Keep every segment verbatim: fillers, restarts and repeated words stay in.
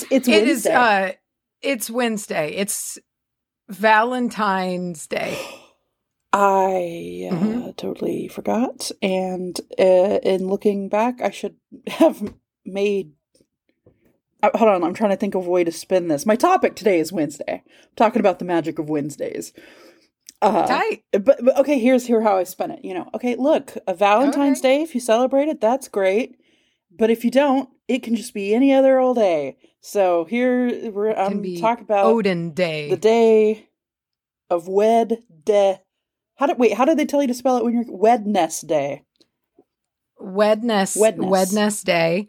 it's It Wednesday. is, uh, it's Wednesday. It's Valentine's Day. I uh, Mm-hmm. totally forgot. And uh, in looking back, I should have made. Uh, hold on, I'm trying to think of a way to spin this. My topic today is Wednesday. I'm talking about the magic of Wednesdays. Uh, Tight. But, but okay, here's here how I spin it. You know, okay, look, a Valentine's Okay. Day, if you celebrate it, that's great. But if you don't, it can just be any other old day. So here we're Can I'm be talking about Odin Day. the day of wed de. How did wait? How did they tell you to spell it when you're Wednesday? Wedness. Wedness. Wednesday.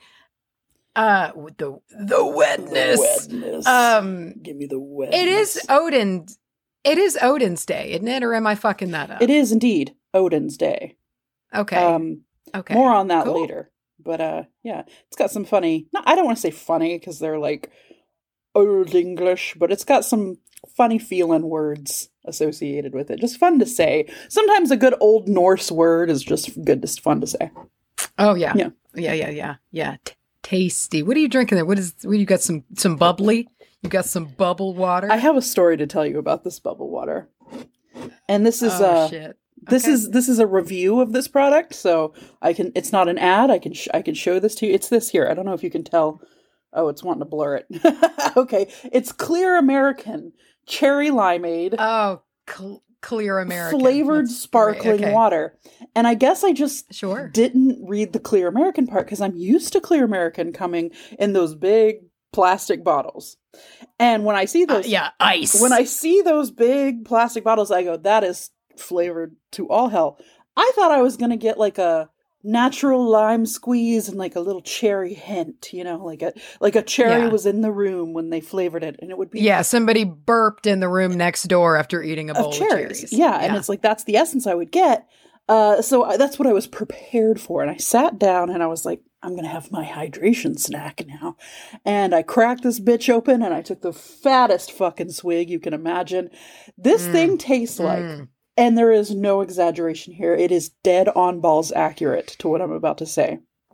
Uh, the the Wedness. Wedness. Um, Give me the Wedness. it is Odin. It is Odin's Day, isn't it? Or am I fucking that up? It is indeed Odin's Day. Okay. Um, okay. more on that Cool. later. But uh, yeah, it's got some funny. No, I don't want to say funny because they're like old English, but it's got some funny feeling words associated with it. Just fun to say. Sometimes a good old Norse word is just good, just fun to say. Oh yeah. Yeah. Yeah. Yeah. Yeah. Yeah. T- tasty. What are you drinking there? What is? What you got? Some some bubbly. You got some bubble water. I have a story to tell you about this bubble water, and this is oh uh, shit. this Okay. is this is a review of this product. So I can. It's not an ad. I can sh- I can show this to you. It's this here. I don't know if you can tell. Oh, it's wanting to blur it. Okay, it's Clear American Cherry Limeade. Oh, cl- clear American Flavored That's sparkling great. Okay. water. And I guess I just Sure. didn't read the Clear American part because I'm used to Clear American coming in those big plastic bottles. And when I see Uh, those, yeah, ice. when I see those big plastic bottles, I go, that is flavored to all hell. I thought I was going to get like a natural lime squeeze and like a little cherry hint, you know, like a like a cherry Yeah. was in the room when they flavored it, and it would be Yeah, somebody burped in the room next door after eating a bowl of of cherries. cherries. Yeah, and it's like that's the essence I would get. Uh, so I, that's what I was prepared for, and I sat down and I was like, I'm gonna have my hydration snack now, and I cracked this bitch open and I took the fattest fucking swig you can imagine. This Mm. thing tastes like. Mm. And there is no exaggeration here. It is dead on balls accurate to what I'm about to say.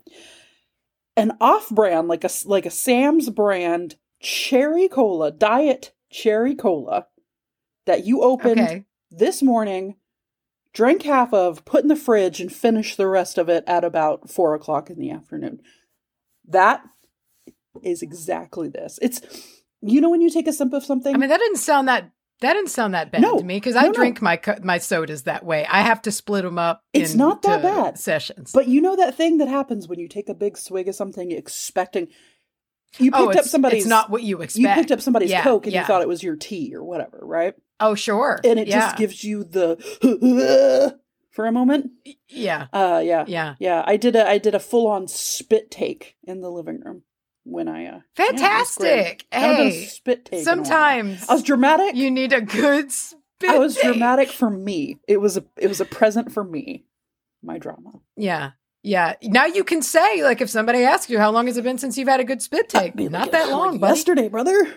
An off-brand, like a like a Sam's brand cherry cola, diet cherry cola, that you opened Okay. this morning, drank half of, put in the fridge, and finished the rest of it at about four o'clock in the afternoon. That is exactly this. It's, you know when you take a sip of something? I mean, that didn't sound that that didn't sound that bad No. to me because No, I no. drink my co- my sodas that way. I have to split them up. It's not that into bad. sessions. But you know that thing that happens when you take a big swig of something expecting you picked oh, up it's, somebody's it's not what you expect. you picked up somebody's Yeah, Coke and yeah. you thought it was your tea or whatever, right? Oh, sure. And it yeah. just gives you the for a moment. Yeah. Uh yeah. Yeah. Yeah, I did a I did a full-on spit take in the living room when I uh yeah, it was great. Fantastic. I haven't done a Hey, spit take in a while. sometimes I was dramatic. you need a good spit I was take. dramatic for me. It was a it was a present for me. My drama. Yeah. Yeah. Now you can say, like, if somebody asks you, how long has it been since you've had a good spit take? I'd be Not like, that "Oh, long, buddy. yesterday, brother."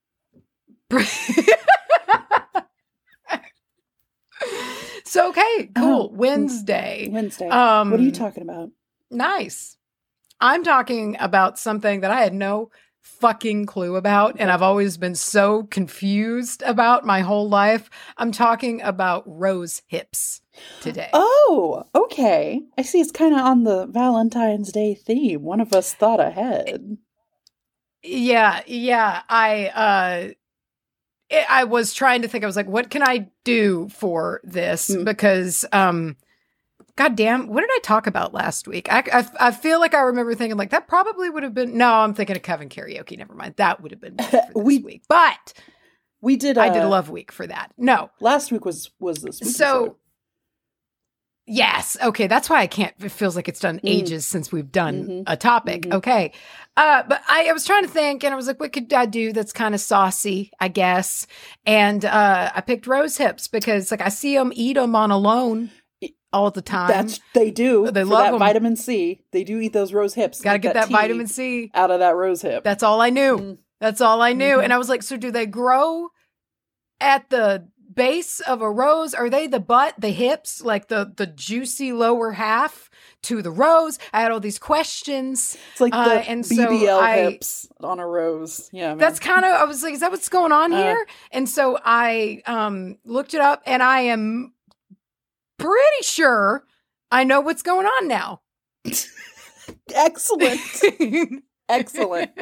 So, okay, cool. Oh, Wednesday. Wednesday. Um, What are you talking about? Nice. I'm talking about something that I had no fucking clue about, and I've always been so confused about my whole life. I'm talking about rose hips today. Oh, okay. I see it's kind of on the Valentine's Day theme. One of us thought ahead. Yeah, yeah. I uh it, I was trying to think. I was like, what can I do for this? Hmm. Because um God damn, what did I talk about last week? I, I, I feel like I remember thinking like that probably would have been no, I'm thinking of Kevin Karaoke. Never mind. That would have been good for this We- week. But We did. Uh, I did a love week for that. No. Last week was was this week. So yes. Okay. That's why I can't. It feels like it's done Mm. ages since we've done Mhm. a topic. Mhm. Okay. Uh, but I, I was trying to think and I was like, what could I do that's kind of saucy, I guess? And uh, I picked rose hips because like I see them eat them on alone all the time. that's they do. They for love that 'em. vitamin C. They do eat those rose hips. Got to Eat get that, tea vitamin C. out of that rose hip. That's all I knew. Mm. That's all I knew. Mhm. And I was like, so do they grow at the base of a rose? Are they the butt, the hips, like the the juicy lower half? to the rose. I had all these questions. It's like the uh, and B B L so I, hips on a rose. Yeah, man. That's kind of, I was like, is that what's going on Uh, here? And so I um, looked it up, and I am pretty sure I know what's going on now. Excellent. Excellent.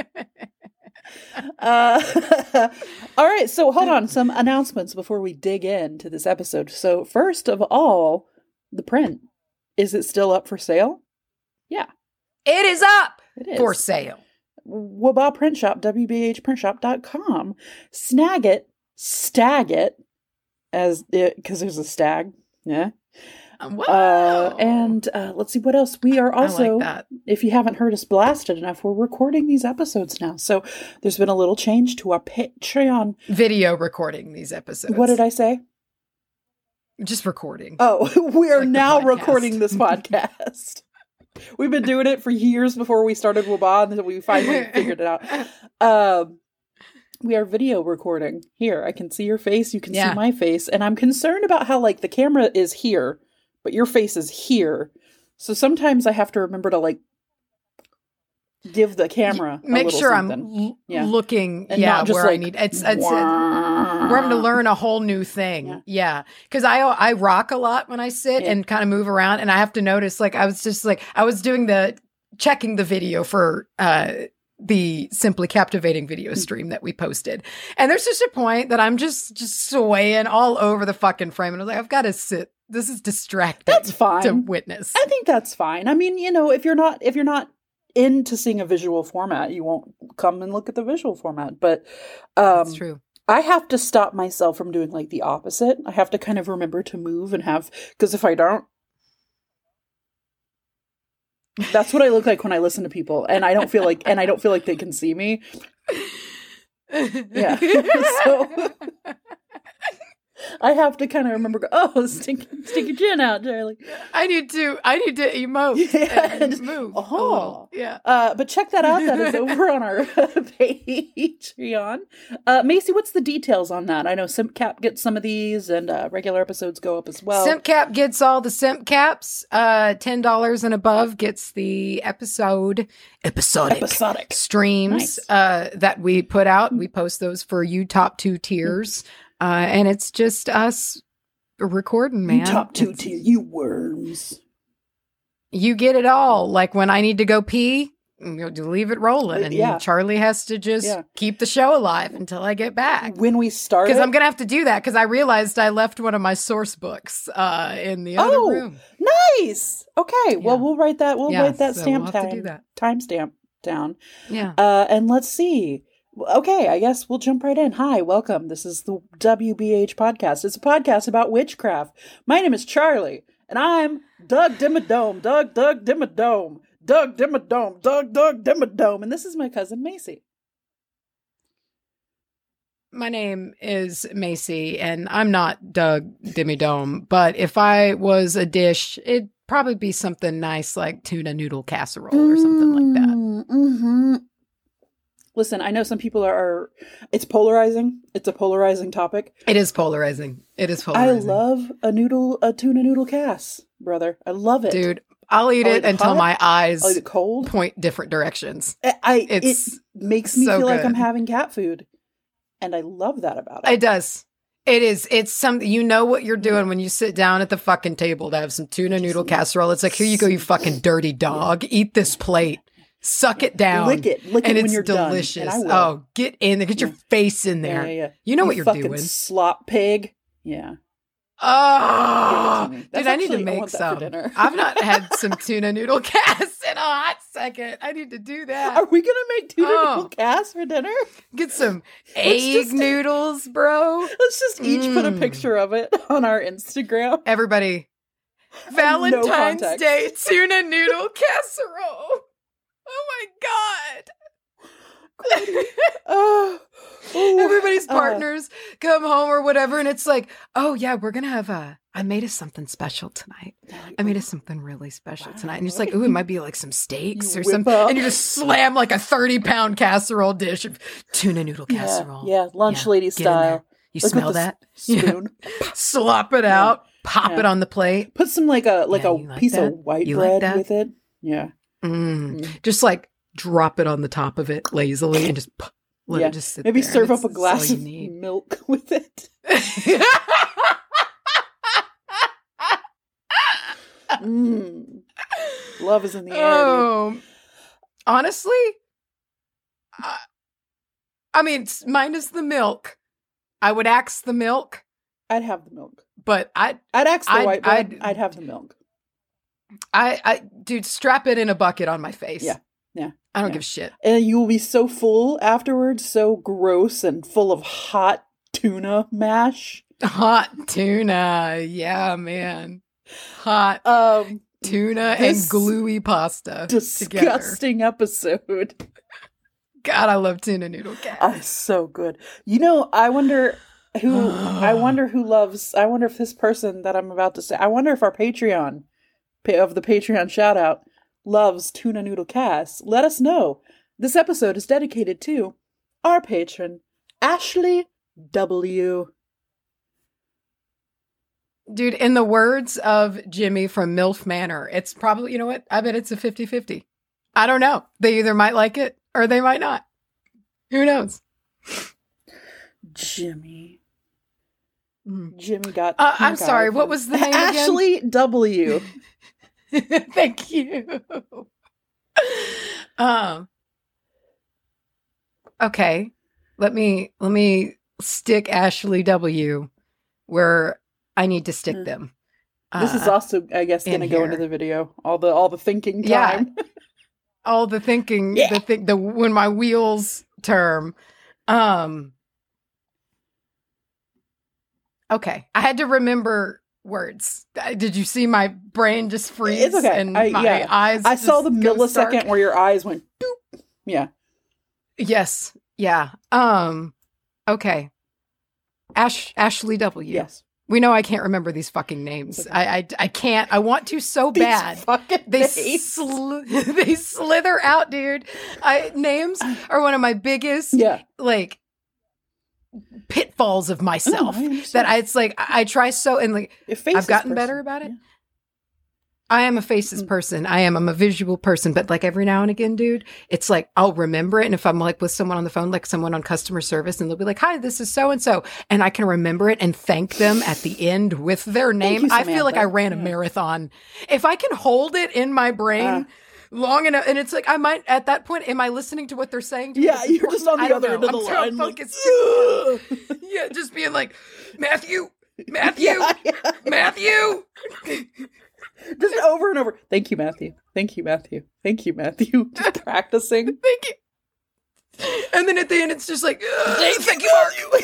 Uh, all right, so hold on. Some announcements before we dig into this episode. So first of all, the print. Is it still up for sale? Yeah. It is up It is. for sale. Waba Print Shop, W B H print shop dot com. Snag it, stag it, as it, because there's a stag. Yeah. Wow. Uh, and uh, let's see what else. We are also, I like that. if you haven't heard us blasted enough, we're recording these episodes now. So there's been a little change to our Patreon. Video recording these episodes. What did I say? Just recording. Oh, we are Like the now podcast. recording this podcast. We've been doing it for years before we started Waba, and we finally figured it out. Um, we are video recording. Here, I can see your face. You can Yeah. see my face. And I'm concerned about how, like, the camera is here, but your face is here. So sometimes I have to remember to, like, give the camera a Make little sure something. I'm l- Yeah. looking, And yeah, not just where like, I need. It's, it's, we're having to learn a whole new thing. Yeah. Yeah. Cause I, I rock a lot when I sit Yeah. and kind of move around, and I have to notice, like, I was just like, I was doing the checking the video for, uh, the Simply Captivating video stream that we posted. And there's just a point that I'm just, just swaying all over the fucking frame. And I was like, I've got to sit. This is distracting. That's fine. To witness. I think that's fine. I mean, you know, if you're not, if you're not into seeing a visual format, you won't come and look at the visual format. But um, That's true. I have to stop myself from doing like the opposite. I have to kind of remember to move and have, because if I don't, that's what I look like when I listen to people, and I don't feel like, and I don't feel like they can see me. Yeah. So I have to kind of remember, go, oh, stick, stick your chin out, Charlie. I need to, I need to emote Yeah, and just- move. oh. a little. Yeah. Uh, but check that out. That is over on our Patreon. Uh, Macy, what's the details on that? I know SimpCap gets some of these, and uh, regular episodes go up as well. SimpCap gets all the Simp Caps. Uh, ten dollars and above gets the episode, episodic, Episodic. streams Nice. uh, that we put out. We post those for you top two tiers. Uh, and it's just us recording, man. You top two It's- tier, you worms. You get it all. Like when I need to go pee, you know, to leave it rolling. And Yeah. Charlie has to just Yeah. keep the show alive until I get back. When we started, Because I'm going to have to do that because I realized I left one of my source books uh, in the other Oh, room. nice. Okay, well, Yeah. we'll write that. We'll Yeah, write that so stamp we'll have to time do that. timestamp down. Yeah. Uh, and let's see. Okay, I guess we'll jump right in. Hi, welcome. This is the W B H podcast. It's a podcast about witchcraft. My name is Charlie, and I'm Doug Dimmadome. Doug, Doug Dimmadome. Doug Dimmadome. Doug, Doug Dimmadome. And this is my cousin Macy. My name is Macy, and I'm not Doug Dimmadome, but if I was a dish, it'd probably be something nice like tuna noodle casserole or something like that. Mm-hmm. Listen, I know some people are, are. It's polarizing. It's a polarizing topic. It is polarizing. It is I polarizing. love a noodle, a tuna noodle cass, brother. I love it. Dude, I'll eat I'll it eat it until hot. my eyes I'll eat it cold. point different directions. I, I It's it makes me so feel like I'm good. having cat food, and I love that about it. It does. It is. It's something, you know what you're doing when you sit down at the fucking table to have some tuna noodle casserole. It's like, here you go, you fucking dirty dog. Eat this plate. Suck it down. Lick it, lick and it when it's you're done, delicious. and I will. Oh, get in there. Get your face in Yeah, there. yeah, yeah. You know what you're fucking doing. slop pig. Yeah. Oh, Give it to me. dude, That's I need to actually- I make want that some. for dinner. I've not had some tuna noodle cast in a hot second. I need to do Are that. we gonna make tuna Oh. noodle cass for dinner? Get some egg just- noodles, bro. Let's just each put a Mm. picture of it on our Instagram. Everybody, Valentine's context. Day tuna noodle casserole. Oh my god. Oh, oh, Everybody's uh, partners come home or whatever, and it's like, oh yeah, we're gonna have a. I made us something special tonight. I made us something really special tonight, and it's like, ooh, it might be like some steaks You or whip something, up. and you just slam like a thirty pound casserole dish of tuna noodle yeah, casserole. yeah, lunch Yeah, lady get in there. style. You Look with smell the that? s- spoon. Slop it out, pop Yeah. it on the plate. Put some like a like Yeah, a you like piece that? of white You like bread that? with it. Yeah. Mm. Mm. Just like drop it on the top of it lazily and just p- let Yeah. it just sit Maybe there. serve and up a it's- it's all glass you of need. milk with it. Mm. Love is in the air. dude. Oh, honestly, I, I mean, s- minus the milk, I would axe the milk, I'd have the milk. but I, I'd axe the I'd- white bread. I'd, I'd- have the milk. I, I, dude, strap it in a bucket on my face. Yeah, yeah, I don't yeah. give a shit. And you will be so full afterwards, so gross and full of hot tuna mash. Hot tuna, yeah, man, hot Um, tuna This and gluey pasta together. disgusting episode. God, I love tuna noodle cat. Ah, so good. You know, I wonder who. I wonder who loves. I wonder if this person that I'm about to say. I wonder if our Patreon pa- of the Patreon shout out loves tuna noodle cast. Let us know. This episode is dedicated to our patron Ashley W. Dude, in the words of Jimmy from MILF Manor, it's probably, you know what? I bet it's a fifty-fifty. I don't know. They either might like it or they might not. Who knows? Jimmy. Mm. Jimmy got. Uh, I'm pink eye sorry, from- what was the name again? Ashley W. Thank you. Um. Okay, let me let me stick Ashley W. where I need to stick Mm. them. This is Uh, also, I guess, in going to go into here. the video. All the all the thinking Yeah. time. all the thinking, Yeah. the thing, the when my wheels term. Um. Okay, I had to remember words. Uh, Did you see my brain just freeze? It's okay. And I- my yeah. eyes. I saw just the go stark? millisecond where your eyes went. Doop. Yeah. Yes. Yeah. Um. Okay. Ash Ashley W. Yes. We know I can't remember these fucking names. Okay. I, I I can't. I want to so These bad. fucking They names. sl- they slither out, dude. I names are one of my biggest Yeah. like pitfalls of myself. No, I that understand. I it's like I, I try so and like Your face I've is gotten person. better about it. Yeah. I am a faces Mm. person. I am. I'm a visual person. But like every now and again, dude, it's like I'll remember it. And if I'm like with someone on the phone, like someone on customer service, and they'll be like, "Hi, this is so and so," and I can remember it and thank them at the end with their name. you, I feel like I Samantha. ran a Yeah. marathon. If I can hold it in my brain. Uh. Long enough, and it's like I might at that point. Am I listening to what they're saying? To me? Yeah, It's you're just on important. the I other don't end of know. the I'm so line. Like, focused. "Ugh." Yeah, just being like, Matthew, Matthew, Yeah, yeah. Matthew. Just over and over. Thank you, Matthew. Thank you, Matthew. Thank you, Matthew. Just practicing. Thank you. And then at the end, it's just like, "Ugh, thank you,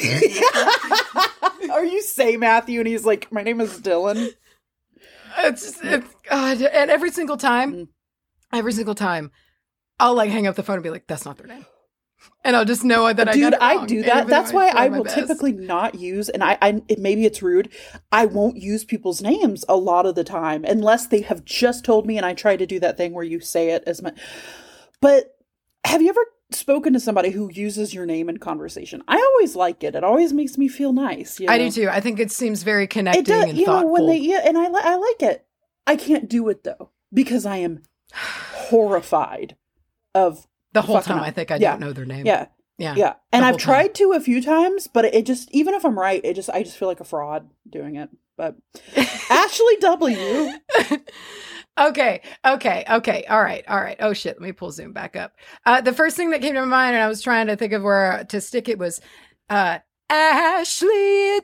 Mark. Or you say Matthew and he's like, my name is Dylan. It's, just, it's God. And every single time, Mm. every single time, I'll like hang up the phone and be like, that's not their name. And I'll just know that I Dude, got it I wrong. do And that. even That's though why try I my will best. typically not use, and I, I it, maybe it's rude, I won't use people's names a lot of the time unless they have just told me, and I try to do that thing where you say it as much. But have you ever spoken to somebody who uses your name in conversation? I always like it. It always makes me feel nice. You I know? do too. I think it seems very connecting It does, and you know, thoughtful. when they, yeah, and I, li- I like it. I can't do it though because I am horrified of the whole fucking time, up. I think I Yeah. don't know their name. yeah. Yeah. Yeah, and The I've whole time. tried to a few times, but it just, even if I'm right, it just, I just feel like a fraud doing it. But Ashley W. Okay, okay, okay. All right, all right. Oh shit, let me pull Zoom back up. Uh, the first thing that came to my mind, and I was trying to think of where to stick it, was uh, Ashley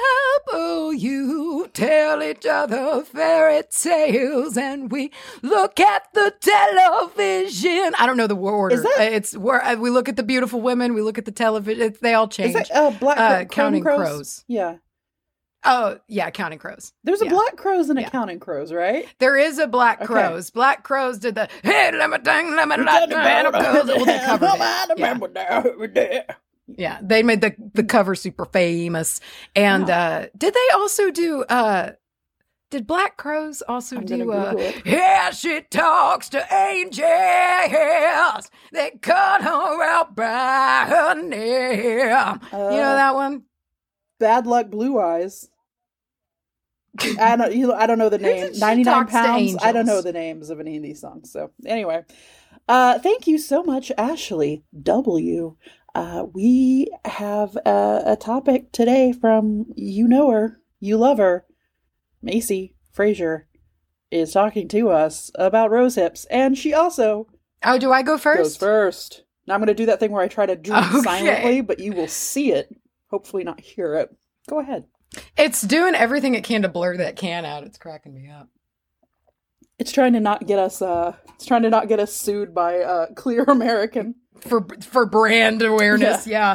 W. Tell each other fairy tales, and we look at the television. I don't know the order. Is that- Uh, it's where uh, we look at the beautiful women. We look at the television. It's, they all change. Is that uh, Black Uh, Cro- Counting Crows? Crows. Yeah. Oh yeah, Counting Crows. There's a Yeah. Black Crows and a Yeah. Counting Crows, right? There is a Black Okay. Crows. Black Crows did the hey, let me dang, let me light the man well, they covered it. Yeah. Yeah, they made the the cover super famous. And Wow. uh did they also do uh did Black Crows also I'm gonna do uh Google it. yeah, she talks to angels. They cut her out by her name. Uh, you know that one? Bad Luck Blue Eyes. I don't, you know, I don't know the name. ninety-nine Talks to pounds. I don't know angels. the names of any of these songs. So anyway, uh, thank you so much, Ashley W. Uh, we have a, a topic today from you know her, you love her, Macy Frazier is talking to us about rose hips, and she also Oh, do I go goes first? first. Now I'm going to do that thing where I try to drink Okay. silently, but you will see it, hopefully not hear it. Go ahead. It's doing everything it can to blur that can out. It's cracking me up. It's trying to not get us. Uh, it's trying to not get us sued by uh, Clear American. For for brand awareness, yeah.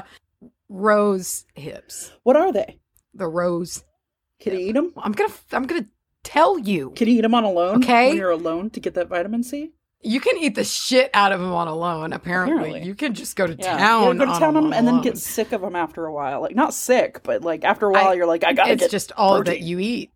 Rose hips. What are they? The rose. Can you eat them? I'm gonna I'm gonna tell you. Can you eat them on alone? Okay. When you're alone to get that vitamin C. You can eat the shit out of them on alone. Apparently, Apparently. you can just go to Yeah. town. You go to on town on them them and then alone. get sick of them after a while. Like not sick, but like after a while, I- you're like, I gotta It's get. just all protein. that you eat.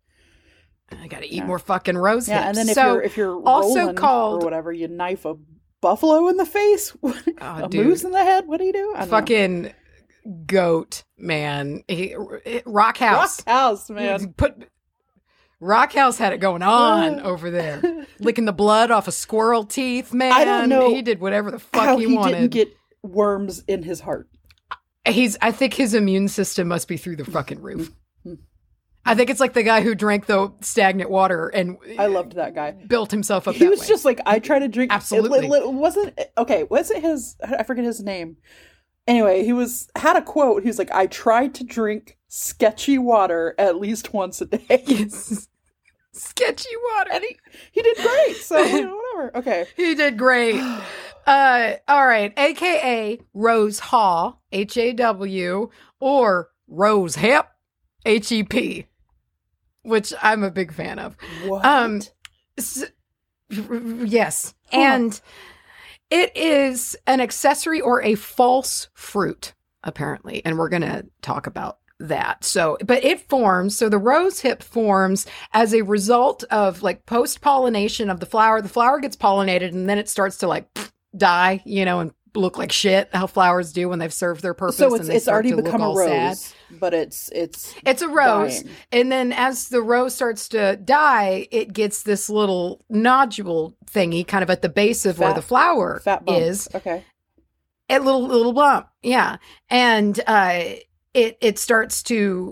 I gotta eat Yeah. more fucking rose hips. Yeah, and then if so, you're if you're also rolling called- or whatever, you knife a buffalo in the face, Oh, a dude. moose in the head. What do you do? I don't know. fucking goat man, he, Rock House. Rock house, man. Put Rock House had it going on over there, licking the blood off of squirrel teeth. Man, I don't know He did whatever the fuck How he, he wanted. didn't get worms in his heart. He's. I think his immune system must be through the fucking roof. Mm-hmm. I think it's like the guy who drank the stagnant water and I loved that guy. built himself up. He that was way. just like, I try to drink. Absolutely. It, it wasn't okay. Wasn't his? I forget his name. Anyway, he was had a quote. He was like, I tried to drink sketchy water at least once a day. Yes. Sketchy water. And he, he did great. So, you know, whatever. Okay. He did great. Uh, all right. A K A Rose Haw, H A W, or Rose Hip, H E P, which I'm a big fan of. What? Um, S- yes. And it is an accessory or a false fruit, apparently. And we're going to talk about that. So, but it forms, so the rose hip forms as a result of like post pollination of the flower. The flower gets pollinated and then it starts to like die, you know, and look like shit, how flowers do when they've served their purpose. so it's and they it's start already to look become a all rose, sad. but it's it's It's a rose. dying. And then as the rose starts to die, it gets this little nodule thingy kind of at the base of where Fat- the flower fat bump. is. Okay. A little little bump. Yeah. And uh it it starts to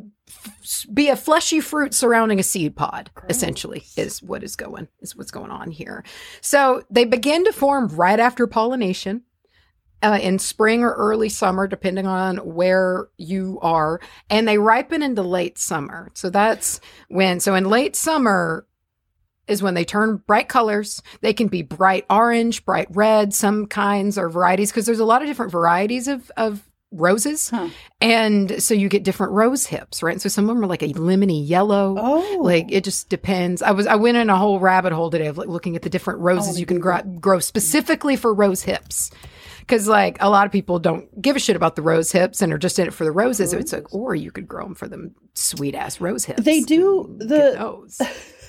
f- be a fleshy fruit surrounding a seed pod, Gross. essentially, is what is going is what's going on here. So they begin to form right after pollination. Uh, in spring or early summer, depending on where you are, and they ripen into late summer. So that's when, so in late summer is when they turn bright colors. They can be bright orange, bright red, some kinds or varieties, because there's a lot of different varieties of, of roses. Huh. And so you get different rose hips, right? And so some of them are like a lemony yellow. Oh. Like it just depends. I was I went in a whole rabbit hole today of like looking at the different roses wanna you can Google. grow, grow specifically for rose hips. Because like a lot of people don't give a shit about the rose hips and are just in it for the roses. So it's like, or you could grow them for them sweet ass rose hips. They do and the- get those.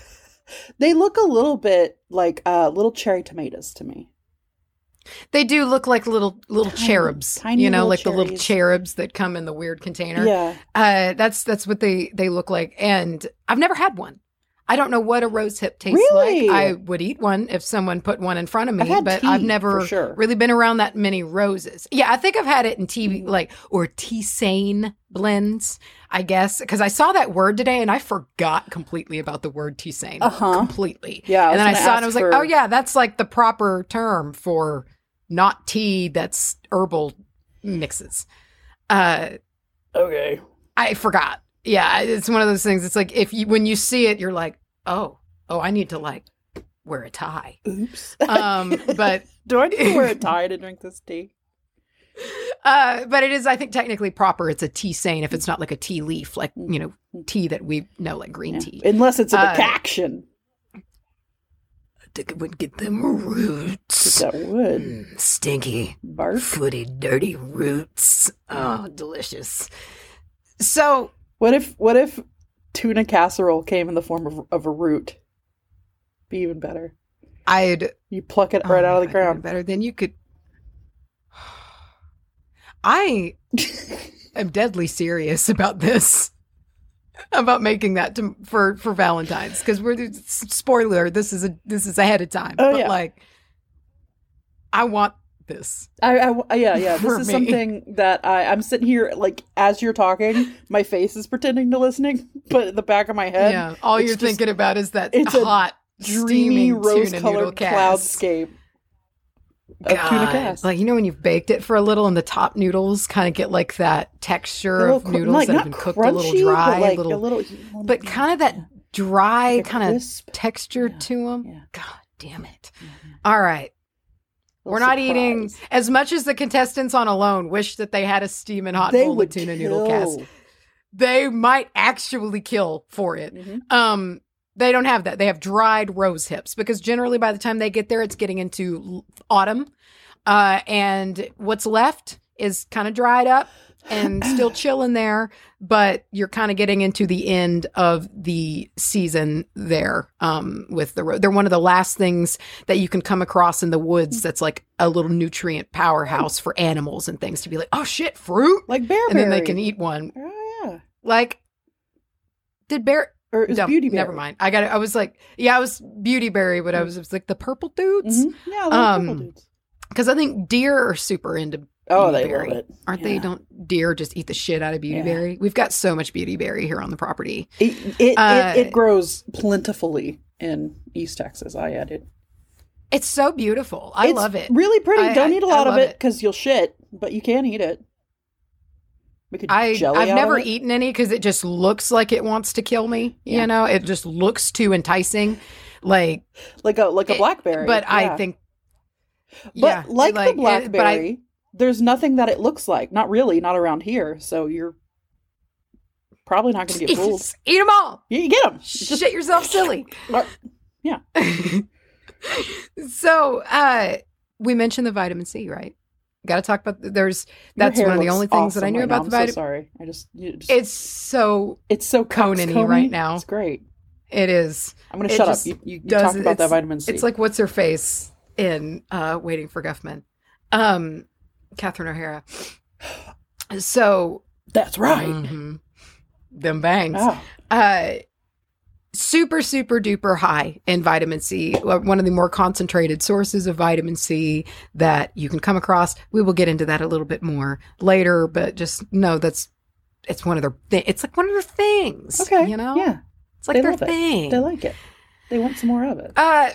They look a little bit like uh, little cherry tomatoes to me. They do look like little little Tiny- cherubs, tiny you know, little like the little cherries. cherubs that come in the weird container. Yeah. Uh, that's that's what they they look like, and I've never had one. I don't know what a rose hip tastes Really? like. I would eat one if someone put one in front of me, I've had but tea, I've never for sure. really been around that many roses. Yeah, I think I've had it in tea, Mhm. like or tisane blends, I guess, because I saw that word today and I forgot completely about the word tisane. Uh-huh. Completely. Yeah, I and was then I gonna saw it ask and I was like, for- oh yeah, that's like the proper term for not tea that's herbal mixes. Uh, Okay. I forgot. Yeah, it's one of those things. It's like if you when you see it, you're like, oh, oh, I need to like wear a tie. Oops. Um, but Do I need to wear a tie to drink this tea? uh, but it is, I think, technically proper. It's a tea sane if it's not like a tea leaf, like you know, tea that we know, like green Yeah. tea. Unless it's a Uh, decoction. I think it would get them roots. That would. Mm, stinky, Bark. footy, dirty roots. Oh, delicious. So What if what if tuna casserole came in the form of, of a root? Be even better. I'd You pluck it right oh, out of the I'd ground. better than you could. I am deadly serious about this. about making that to, for for Valentine's because we're spoiler. This is a this is ahead of time. Oh, but yeah. like, I want this. I, I yeah yeah. This For is me. something that I I'm sitting here like as you're talking, my face is pretending to listening, but at the back of my head, Yeah, all it's you're just thinking about is that it's a hot, dreamy steaming tuna noodle rose-colored cast. cloudscape of tuna God. cast. Like, you know, when you've baked it for a little and the top noodles kind of get like that texture A little of cr- noodles like, that have not been cooked a little crunchy, dry, but like little, a little, but kind of that dry Like a kind of crisp. texture Yeah, to them. yeah. God damn it. Mhm. All right. Little We're not eating surprise. as much as the contestants on Alone wish that they had a steaming hot They bowl would of tuna kill. noodle cast. They might actually kill for it. Mhm. Um, they don't have that. They have dried rose hips because generally by the time they get there, it's getting into l- autumn. Uh, and what's left is kind of dried up and still chilling there, but you're kind of getting into the end of the season there um, with the road. They're one of the last things that you can come across in the woods that's like a little nutrient powerhouse for animals and things to be like, oh shit, fruit. Like bearberry. And then they can eat one. Oh yeah. Like, did bear? Or it was No, beauty berry. never mind. I got it. I was like, yeah, I was beauty berry, but I was, it was like the purple dudes Mhm. Yeah, little Um, purple dudes. because I think deer are super into. Oh, they berry. love it. Aren't Yeah. they? Don't deer just eat the shit out of beauty Yeah. berry? We've got so much beauty berry here on the property. It it, Uh, it it grows plentifully in East Texas. I added. It's so beautiful. I It's love it. Really pretty. I- Don't I- eat a I lot of love it it. because you'll shit, but you can eat it. We could I jelly I've out never of it. eaten any because it just looks like it wants to kill me. Yeah. You know, it just looks too enticing. Like, like a like a it- blackberry. but I yeah. think, But yeah, like, the it- blackberry, but I, there's nothing that it looks like. Not really, not around here. So you're probably not going to get fooled. eat them all. You, you get them. Shit yourself silly. Yeah. So, uh, we mentioned the vitamin C, right? Got to talk about there's that's Your hair one of the looks only things that I awesome knew right about now. the I'm vitamin. so sorry. I just, you just It's so it's so Conan-y coxcomby right now. It's great. it is. I'm going to It shut up. just You, you, you does- talk about that it's- vitamin C. It's like what's her face in uh, Waiting for Guffman, um, Catherine O'Hara. So that's right. mhm. Them bangs. Oh. Uh, super, super duper high in vitamin C. One of the more concentrated sources of vitamin C that you can come across. We will get into that a little bit more later, but just know that's it's one of their. Th- it's like one of their things. Okay. you know. Yeah. it's like They their love it. thing. They like it. They want some more of it. Uh,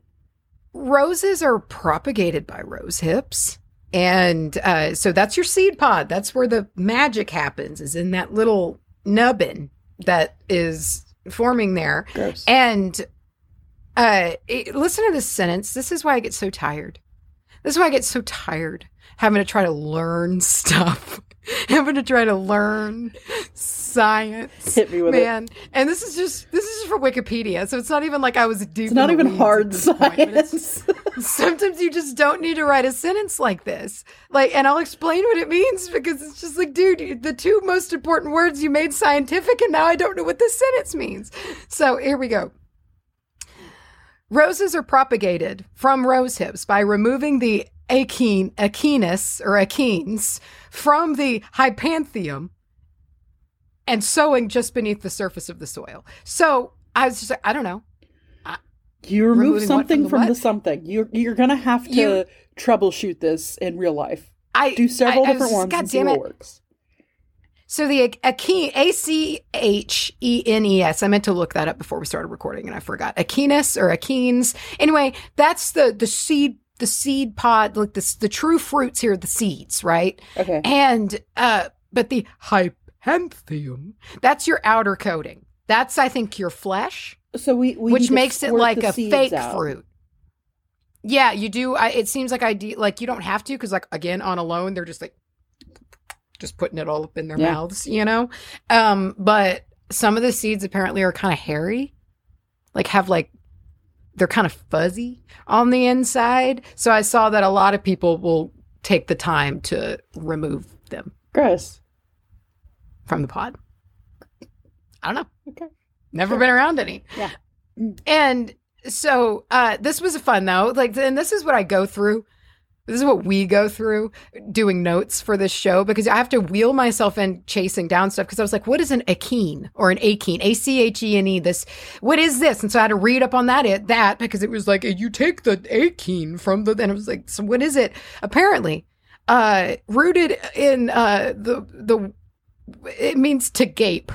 roses are propagated by rose hips. And uh, so that's your seed pod. That's where the magic happens, is in that little nubbin that is forming there. Gross. And uh, it- listen to this sentence. This is why I get so tired. This is why I get so tired having to try to learn stuff, having to try to learn science. Hit me with it. man. And this is just this is just for Wikipedia, so it's not even like I was deep. It's not in the even weeds hard at this point, but it's- science. Sometimes you just don't need to write a sentence like this. Like, and I'll explain what it means because it's just like, dude, the two most important words you made scientific, and now I don't know what this sentence means. So here we go. Roses are propagated from rose hips by removing the achene, achenes or achenes from the hypanthium and sowing just beneath the surface of the soil. So I was just like, I don't know. You remove Removing what something from the from the, what? something. You're you're gonna have to You- troubleshoot this in real life. I Do several I- I different was- ones God and see damn what it. works. So the achene, A C H E N E S. I meant to look that up before we started recording, and I forgot. Achenes or achenes. Anyway, that's the the seed the seed pod, like the the true fruits here, the seeds, right? Okay. And uh, but the hypanthium, that's your outer coating. That's I think your flesh, So we, we which need to makes it squirt like the a seeds fake out. fruit. Yeah, you do. I, it seems like I de- like you don't have to because like again on Alone they're just like just putting it all up in their Yeah. mouths, you know. Um, but some of the seeds apparently are kind of hairy, like have like they're kind of fuzzy on the inside. So I saw that a lot of people will take the time to remove them Gross. from the pod. I don't know. Okay. Never been around any. Yeah. And so uh, this was fun though. Like, and this is what I go through This is what we go through doing notes for this show, because I have to wheel myself in chasing down stuff, because I was like, what is an achene or an achene? A C H E N E, this, what is this? And so I had to read up on that, it, that because it was like, you take the achene from the, and I was like, so what is it? Apparently, uh, rooted in uh, the, the, it means to gape.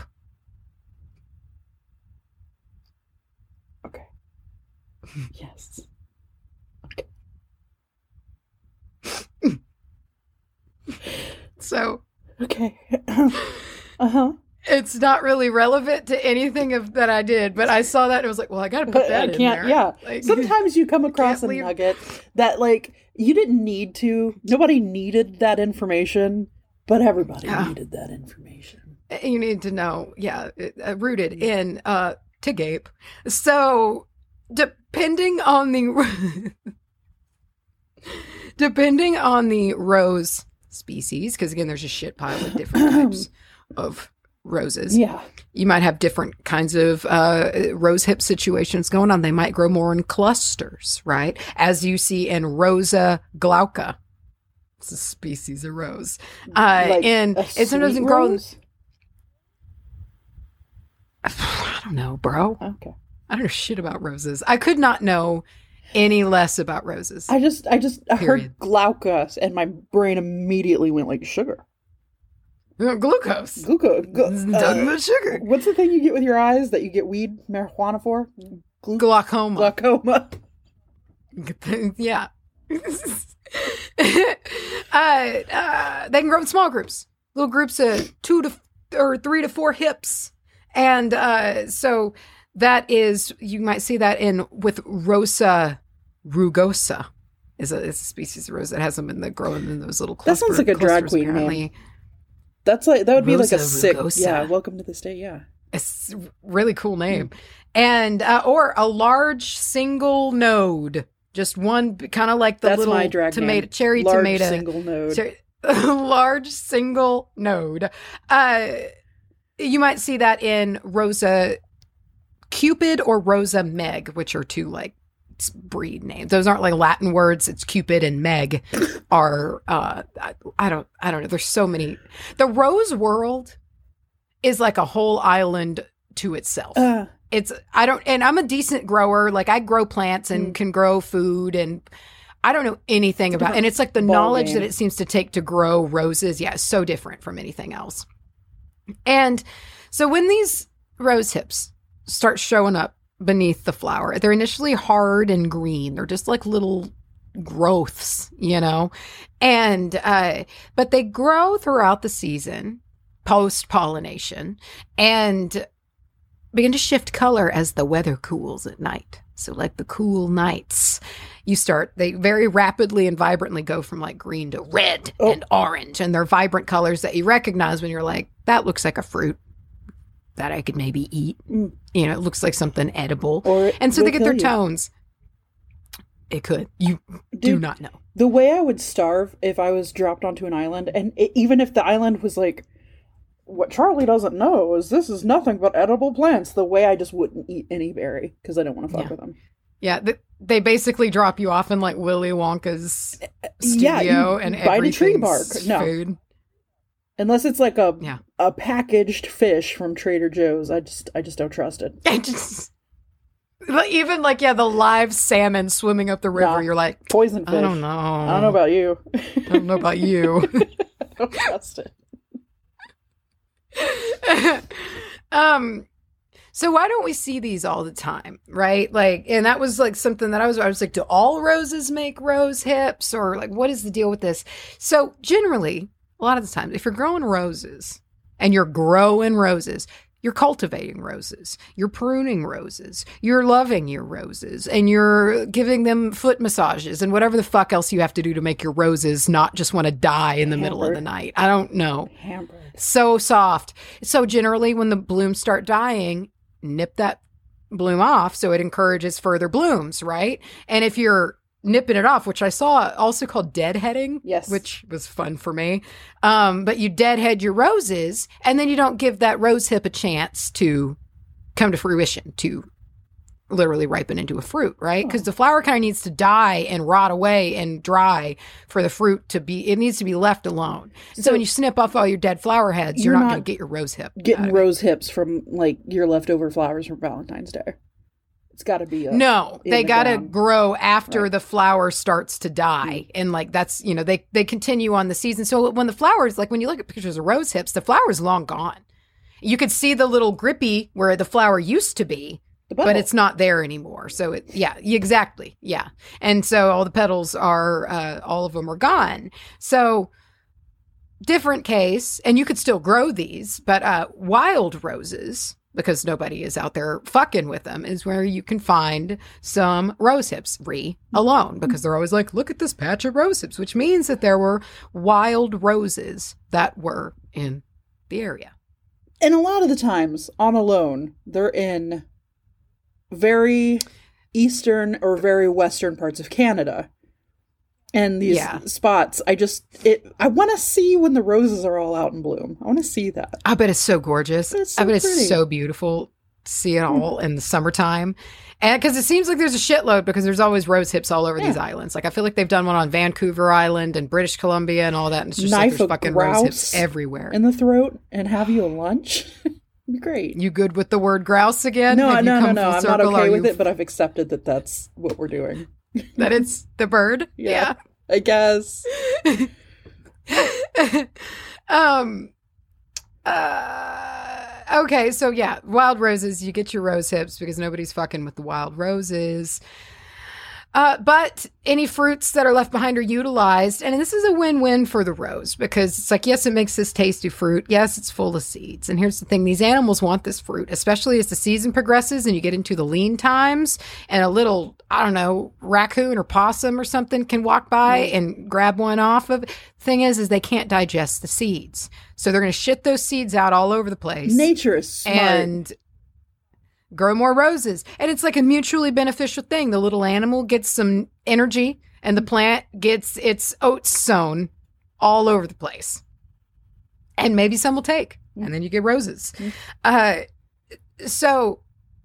Okay. Yes. So, okay. Uh-huh. It's not really relevant to anything of that I did, but I saw that and I was like, well, I got to put that I in can't, there. Yeah. Like, sometimes you come across a leave. nugget that, like, you didn't need to. Nobody needed that information, but everybody Yeah. needed that information. You need to know, yeah, it, uh, rooted in uh, to gape. So, depending on the depending on the rose species, because again, there's a shit pile of different types of roses. Yeah. You might have different kinds of uh, rose hip situations going on. They might grow more in clusters, right? As you see in Rosa glauca. It's a species of rose. Uh, Like and a it sometimes sweet grows. rose? I don't know, bro. Okay. I don't know shit about roses. I could not know any less about roses. I just, I just I Period. heard glaucus, and my brain immediately went like sugar. Uh, Glucose. Glucose. It's done with sugar. What's the thing you get with your eyes that you get weed marijuana for? Glu- Glaucoma. Glaucoma. Yeah. uh, uh, they can grow in small groups, little groups of two to f- or three to four hips, and uh, so that is, you might see that in with Rosa rugosa. Is a, is a species of rose that has them in the growing in those little That clusters. sounds like a drag queen apparently. name. That's like that would be like a Rosa sick. rugosa. Yeah, welcome to the state. Yeah. It's a really cool name. And, uh, or a large single node, just one, kind of like the That's little my drag tomato, name. cherry Large tomato. single node. cher- large single node. Uh, you might see that in Rosa Cupid or Rosa Meg, which are two like breed names. Those aren't like Latin words. It's Cupid and Meg are, uh, I, I don't, I don't know. There's so many. The rose world is like a whole island to itself. Uh, It's, I don't, and I'm a decent grower. Like I grow plants and Mm. can grow food, and I don't know anything about, and it's like the ball knowledge game. that it seems to take to grow roses. Yeah, it's so different from anything else. And so when these rose hips start showing up beneath the flower, they're initially hard and green. They're just like little growths, you know, and, uh, but they grow throughout the season post pollination and begin to shift color as the weather cools at night. So like the cool nights, you start, they very rapidly and vibrantly go from like green to red Oh. and orange. And they're vibrant colors that you recognize when you're like, that looks like a fruit that I could maybe eat. Mm. You know, it looks like something edible. or it And so will they get their kill you. tones. It could. You do Dude, not know. The way I would starve if I was dropped onto an island, and it, even if the island was like, what Charlie doesn't know is this is nothing but edible plants, the way I just wouldn't eat any berry because I don't want to fuck Yeah. with them. Yeah, th- they basically drop you off in like Willy Wonka's Yeah, studio you and bite a tree everything's bark. No. food. Unless it's like a Yeah. a packaged fish from Trader Joe's, I just I just don't trust it. I just but even like yeah, the live salmon swimming up the river. Nah. You're like, Poison fish. I don't know. I don't know about you. I don't know about you. I don't trust it. um. So why don't we see these all the time, right? Like, and that was like something that I was, I was like, do all roses make rose hips, or like, what is the deal with this? So generally, a lot of the times, if you're growing roses and you're growing roses, you're cultivating roses, you're pruning roses, you're loving your roses, and you're giving them foot massages and whatever the fuck else you have to do to make your roses not just want to die in the middle of Hampered. the night. I don't know. Hampered. So soft. So generally when the blooms start dying, nip that bloom off so it encourages further blooms, right? And if you're nipping it off, which I saw also called deadheading, Yes. which was fun for me. Um, but you deadhead your roses, and then you don't give that rose hip a chance to come to fruition, to literally ripen into a fruit, right? Because the flower kind of needs to die and rot away and dry for the fruit to be, it needs to be left alone. And so, so when you snip off all your dead flower heads, you're, you're not, not going to get your rose hip. Getting rose hips from like your leftover flowers from Valentine's Day. It's got to be a, no. They the got to grow after right. the flower starts to die, mm. and like that's you know they they continue on the season. So when the flowers, like when you look at pictures of rose hips, the flower's long gone. You could see the little grippy where the flower used to be. But it's not there anymore. So, it, yeah, exactly. Yeah. And so all the petals are, uh, all of them are gone. So different case. And you could still grow these, but uh, wild roses, because nobody is out there fucking with them, is where you can find some rose hips re alone, because they're always like, look at this patch of rose hips, which means that there were wild roses that were in the area. And a lot of the times on alone, they're in very eastern or very western parts of Canada. And these yeah. spots, I just, it. I want to see when the roses are all out in bloom. I want to see that. I bet it's so gorgeous. It's so I bet pretty. It's so beautiful to see it all mm. in the summertime. And because it seems like there's a shitload, because there's always rose hips all over yeah. these islands. Like I feel like they've done one on Vancouver Island and British Columbia and all that. And it's just Knife like there's fucking rose hips everywhere. In the throat and have you a lunch. Great. You good with the word grouse again? No, Have no, no, no. I'm not okay with it, but I've accepted that that's what we're doing. That it's the bird? Yeah. yeah. I guess. um. Uh. Okay, so yeah, wild roses. You get your rose hips because nobody's fucking with the wild roses. Uh, but any fruits that are left behind are utilized. And this is a win-win for the rose, because it's like, yes, it makes this tasty fruit. Yes, it's full of seeds. And here's the thing. These animals want this fruit, especially as the season progresses and you get into the lean times, and a little, I don't know, raccoon or possum or something can walk by mm. and grab one off of. Thing is, is they can't digest the seeds. So they're going to shit those seeds out all over the place. Nature is smart. And grow more roses. And it's like a mutually beneficial thing. The little animal gets some energy and the plant gets its oats sown all over the place. And maybe some will take. Mm. And then you get roses. Mm. Uh, so,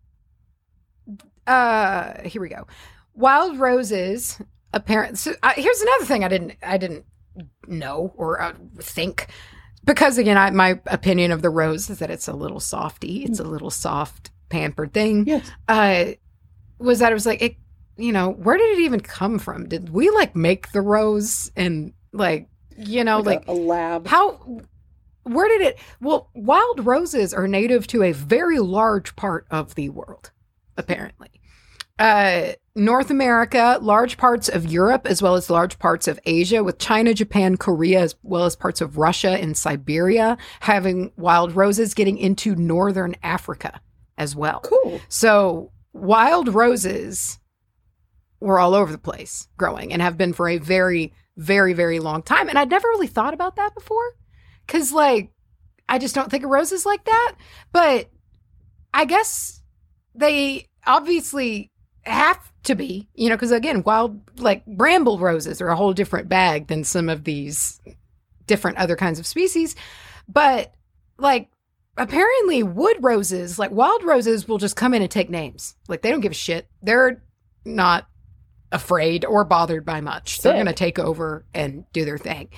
uh, here we go. Wild roses, apparently. So, uh, here's another thing I didn't, I didn't know or uh, think. Because again, I, my opinion of the rose is that it's a little softy. It's mm. a little soft, pampered thing. Yes. Uh, was that it was like, it, you know, where did it even come from? Did we like make the rose and like, you know, like, like a, a lab? How, where did it, well, wild roses are native to a very large part of the world, apparently. Uh, North America, large parts of Europe, as well as large parts of Asia, with China, Japan, Korea, as well as parts of Russia and Siberia having wild roses, getting into Northern Africa as well. Cool. So wild roses were all over the place growing and have been for a very, very, very long time. And I'd never really thought about that before, because like, I just don't think of roses like that. But I guess they obviously have to be, you know, because again, wild, like bramble roses are a whole different bag than some of these different other kinds of species. But like, apparently wood roses, like wild roses, will just come in and take names. Like they don't give a shit. They're not afraid or bothered by much. Sick. They're going to take over and do their thing.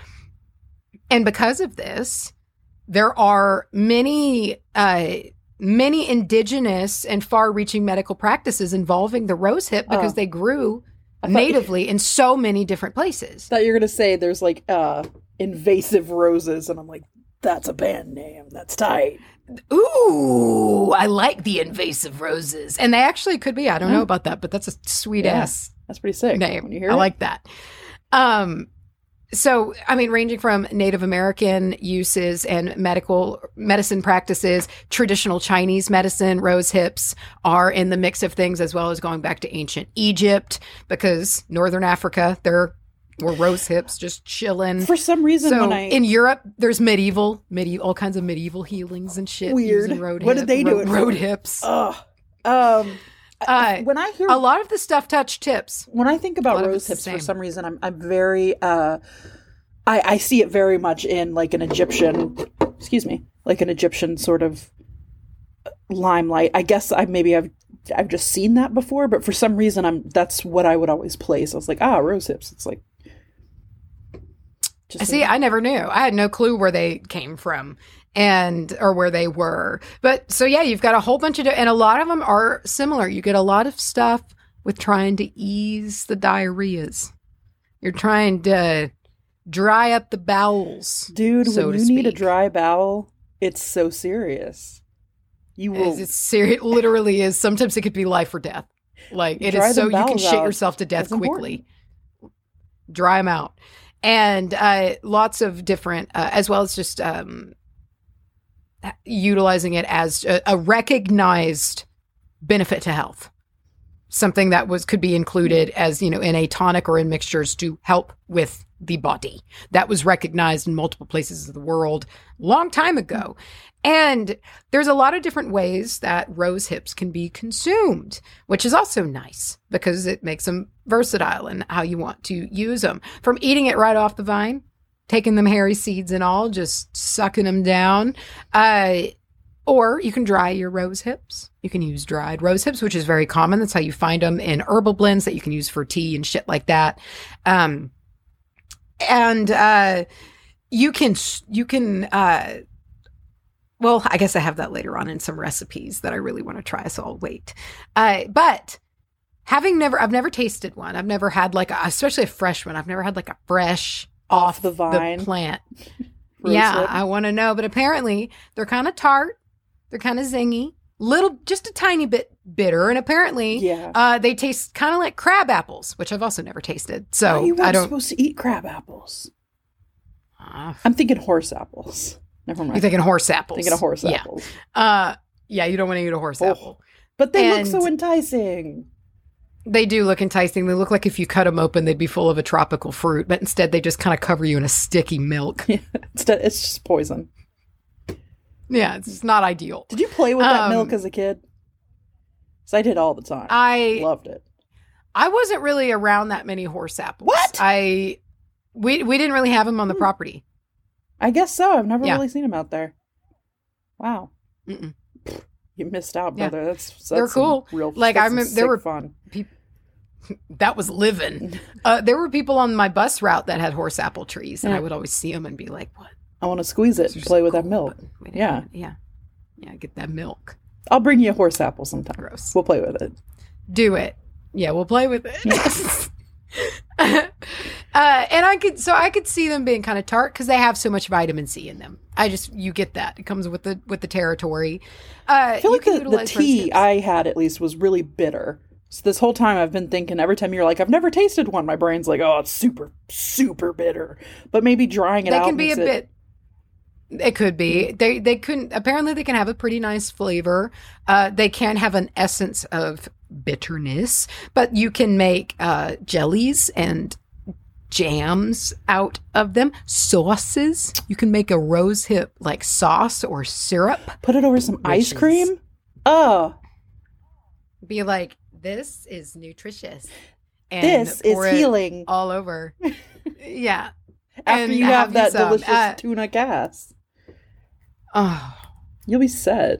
And because of this, there are many, uh, many indigenous and far-reaching medical practices involving the rose hip because uh, they grew natively in so many different places. I thought you were going to say there's like uh, invasive roses, and I'm like, that's a band name. That's tight. Ooh, I like the invasive roses. And they actually could be. I don't yeah. know about that, but that's a sweet yeah, ass that's pretty sick name. When you hear I it. like that. Um, so, I mean, ranging from Native American uses and medical medicine practices, traditional Chinese medicine, rose hips are in the mix of things, as well as going back to ancient Egypt, because Northern Africa, they're Or rose hips, just chilling. For some reason, so when I in Europe, there's medieval, medieval, all kinds of medieval healings and shit. Weird. Road what hip, did they do? Road, road hips. Ugh. Um, uh, when I hear a lot of the stuff touch tips. When I think about rose hips, for some reason, I'm I'm very uh, I I see it very much in like an Egyptian, excuse me, like an Egyptian sort of limelight. I guess I maybe I've I've just seen that before, but for some reason I'm that's what I would always place. I was like, ah, rose hips. It's like just see, I never knew. I had no clue where they came from and or where they were. But so yeah, you've got a whole bunch of and a lot of them are similar. You get a lot of stuff with trying to ease the diarrheas. You're trying to dry up the bowels. Dude, so when you speak. need a dry bowel, it's so serious. You will. It's, it's serious. It literally is. Sometimes it could be life or death. Like it Dry is so you can shit out. yourself to death That's quickly. Important. Dry them out. And uh, lots of different, uh, as well as just um, utilizing it as a, a recognized benefit to health. Something that was could be included as, you know, in a tonic or in mixtures to help with the body. That was recognized in multiple places of the world a long time ago. And there's a lot of different ways that rose hips can be consumed, which is also nice because it makes them versatile in how you want to use them. From eating it right off the vine, taking them hairy seeds and all, just sucking them down. Uh, or you can dry your rose hips. You can use dried rose hips, which is very common. That's how you find them in herbal blends that you can use for tea and shit like that. Um, and uh, you can, you can, uh, well, I guess I have that later on in some recipes that I really want to try, so I'll wait. Uh, but having never, I've never tasted one. I've never had like, a, especially a fresh one. I've never had like a fresh off the vine the plant. Yeah, hip. I want to know. But apparently they're kind of tart. They're kind of zingy, little, just a tiny bit bitter. And apparently yeah. uh, they taste kind of like crab apples, which I've also never tasted. So oh, you weren't I don't supposed to eat crab apples. Uh, I'm thinking horse apples. Never mind. You're thinking horse apples. Thinking of horse yeah. apples. Uh, yeah, you don't want to eat a horse oh, apple. But they and look so enticing. They do look enticing. They look like if you cut them open, they'd be full of a tropical fruit. But instead, they just kind of cover you in a sticky milk. Yeah, instead, it's just poison. Yeah, it's not ideal. Did you play with that um, milk as a kid? Because I did all the time. I loved it. I wasn't really around that many horse apples. What? I we we didn't really have them on the hmm. property. I guess so. I've never yeah. really seen them out there. Wow. Mm-mm. You missed out, brother. Yeah. That's, that's they're cool. Real, like I remember there were fun. People, that was living. uh, there were people on my bus route that had horse apple trees, and yeah. I would always see them and be like, "What? I want to squeeze it and play so with cool, that milk." Yeah, yeah, yeah. Get that milk. I'll bring you a horse apple sometime. Gross. We'll play with it. Do it. Yeah, we'll play with it. uh, and I could, so I could see them being kind of tart because they have so much vitamin C in them. I just, you get that. It comes with the with the territory. Uh, I feel like the, the tea I had at least was really bitter. So this whole time I've been thinking, every time you're like, I've never tasted one, my brain's like, oh, it's super, super bitter. But maybe drying it they out can be a it... bit. It could be. They they couldn't. Apparently, they can have a pretty nice flavor. Uh, they can have an essence of bitterness, but you can make uh, jellies and jams out of them. Sauces. You can make a rose hip like sauce or syrup. Put it over some ice cream. Is, oh, be like, this is nutritious. And this is healing all over. Yeah. After and you have, have that some, delicious uh, tuna gas. Oh, you'll be set.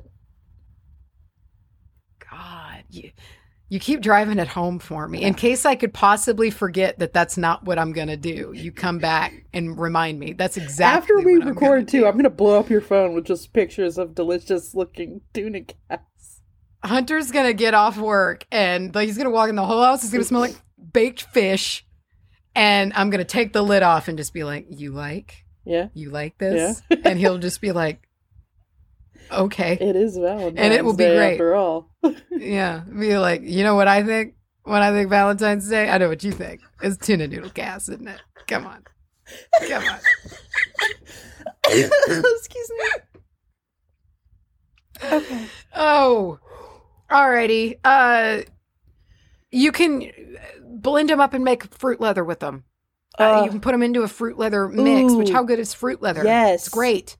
God, you, you keep driving it home for me. In case I could possibly forget that that's not what I'm going to do. You come back and remind me. That's exactly After we what record I'm too, do. I'm going to blow up your phone with just pictures of delicious looking tuna gas. Hunter's going to get off work and like, he's going to walk in the whole house. It's going to smell like baked fish. And I'm going to take the lid off and just be like, you like? Yeah. You like this? Yeah. And he'll just be like, okay. It is Valentine's and it will be Day great. After all. Yeah. Be like, you know what I think? When I think Valentine's Day, I know what you think. It's tuna noodle gas, isn't it? Come on. Come on. Excuse me. Okay. Oh. Alrighty. Uh, you can blend them up and make fruit leather with them. Uh, uh, you can put them into a fruit leather mix, ooh, which how good is fruit leather? Yes. It's great.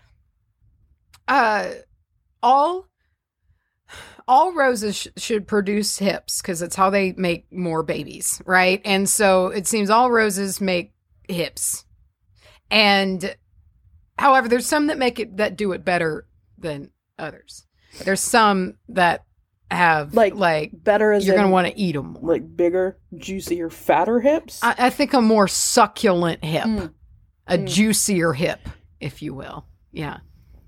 Uh, all all roses sh- should produce hips because it's how they make more babies, right? And so it seems all roses make hips. And however, there's some that make it that do it better than others. There's some that have Like, like, better as you're in, going to want to eat them more. like bigger, juicier, fatter hips. I, I think a more succulent hip, Mm. a Mm. juicier hip, if you will. Yeah.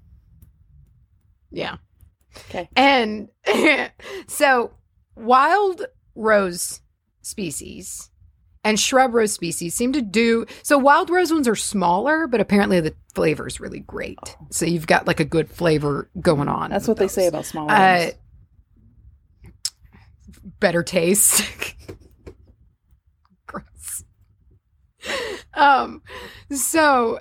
Yeah. Okay. And so wild rose species and shrub rose species seem to do so. Wild rose ones are smaller, but apparently the flavor is really great. So you've got like a good flavor going on. That's with what they those. say about smaller Uh, ones. better taste. Gross. Um. So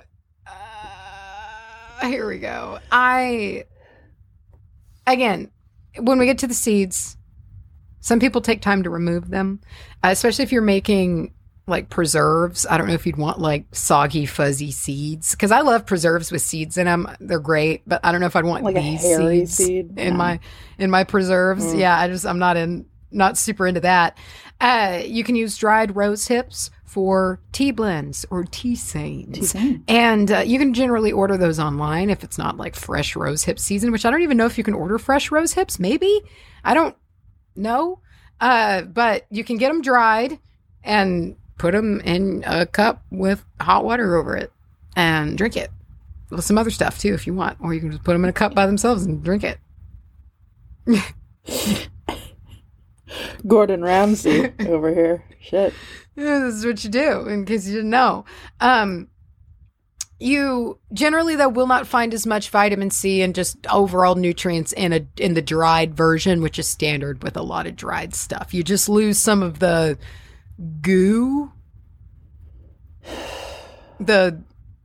uh, here we go. I again, when we get to the seeds, some people take time to remove them, uh, especially if you're making like preserves. I don't know if you'd want like soggy, fuzzy seeds, because I love preserves with seeds in them. They're great, but I don't know if I'd want Like a these hairy seeds seed? in No. my in my preserves. Mm. Yeah, I just I'm not in not super into that. Uh, you can use dried rose hips for tea blends or tea stains. Tisane. And uh, you can generally order those online if it's not like fresh rose hip season, which I don't even know if you can order fresh rose hips. Maybe. I don't know. Uh, but you can get them dried and put them in a cup with hot water over it and drink it with some other stuff too if you want. Or you can just put them in a cup by themselves and drink it. Gordon Ramsay over here. Shit. This is what you do, in case you didn't know. Um, you generally, though, will not find as much vitamin C and just overall nutrients in a in the dried version, which is standard with a lot of dried stuff. You just lose some of the goo, the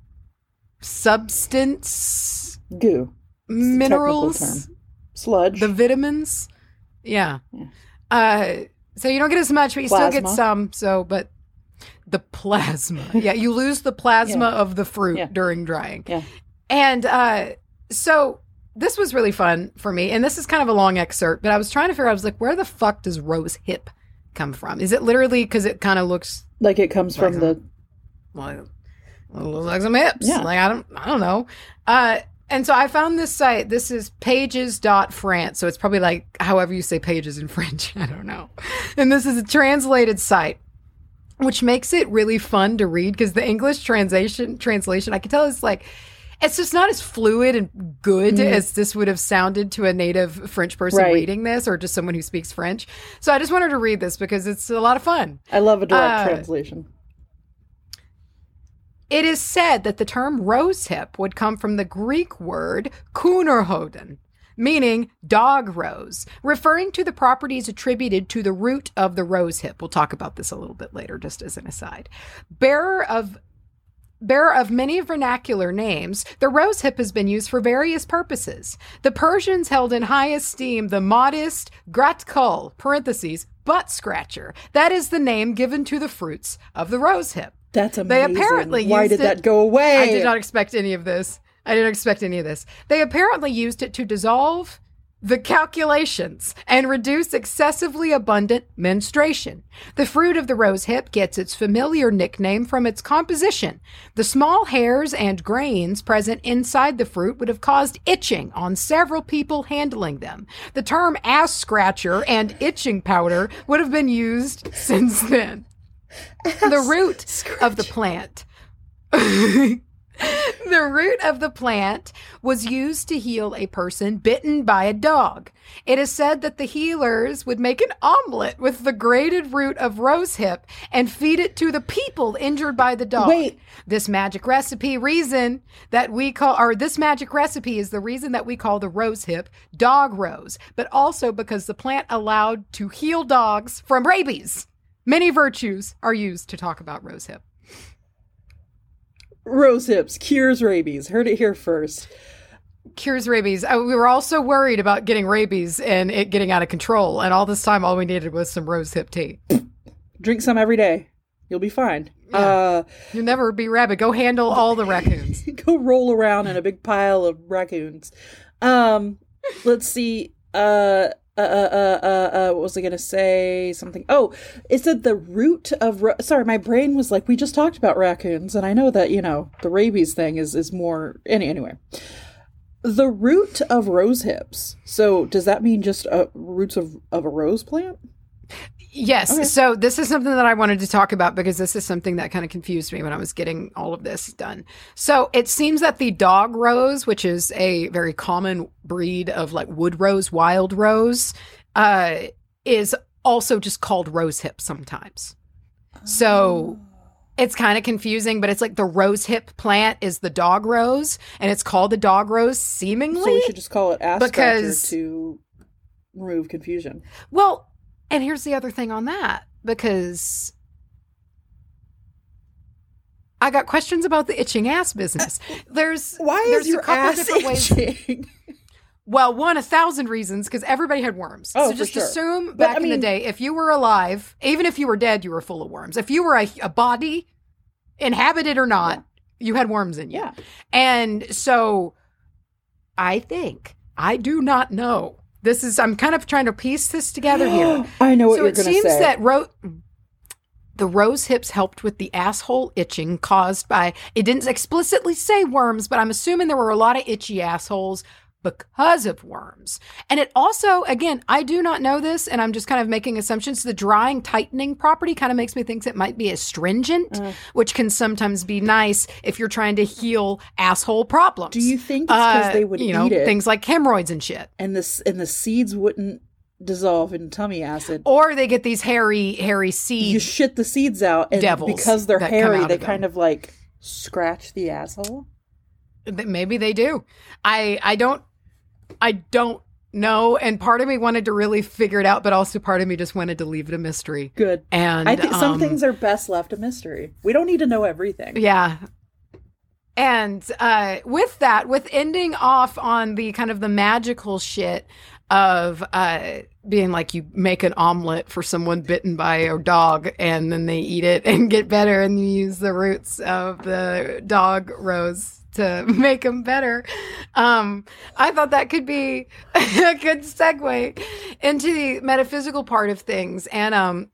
substance, Goo. It's the minerals, technical term. Sludge. the vitamins. Yeah. Yeah. Uh, so you don't get as much, but you still get Plasma. some. So, but the plasma. Yeah, you lose the plasma Yeah. of the fruit Yeah. during drying. Yeah. And uh, so this was really fun for me. And this is kind of a long excerpt, but I was trying to figure out, I was like, where the fuck does rose hip come from? Is it literally because it kind of looks Like it comes Like from the. like, it looks like some hips? Yeah. Like, I don't, I don't know. Uh, and so I found this site. This is pages dot france. So it's probably like however you say pages in French. I don't know. And this is a translated site, which makes it really fun to read because the English translation translation, I can tell is like, it's just not as fluid and good Mm. as this would have sounded to a native French person Right. reading this or just someone who speaks French. So I just wanted to read this because it's a lot of fun. I love a direct Uh, translation. It is said that the term rosehip would come from the Greek word kunerhoden, meaning dog rose, referring to the properties attributed to the root of the rosehip. We'll talk about this a little bit later, just as an aside. Bearer of Bearer of many vernacular names, the rosehip has been used for various purposes. The Persians held in high esteem the modest gratkul, parentheses, butt scratcher. That is the name given to the fruits of the rosehip. That's amazing. They apparently Why used did it- that go away? I did not expect any of this. I didn't expect any of this. They apparently used it to dissolve the calculations and reduce excessively abundant menstruation. The fruit of the rosehip gets its familiar nickname from its composition. The small hairs and grains present inside the fruit would have caused itching on several people handling them. The term ass scratcher and itching powder would have been used since then. The root of the plant. The root of the plant was used to heal a person bitten by a dog. It is said that the healers would make an omelet with the grated root of rosehip and feed it to the people injured by the dog. Wait. This magic recipe reason that we call, or this magic recipe is the reason that we call the rosehip dog rose, but also because the plant allowed to heal dogs from rabies. Many virtues are used to talk about rosehip. Rose hips cures rabies. Heard it here first. Cures rabies. Uh, we were also worried about getting rabies and it getting out of control. And all this time, all we needed was some rosehip tea. Drink some every day. You'll be fine. Uh, You'll never be rabid. Go handle all the raccoons. go roll around in a big pile of raccoons. Um, let's see. Uh, uh, uh, uh, uh, what was I gonna say? Something. Oh, it said the root of. Ra- Sorry, my brain was like, we just talked about raccoons, and I know that you know the rabies thing is is more. Any anyway. The root of rose hips. So does that mean just uh, roots of, of a rose plant? Yes. Okay. So this is something that I wanted to talk about because this is something that kind of confused me when I was getting all of this done. So it seems that the dog rose, which is a very common breed of like wood rose, wild rose, uh, is also just called rose hip sometimes. So it's kind of confusing, but it's like the rose hip plant is the dog rose, and it's called the dog rose seemingly. So we should just call it ass because, scratcher to remove confusion. Well, and here's the other thing on that, because I got questions about the itching ass business. There's Why there's is your a couple ass different itching? ways. Well, one, a thousand reasons, because everybody had worms. Oh, so just for sure. assume But, back I in mean- the day, if you were alive, even if you were dead, you were full of worms. If you were a, a body, inhabited or not, yeah. you had worms in you. Yeah. And so I think, I do not know. This is, I'm kind of trying to piece this together here. I know what so you're it going to seems say. that ro- the rose hips helped with the asshole itching caused by, it didn't explicitly say worms, but I'm assuming there were a lot of itchy assholes because of worms. And it also, again, I do not know this, and I'm just kind of making assumptions. The drying, tightening property kind of makes me think it might be astringent, uh, which can sometimes be nice if you're trying to heal asshole problems. Do you think it's because uh, they would you know, eat it? Things like hemorrhoids and shit. And, this, and the seeds wouldn't dissolve in tummy acid. Or they get these hairy, hairy seed You shit the seeds out, and devils because they're that come hairy, out they of them. kind of like scratch the asshole. Maybe they do. I I don't I don't know. And part of me wanted to really figure it out, but also part of me just wanted to leave it a mystery. Good. And I think some um, things are best left a mystery. We don't need to know everything. Yeah. And uh, with that, with ending off on the kind of the magical shit of uh, being like you make an omelet for someone bitten by a dog and then they eat it and get better, and you use the roots of the dog rose to make them better. Um, I thought that could be a good segue into the metaphysical part of things. And um,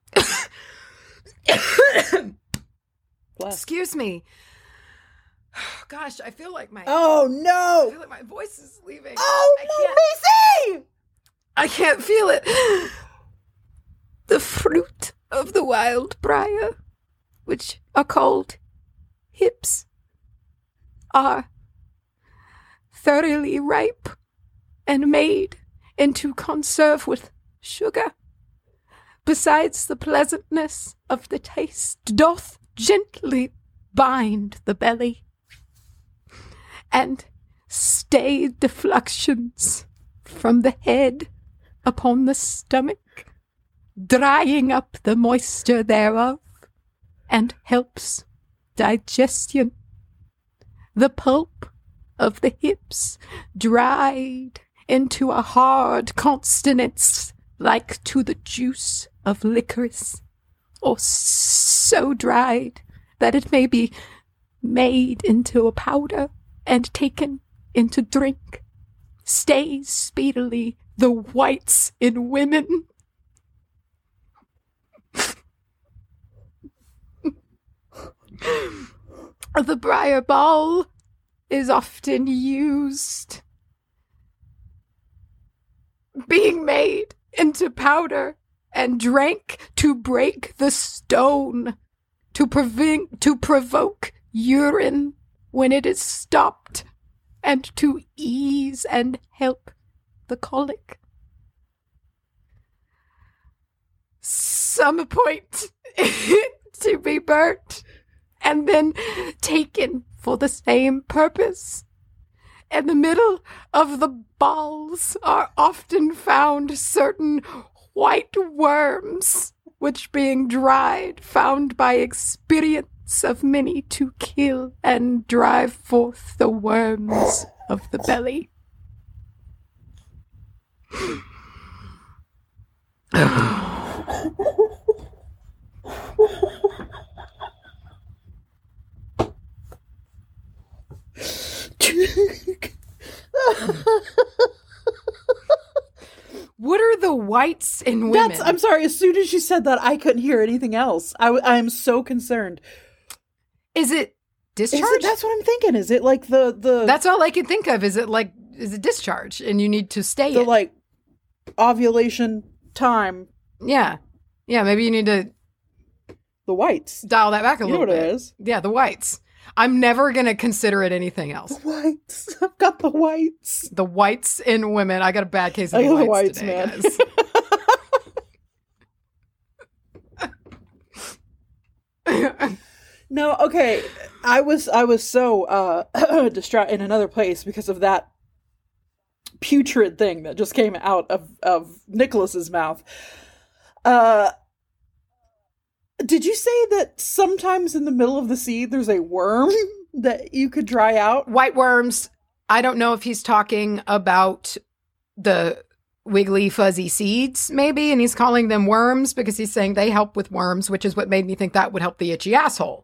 excuse me. Gosh, I feel like my Oh I no! feel like my voice is leaving. Oh I no, can't, Macy! I can't feel it. The fruit of the wild briar, which are called hips, are thoroughly ripe and made into conserve with sugar. Besides the pleasantness of the taste, doth gently bind the belly and stay defluxions from the head upon the stomach, drying up the moisture thereof, and helps digestion. The pulp of the hips dried into a hard consonance like to the juice of licorice, or so dried that it may be made into a powder and taken into drink, stays speedily the whites in women. The briar ball is often used, being made into powder and drank to break the stone, to prevent, to provoke urine when it is stopped, and to ease and help the colic. Some point to be burnt and then taken for the same purpose. In the middle of the balls are often found certain white worms, which being dried, found by experience of many to kill and drive forth the worms of the belly. What are the whites in women? That's, I'm sorry, as soon as you said that, I couldn't hear anything else. I, I'm so concerned. Is it discharge? Is it, that's what I'm thinking. Is it like the... the? That's all I can think of. Is it like is a discharge, and you need to stay The it. like ovulation time, Yeah. Yeah, maybe you need to the whites. dial that back a You know little what bit. it is. Yeah, the whites. I'm never going to consider it anything else. The whites. I've got the whites. The whites in women. I got a bad case of I the got the whites, whites, today, man. guys. No, okay. I was I was so uh distraught in another place because of that putrid thing that just came out of of Nicholas's mouth. Uh did you say that sometimes in the middle of the sea there's a worm that you could dry out? White worms. I don't know if he's talking about the wiggly fuzzy seeds, maybe, and he's calling them worms because he's saying they help with worms, which is what made me think that would help the itchy asshole.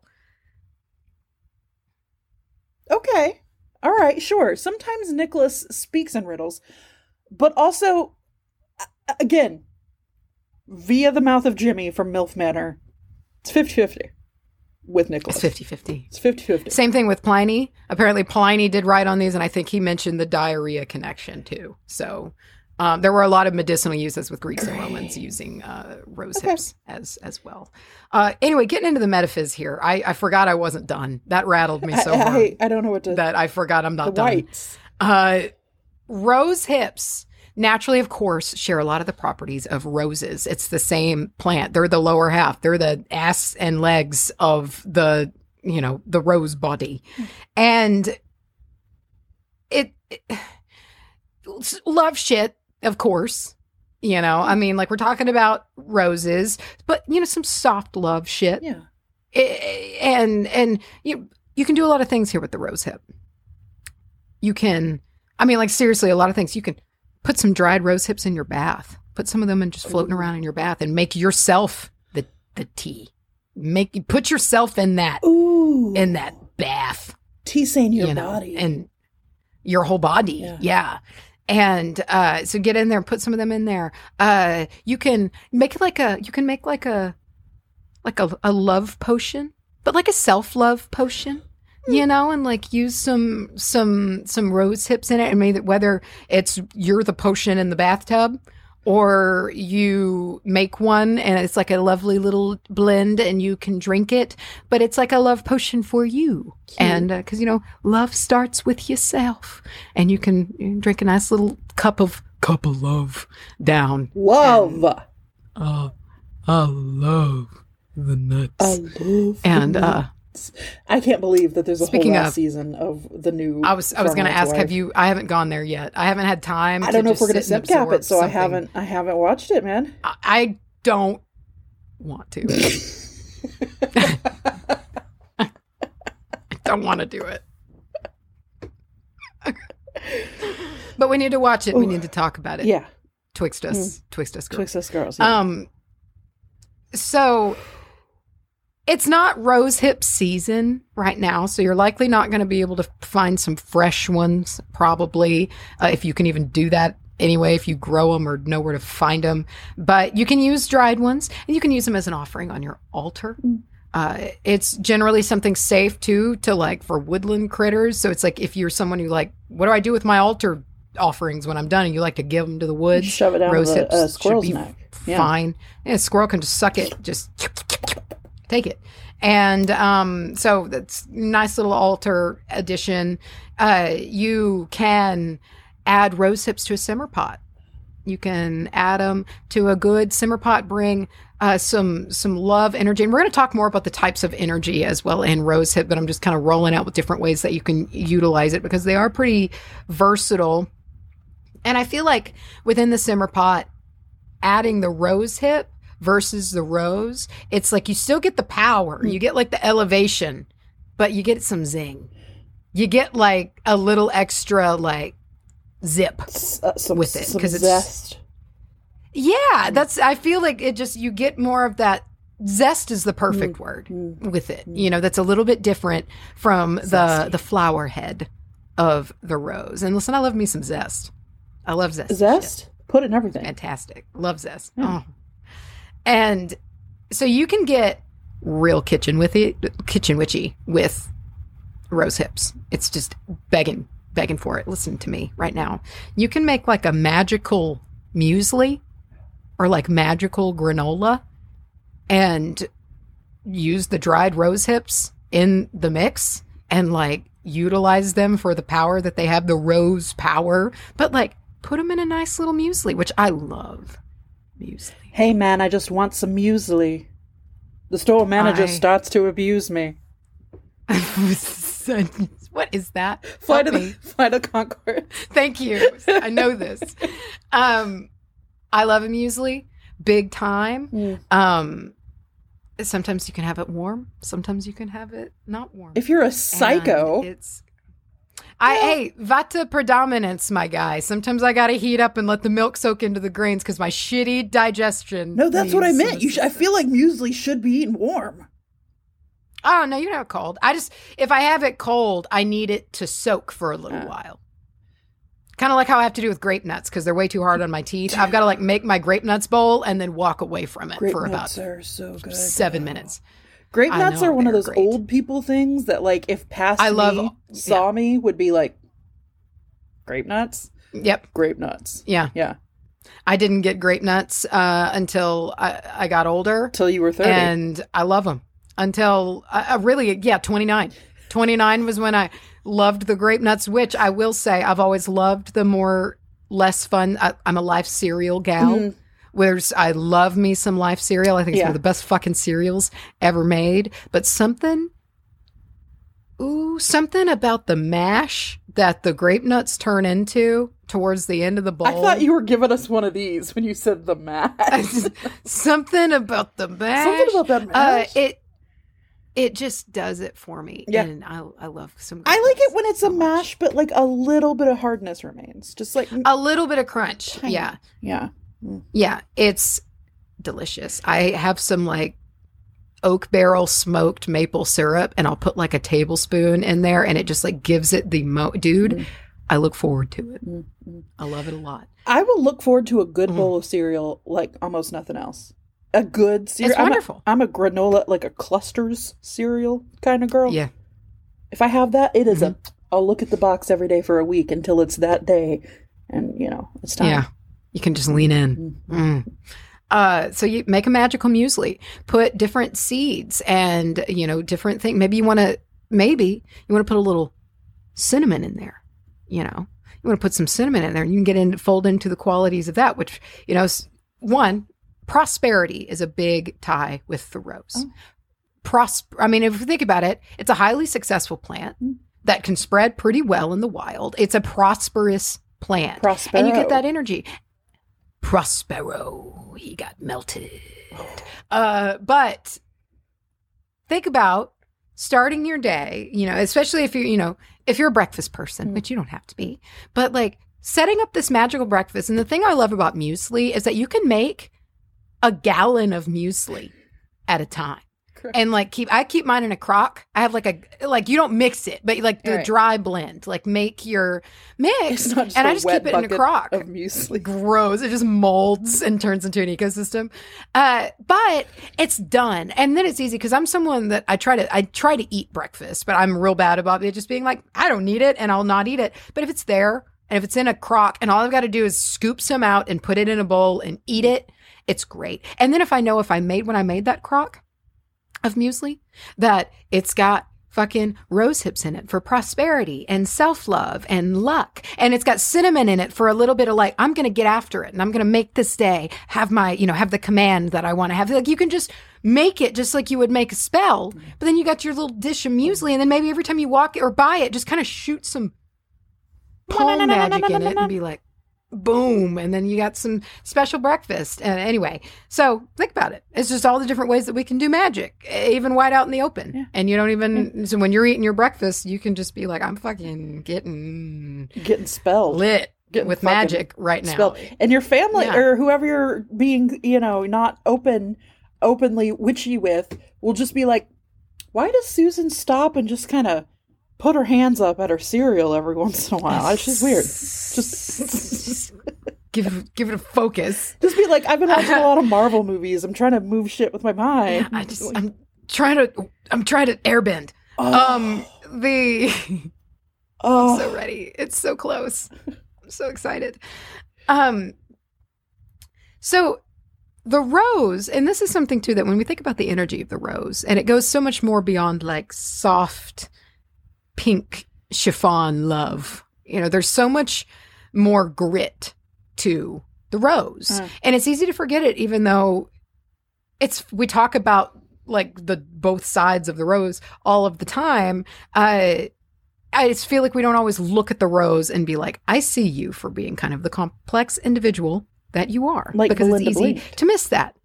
Okay. All right, sure. Sometimes Nicholas speaks in riddles, but also, a- again, via the mouth of Jimmy from MILF Manor, it's fifty-fifty with Nicholas. It's fifty-fifty. It's fifty-fifty. Same thing with Pliny. Apparently Pliny did write on these, and I think he mentioned the diarrhea connection too. So um, there were a lot of medicinal uses with Greeks and Romans using uh, rose Okay. hips as as well. Uh, anyway, getting into the metaphys here. I, I forgot I wasn't done. That rattled me so I, hard I, I don't know what to... that I forgot I'm the not done. whites. Uh, rose hips, naturally, of course, share a lot of the properties of roses. It's the same plant. They're the lower half. They're the ass and legs of the, you know, the rose body. And it, it love shit, of course. You know, I mean, like we're talking about roses, but, you know, some soft love shit. Yeah. I- and and you you can do a lot of things here with the rose hip. You can, I mean, like seriously, a lot of things. You can put some dried rose hips in your bath. Put some of them and just floating around in your bath, and make yourself the the tea. Make put yourself in that Ooh. in that bath. Tea stain your you know, body. and your whole body. Yeah. Yeah. And uh, so get in there and put some of them in there. Uh, you can make like a you can make like a like a, a love potion, but like a self-love potion, you know, and like use some some some rose hips in it, and maybe whether it's you're the potion in the bathtub, or you make one and it's like a lovely little blend and you can drink it, but it's like a love potion for you. Cute. And because, uh, you know, love starts with yourself, and you can, you can drink a nice little cup of cup of love down. Love. Uh, I love the nuts. I love and the uh, nuts. I can't believe that there's a Speaking whole last of- season of the new. I was I was going to Fahrenheit ask, Wife. have you? I haven't gone there yet. I haven't had time. I to don't know if just we're going to sit and simp cap absorb it, so I something. haven't. I haven't watched it, man. I, I don't want to. I don't want to do it. But we need to watch it. We Ooh. need to talk about it. Yeah, Twixt us. Twixt us, girl. Twixt us girls. Yeah. Um, so it's not rose hip season right now, so you're likely not going to be able to find some fresh ones, probably, uh, if you can even do that anyway, if you grow them or know where to find them. But you can use dried ones, and you can use them as an offering on your altar. Uh, it's generally something safe too, to like for woodland critters. So it's like if you're someone who like, what do I do with my altar offerings when I'm done, and you like to give them to the woods, Shove it down rose the hips uh, should squirrel's be neck. Yeah. fine. Yeah, a squirrel can just suck it, just take it. And um, so that's nice little altar addition. Uh, you can add rose hips to a simmer pot. You can add them to a good simmer pot, bring uh, some some love energy. And we're going to talk more about the types of energy as well in rose hip, but I'm just kind of rolling out with different ways that you can utilize it because they are pretty versatile. And I feel like within the simmer pot, adding the rose hip versus the rose, it's like you still get the power. You get like the elevation, but you get some zing. You get like a little extra like zip. S- uh, some, with it, some 'cause it's- zest. Yeah, that's, I feel like it just, you get more of that. Zest is the perfect word Mm. with it. You know, that's a little bit different from the, Zesty. the flower head of the rose. And listen, I love me some zest. I love zest. Zest. Put it in everything. Fantastic. Love zest. Yeah. Oh. And so you can get real kitchen with it, kitchen witchy with rose hips. It's just begging, begging for it. Listen to me right now. You can make like a magical muesli or like magical granola and use the dried rose hips in the mix and like utilize them for the power that they have, the rose power, but like put them in a nice little muesli, which I love. Muesli. Hey man, I just want some muesli. The store manager I... starts to abuse me. What is that? Flight of, the, Flight of Conchords. Thank you. I know this. Um, I love a muesli. Big time. Mm. Um, sometimes you can have it warm. Sometimes you can have it not warm. If you're a psycho. And it's... I, yeah. Hey, vata predominance, my guy. Sometimes I got to heat up and let the milk soak into the grains because my shitty digestion. No, that's what I meant. You sh- I feel like muesli should be eaten warm. Oh, no, you don't have it cold. I just, if I have it cold, I need it to soak for a little uh. while. Kind of like how I have to do with grape nuts because they're way too hard on my teeth. I've got to like make my grape nuts bowl and then walk away from it grape for nuts about are so good. seven oh. minutes. Grape nuts know, are one of those great. old people things that, like, if past I love, me saw yeah. me, would be like, grape nuts? Yep. Grape nuts. Yeah. Yeah. I didn't get grape nuts uh, until I, I got older. Until you were thirty. And I love them. Until, I, I really, yeah, twenty-nine. twenty-nine was when I loved the grape nuts, which I will say I've always loved the more, less fun. I, I'm a Life cereal gal. Mm. Whereas I love me some Life cereal. I think it's yeah. one of the best fucking cereals ever made. But something, ooh, something about the mash that the grape nuts turn into towards the end of the bowl. I thought you were giving us one of these when you said the mash. Something about the mash. Something about that mash. Uh, it it just does it for me. Yeah. And I I love some. I like it when it's so a mash, much. But like a little bit of hardness remains. Just like a little bit of crunch. Tiny. Yeah. Yeah. Yeah, it's delicious. I have some like oak barrel smoked maple syrup and I'll put like a tablespoon in there and it just like gives it the mo dude. Mm. I look forward to it. Mm-hmm. I love it a lot. I will look forward to a good mm. bowl of cereal like almost nothing else. A good cereal. It's wonderful. I'm a, I'm a granola, like a clusters cereal kind of girl. Yeah. If I have that, it is mm-hmm. a, I'll look at the box every day for a week until it's that day and, you know, it's time. Yeah. You can just lean in. Mm. Uh, so you make a magical muesli. Put different seeds and, you know, different things. Maybe you want to, maybe you want to put a little cinnamon in there. You know, you want to put some cinnamon in there. And you can get in, fold into the qualities of that, which, you know, one, prosperity is a big tie with the rose. Oh. Prosper. I mean, if you think about it, it's a highly successful plant mm. that can spread pretty well in the wild. It's a prosperous plant. Prospero. And you get that energy. Prospero, he got melted. Uh, but think about starting your day, you know, especially if you're, you know, if you're a breakfast person, mm. which you don't have to be, but like setting up this magical breakfast. And the thing I love about muesli is that you can make a gallon of muesli at a time. And like keep, I keep mine in a crock. I have like a, like you don't mix it, but like the right. dry blend, like make your mix. And I just keep it in a crock. Of muesli. Gross. It just molds and turns into an ecosystem. Uh, but it's done. And then it's easy because I'm someone that I try to, I try to eat breakfast, but I'm real bad about it just being like, I don't need it and I'll not eat it. But if it's there and if it's in a crock and all I've got to do is scoop some out and put it in a bowl and eat it, it's great. And then if I know if I made, when I made that crock of muesli, that it's got fucking rose hips in it for prosperity and self-love and luck. And it's got cinnamon in it for a little bit of like, I'm going to get after it and I'm going to make this day have my, you know, have the command that I want to have. Like you can just make it just like you would make a spell, but then you got your little dish of muesli and then maybe every time you walk or buy it, just kind of shoot some palm magic in it and be like, boom, and then you got some special breakfast. Uh, anyway, so think about it. It's just all the different ways that we can do magic, even wide out in the open. Yeah. And you don't even, yeah. so when you're eating your breakfast, you can just be like, I'm fucking getting... Getting spelled. Lit getting with magic right now. Spelled. And your family, yeah. or whoever you're being, you know, not open, openly witchy with, will just be like, why does Susan stop and just kind of put her hands up at her cereal every once in a while? It's just weird. Just give it, give it a focus. Just be like, I've been watching a lot of Marvel movies. I'm trying to move shit with my mind. I just, I'm trying to, I'm trying to airbend. Oh. Um, the Oh, I'm so ready. It's so close. I'm so excited. Um, so the rose, and this is something too that when we think about the energy of the rose, and it goes so much more beyond like soft pink chiffon love. You know, there's so much more grit to the rose. Mm. And it's easy to forget it, even though it's, we talk about like the both sides of the rose all of the time. Uh, I just feel like we don't always look at the rose and be like, I see you for being kind of the complex individual that you are. Like because Belinda it's easy blinked. to miss that.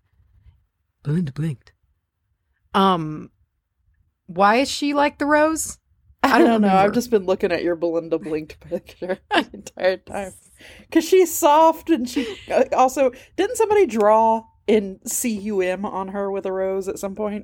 Belinda blinked. Um, why is she like the rose? I, I don't, don't know. remember. I've just been looking at your Belinda blinked picture the entire time. Because she's soft and she uh, also... Didn't somebody draw in C U M on her with a rose at some point?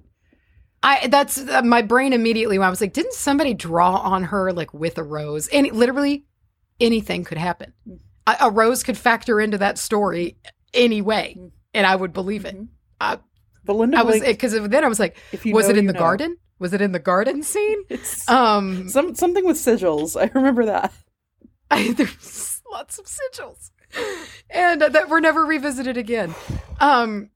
I that's uh, my brain immediately when I was like, didn't somebody draw on her like with a rose? And it, literally anything could happen. A, a rose could factor into that story anyway, and I would believe it. Mm-hmm. Uh, Belinda I was blinked. because then I was like, If you was know, it in you the know. garden? Was it in the garden scene? It's Um, some something with sigils. I remember that. I, there's lots of sigils, and uh, that were never revisited again. Um,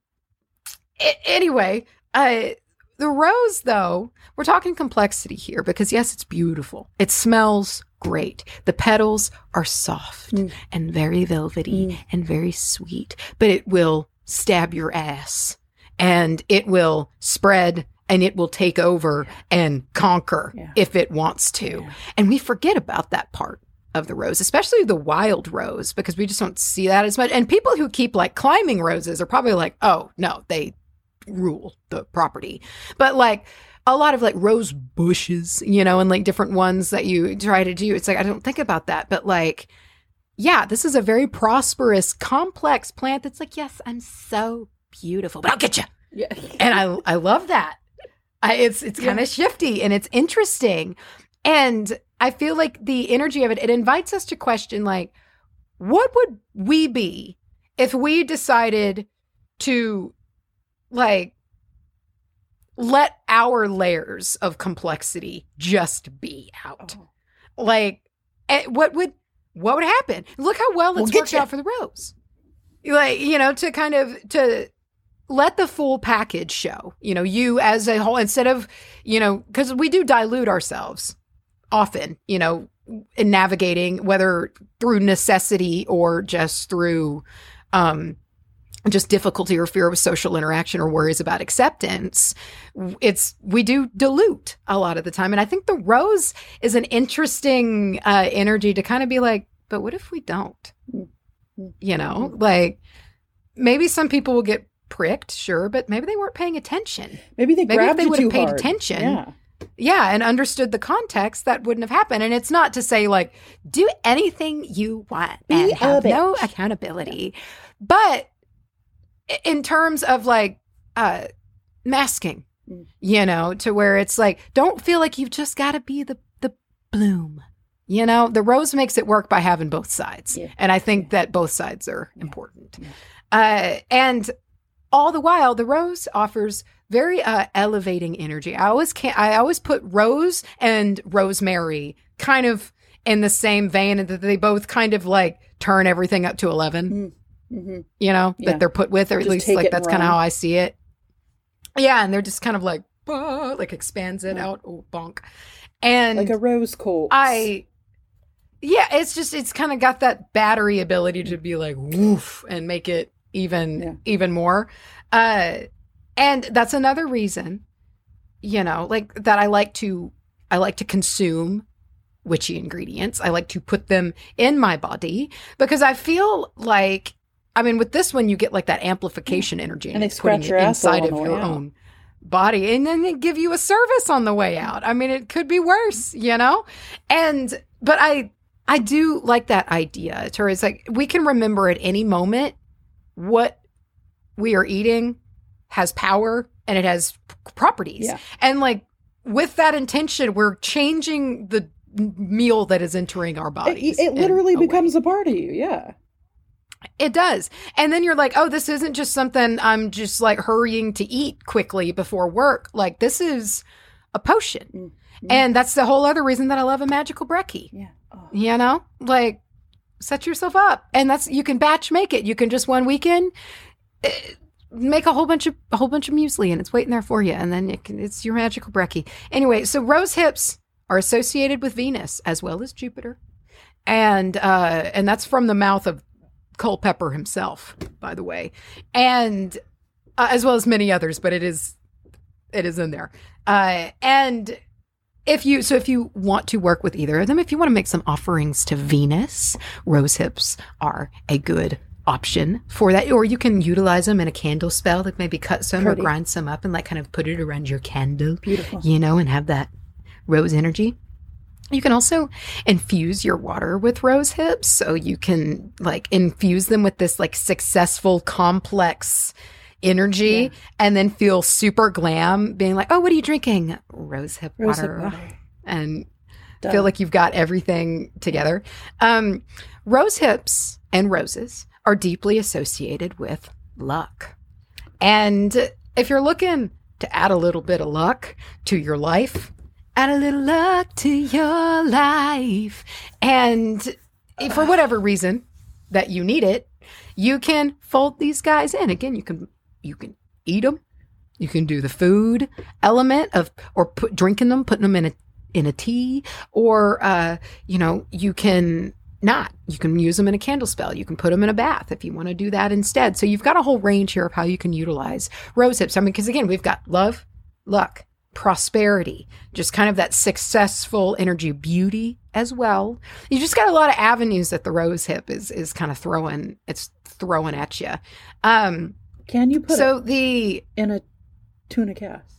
a- anyway, uh, the rose, though, we're talking complexity here because yes, it's beautiful. It smells great. The petals are soft Mm. and very velvety Mm. and very sweet, but it will stab your ass and it will spread and it will take over and conquer Yeah. if it wants to. Yeah. And we forget about that part of the rose, especially the wild rose, because we just don't see that as much. And people who keep like climbing roses are probably like, oh, no, they rule the property. But like a lot of like rose bushes, you know, and like different ones that you try to do, it's like, I don't think about that. But like, yeah, this is a very prosperous, complex plant that's like, yes, I'm so beautiful, but I'll get you. Yeah. And I I love that. I, it's it's kind of Yeah. shifty and it's interesting. And I feel like the energy of it, it invites us to question, like, what would we be if we decided to, like, let our layers of complexity just be out? Oh. Like, eh, what would what would happen? Look how well We'll it's get worked ya. out for the rose. Like, you know, to kind of to let the full package show, you know, you as a whole, instead of, you know, because we do dilute ourselves often, you know, in navigating, whether through necessity or just through um, just difficulty or fear of social interaction or worries about acceptance. It's, we do dilute a lot of the time. And I think the rose is an interesting uh, energy to kind of be like, but what if we don't? You know, like maybe some people will get pricked, sure, but maybe they weren't paying attention. Maybe they Maybe if grabbed they you would have too paid hard. attention. Yeah. Yeah, and understood the context, that wouldn't have happened. And it's not to say like, do anything you want Be and a have no bitch. accountability. But i- in terms of like uh masking, Mm. you know, to where it's like, don't feel like you've just got to be the the bloom. You know, the rose makes it work by having both sides. Yeah. And I think that both sides are Yeah. important. Yeah. Uh, and all the while, the rose offers very uh, elevating energy. I always can I always put rose and rosemary kind of in the same vein, and that they both kind of like turn everything up to eleven. Mm-hmm. You know, Yeah. that they're put with, or at Just least take like it that's and kind of run. how I see it. Yeah, and they're just kind of like bah, like expands it out, oh bonk, and Like a rose corpse. I. Yeah, it's just, it's kind of got that battery ability to be like, woof, and make it even, Yeah. even more. Uh, and that's another reason, you know, like that I like to, I like to consume witchy ingredients. I like to put them in my body because I feel like, I mean, with this one, you get like that amplification energy And they it's putting scratch your it asshole inside on of the your way out. own body, and then they give you a service on the way out. I mean, it could be worse, you know? And, but I, I do like that idea. It's, it's like we can remember at any moment what we are eating has power and it has p- properties. Yeah. And like with that intention, we're changing the m- meal that is entering our It, bodies. it in literally a way. becomes a part of you. Yeah. It does. And then you're like, oh, this isn't just something I'm just like hurrying to eat quickly before work. Like this is a potion. Mm. And that's the whole other reason that I love a magical brekkie. Yeah. Oh. You know, like set yourself up, and that's you can batch make it. You can just one weekend uh, make a whole bunch of a whole bunch of muesli, and it's waiting there for you, and then it can, it's your magical brekkie. Anyway, so rose hips are associated with Venus as well as Jupiter, and uh, and that's from the mouth of Culpeper himself, by the way, and uh, as well as many others, but it is it is in there, uh, and. If you so if you want to work with either of them, if you want to make some offerings to Venus, rose hips are a good option for that. Or you can utilize them in a candle spell, like maybe cut some Pretty. or grind some up and like kind of put it around your candle. Beautiful. You know, and have that rose energy. You can also infuse your water with rose hips. So you can like infuse them with this like successful, complex energy, yeah. and then feel super glam being like, oh, what are you drinking? Rose hip Rose water. hip water. And Done. Feel like you've got everything together. Um, rose hips and roses are deeply associated with luck. And if you're looking to add a little bit of luck to your life, add a little luck to your life. And for whatever reason that you need it, you can fold these guys in. Again, you can you can eat them. You can do the food element of, or put drinking them, putting them in a in a tea, or uh, you know, you can not. You can use them in a candle spell. You can put them in a bath if you want to do that instead. So you've got a whole range here of how you can utilize rose hips. I mean, because again, we've got love, luck, prosperity, just kind of that successful energy, beauty as well. You just got a lot of avenues that the rose hip is is kind of throwing. It's throwing at you. Um, Can you put so it the in a tuna cast?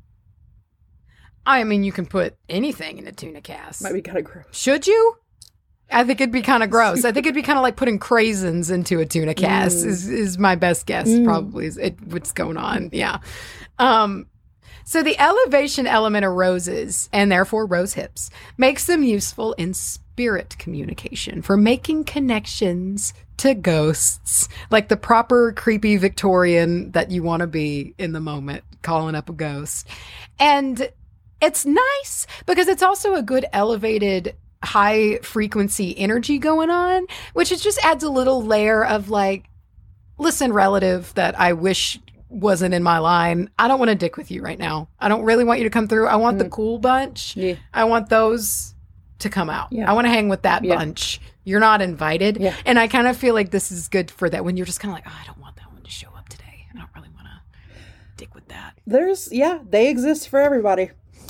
I mean, you can put anything in a tuna cast. Might be kind of gross. Should you? I think it'd be kind of gross. I think it'd be kind of like putting craisins into a tuna cast. Mm. Is is my best guess. Mm. Probably is it, what's going on. Yeah. Um. So the elevation element of roses, and therefore rose hips, makes them useful in spirit communication for making connections to ghosts, like the proper creepy Victorian that you want to be in the moment, calling up a ghost. And it's nice because it's also a good elevated high frequency energy going on, which is just adds a little layer of like, listen, relative that I wish wasn't in my line. I don't want to dick with you right now. I don't really want you to come through. I want mm. the cool bunch. Yeah. I want those to come out. Yeah. I want to hang with that yeah. bunch. You're not invited. Yeah. And I kind of feel like this is good for that when you're just kind of like, oh, I don't want that one to show up today. I don't really want to dick with that. There's, yeah, they exist for everybody.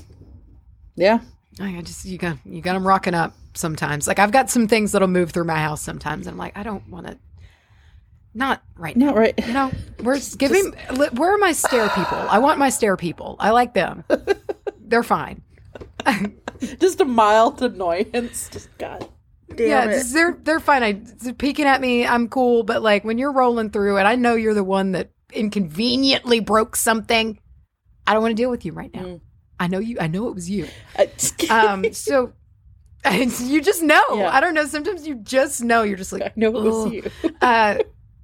Yeah. I just, you got, you got them rocking up sometimes. Like I've got some things that'll move through my house sometimes. And I'm like, I don't want to. Not right now. Not right. You know, we're giving, just, where are my stair people? I want my stair people. I like them. They're fine. Just a mild annoyance. Just God damn yeah, it. Just, they're, they're fine. I, they're peeking at me. I'm cool. But like when you're rolling through and I know you're the one that inconveniently broke something, I don't want to deal with you right now. Mm. I know you. I know it was you. um. So you just know. Yeah. I don't know. Sometimes you just know. You're just like, I know it was you. uh,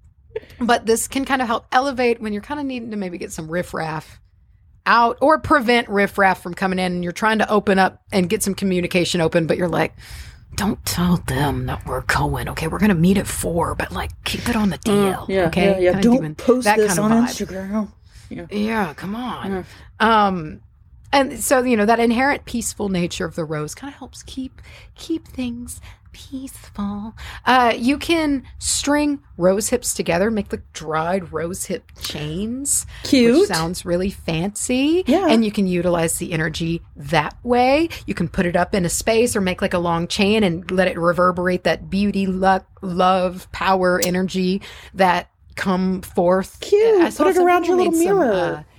But this can kind of help elevate when you're kind of needing to maybe get some riffraff out or prevent riffraff from coming in and you're trying to open up and get some communication open, but you're like, don't tell them that we're going. Okay, we're going to meet at four, but like keep it on the D L. Uh, yeah, okay, yeah, yeah. Don't post that this kind on of Instagram. Yeah. yeah, come on. Yeah. Um, and so, you know, that inherent peaceful nature of the rose kind of helps keep keep things peaceful. Uh, you can string rose hips together, make the dried rose hip chains. Cute. Which sounds really fancy. Yeah. And you can utilize the energy that way. You can put it up in a space or make like a long chain and let it reverberate that beauty, luck, love, power, energy that come forth. Cute. I put it around your little mirror. Some, uh,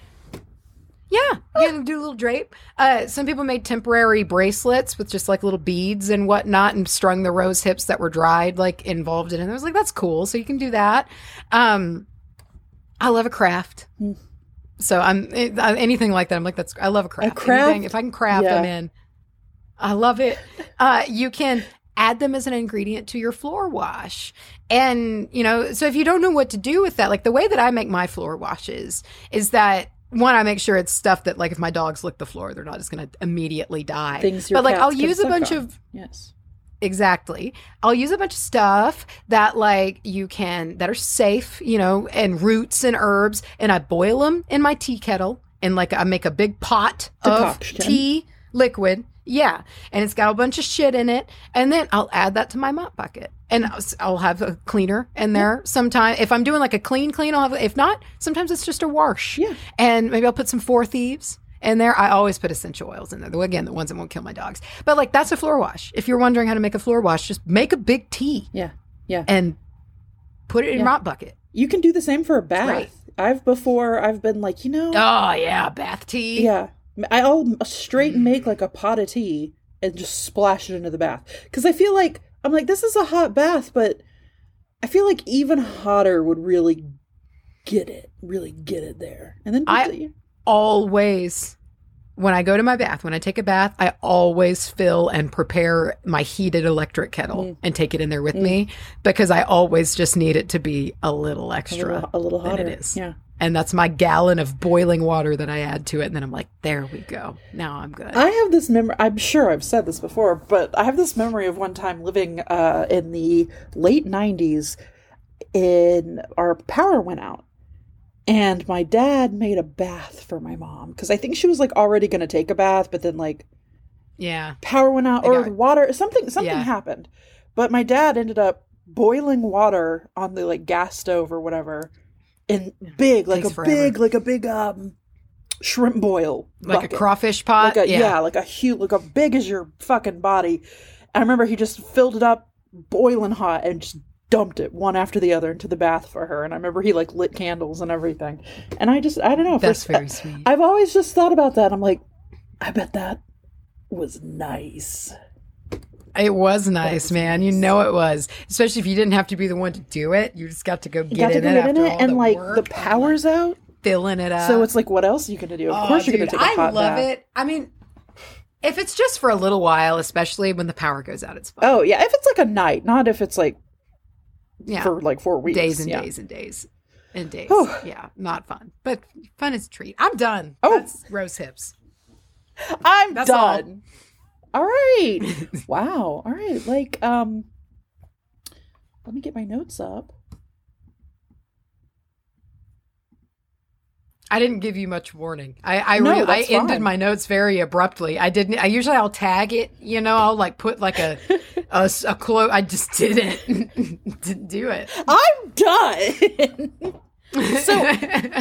Yeah, you do a little drape. Uh, some people made temporary bracelets with just like little beads and whatnot and strung the rose hips that were dried, like involved in it. And I was like, that's cool. So you can do that. Um, I love a craft. Mm. So I'm it, anything like that. I'm like, that's, I love a craft. A craft? Anything, if I can craft, yeah. I'm in. I love it. Uh, you can add them as an ingredient to your floor wash. And, you know, so if you don't know what to do with that, like the way that I make my floor washes is that one, I make sure it's stuff that, like, if my dogs lick the floor, they're not just going to immediately die. Things your but like, cats I'll can use a suck bunch on. of Yes. exactly. I'll use a bunch of stuff that, like, you can that are safe, you know, and roots and herbs, and I boil them in my tea kettle, and like I make a big pot Decoction. of tea liquid. Yeah, and it's got a bunch of shit in it, and then I'll add that to my mop bucket, and I'll, I'll have a cleaner in there. Sometime if I'm doing like a clean clean, I'll have. If not, sometimes it's just a wash. Yeah, and maybe I'll put some Four Thieves in there. I always put essential oils in there. Though again, the ones that won't kill my dogs. But like that's a floor wash. If you're wondering how to make a floor wash, just make a big tea. Yeah, yeah, and put it in yeah. mop bucket. You can do the same for a bath. Right. I've before I've been like, you know, oh yeah, bath tea. Yeah, I'll straight make like a pot of tea and just splash it into the bath. Because I feel like, I'm like, this is a hot bath, but I feel like even hotter would really get it, really get it there. And then I the, always, when I go to my bath, when I take a bath, I always fill and prepare my heated electric kettle mm. and take it in there with mm. me, because I always just need it to be a little extra. A little, a little hotter. Than it is. Yeah. And that's my gallon of boiling water that I add to it. And then I'm like, there we go. Now I'm good. I have this memory. I'm sure I've said this before, but I have this memory of one time living uh, in the late nineties. In our power went out. And my dad made a bath for my mom. Because I think she was like already going to take a bath. But then like, yeah, power went out. Or got, water. Something something yeah. happened. But my dad ended up boiling water on the like gas stove or whatever. In big, like a forever. big, like a big um, shrimp boil, like bucket. a crawfish pot. Like a, yeah. yeah, like a huge, like a big as your fucking body. I remember he just filled it up, boiling hot, and just dumped it one after the other into the bath for her. And I remember he like lit candles and everything. And I just, I don't know. That's for, very sweet. I've always just thought about that. I'm like, I bet that was nice. It was nice, was man. Nice. You know it was. Especially if you didn't have to be the one to do it. You just got to go get in it after all and the like work the power's like, out. Filling it up. So it's like, what else are you going to do? Of oh, course you're going to take a hot I love bath. it. I mean, if it's just for a little while, especially when the power goes out, it's fun. Oh, yeah. If it's like a night, not if it's like yeah. for like four weeks. Days and yeah. days and days and days. Oh. Yeah, not fun. But fun is a treat. I'm done. Oh. That's rose hips. I'm That's done. All, all right. Wow. All right. Like, um, let me get my notes up. I didn't give you much warning. I I, no, re- I ended fine. my notes very abruptly. I didn't. I usually I'll tag it. You know, I'll like put like a a, a quote. I just didn't didn't do it. I'm done. So,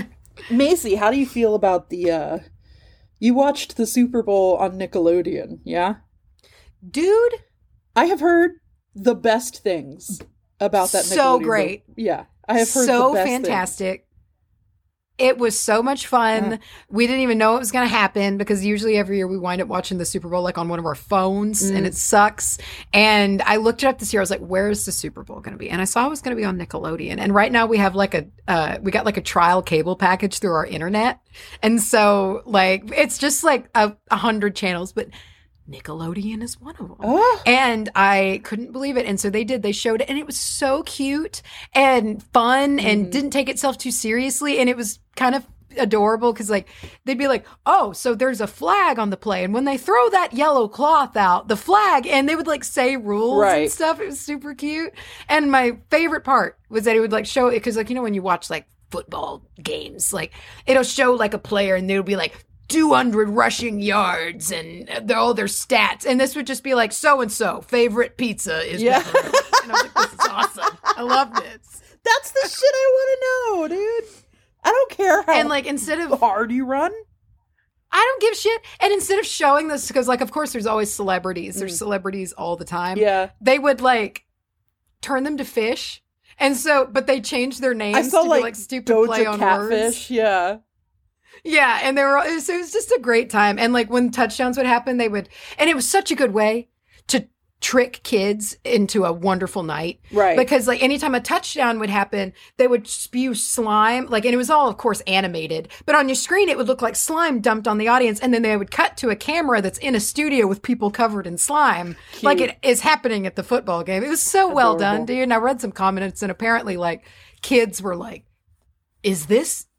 Macy, how do you feel about the? uh You watched the Super Bowl on Nickelodeon, yeah? Dude, I have heard the best things about that. So Nickelodeon great. Bowl. Yeah, I have heard so the best fantastic. Things. It was so much fun. Yeah. We didn't even know it was going to happen because usually every year we wind up watching the Super Bowl like on one of our phones mm. and it sucks. And I looked it up this year. I was like, where is the Super Bowl going to be? And I saw it was going to be on Nickelodeon. And right now we have like a, uh, we got like a trial cable package through our internet. And so like, it's just like a, a hundred channels, but Nickelodeon is one of them. Oh. And I couldn't believe it. And so they did, they showed it and it was so cute and fun mm. and didn't take itself too seriously. And it was kind of adorable because like they'd be like, oh, so there's a flag on the play. And when they throw that yellow cloth out, the flag, and they would like say rules right. and stuff. It was super cute. And my favorite part was that it would like show it because like, you know, when you watch like football games, like it'll show like a player and they'll be like, two hundred rushing yards and they're all their stats. And this would just be like, so-and-so, favorite pizza is yeah. pepperoni. And I was like, this is awesome. I love this. That's the shit I want to know, dude. I don't care how and like, instead of, hard you run. I don't give shit. And instead of showing this, because like, of course, there's always celebrities. There's mm. celebrities all the time. Yeah. They would like turn them to fish. And so, but they changed their names I saw, to like, be like stupid Doja play on Catfish, words. Yeah. Yeah, and they were, it was, it was just a great time. And like when touchdowns would happen, they would, and it was such a good way to trick kids into a wonderful night. Right. Because like anytime a touchdown would happen, they would spew slime, like, and it was all of course animated, but on your screen, it would look like slime dumped on the audience. And then they would cut to a camera that's in a studio with people covered in slime. Cute. Like it is happening at the football game. It was so Adorable. well done, dude. And I read some comments and apparently like kids were like, is this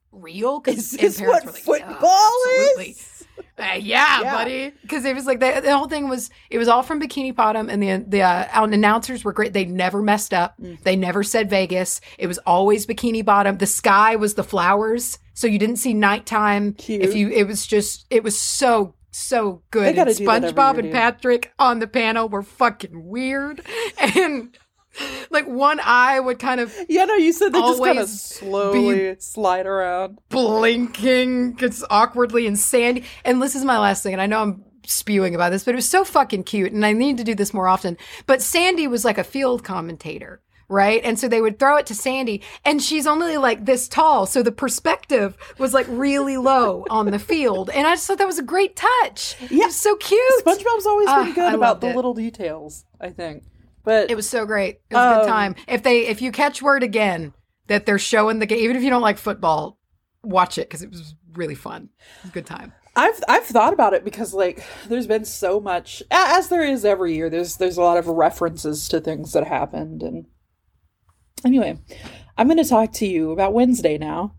real? Is this what like, football oh, absolutely. is? Uh, yeah, yeah, buddy. Because it was like the, the whole thing was it was all from Bikini Bottom, and the the uh, announcers were great. They never messed up. Mm. They never said Vegas. It was always Bikini Bottom. The sky was the flowers, so you didn't see nighttime. Cute. If you, it was just it was so so good. And SpongeBob year, and Patrick on the panel were fucking weird, and like one eye would kind of yeah no you said they just kind of slowly slide around blinking it's awkwardly. And Sandy, and this is my last thing, and I know I'm spewing about this, but it was so fucking cute, and I need to do this more often. But Sandy was like a field commentator, right? And so they would throw it to Sandy, and she's only like this tall, so the perspective was like really low on the field, and I just thought that was a great touch. Yeah, it was so cute. SpongeBob's always been uh, good I about the it. little details, I think. But it was so great. It was um, a good time. If they, if you catch word again that they're showing the game, even if you don't like football, watch it because it was really fun. It was a good time. I've I've thought about it because like there's been so much, as there is every year. There's there's a lot of references to things that happened. And anyway, I'm going to talk to you about Wednesday now.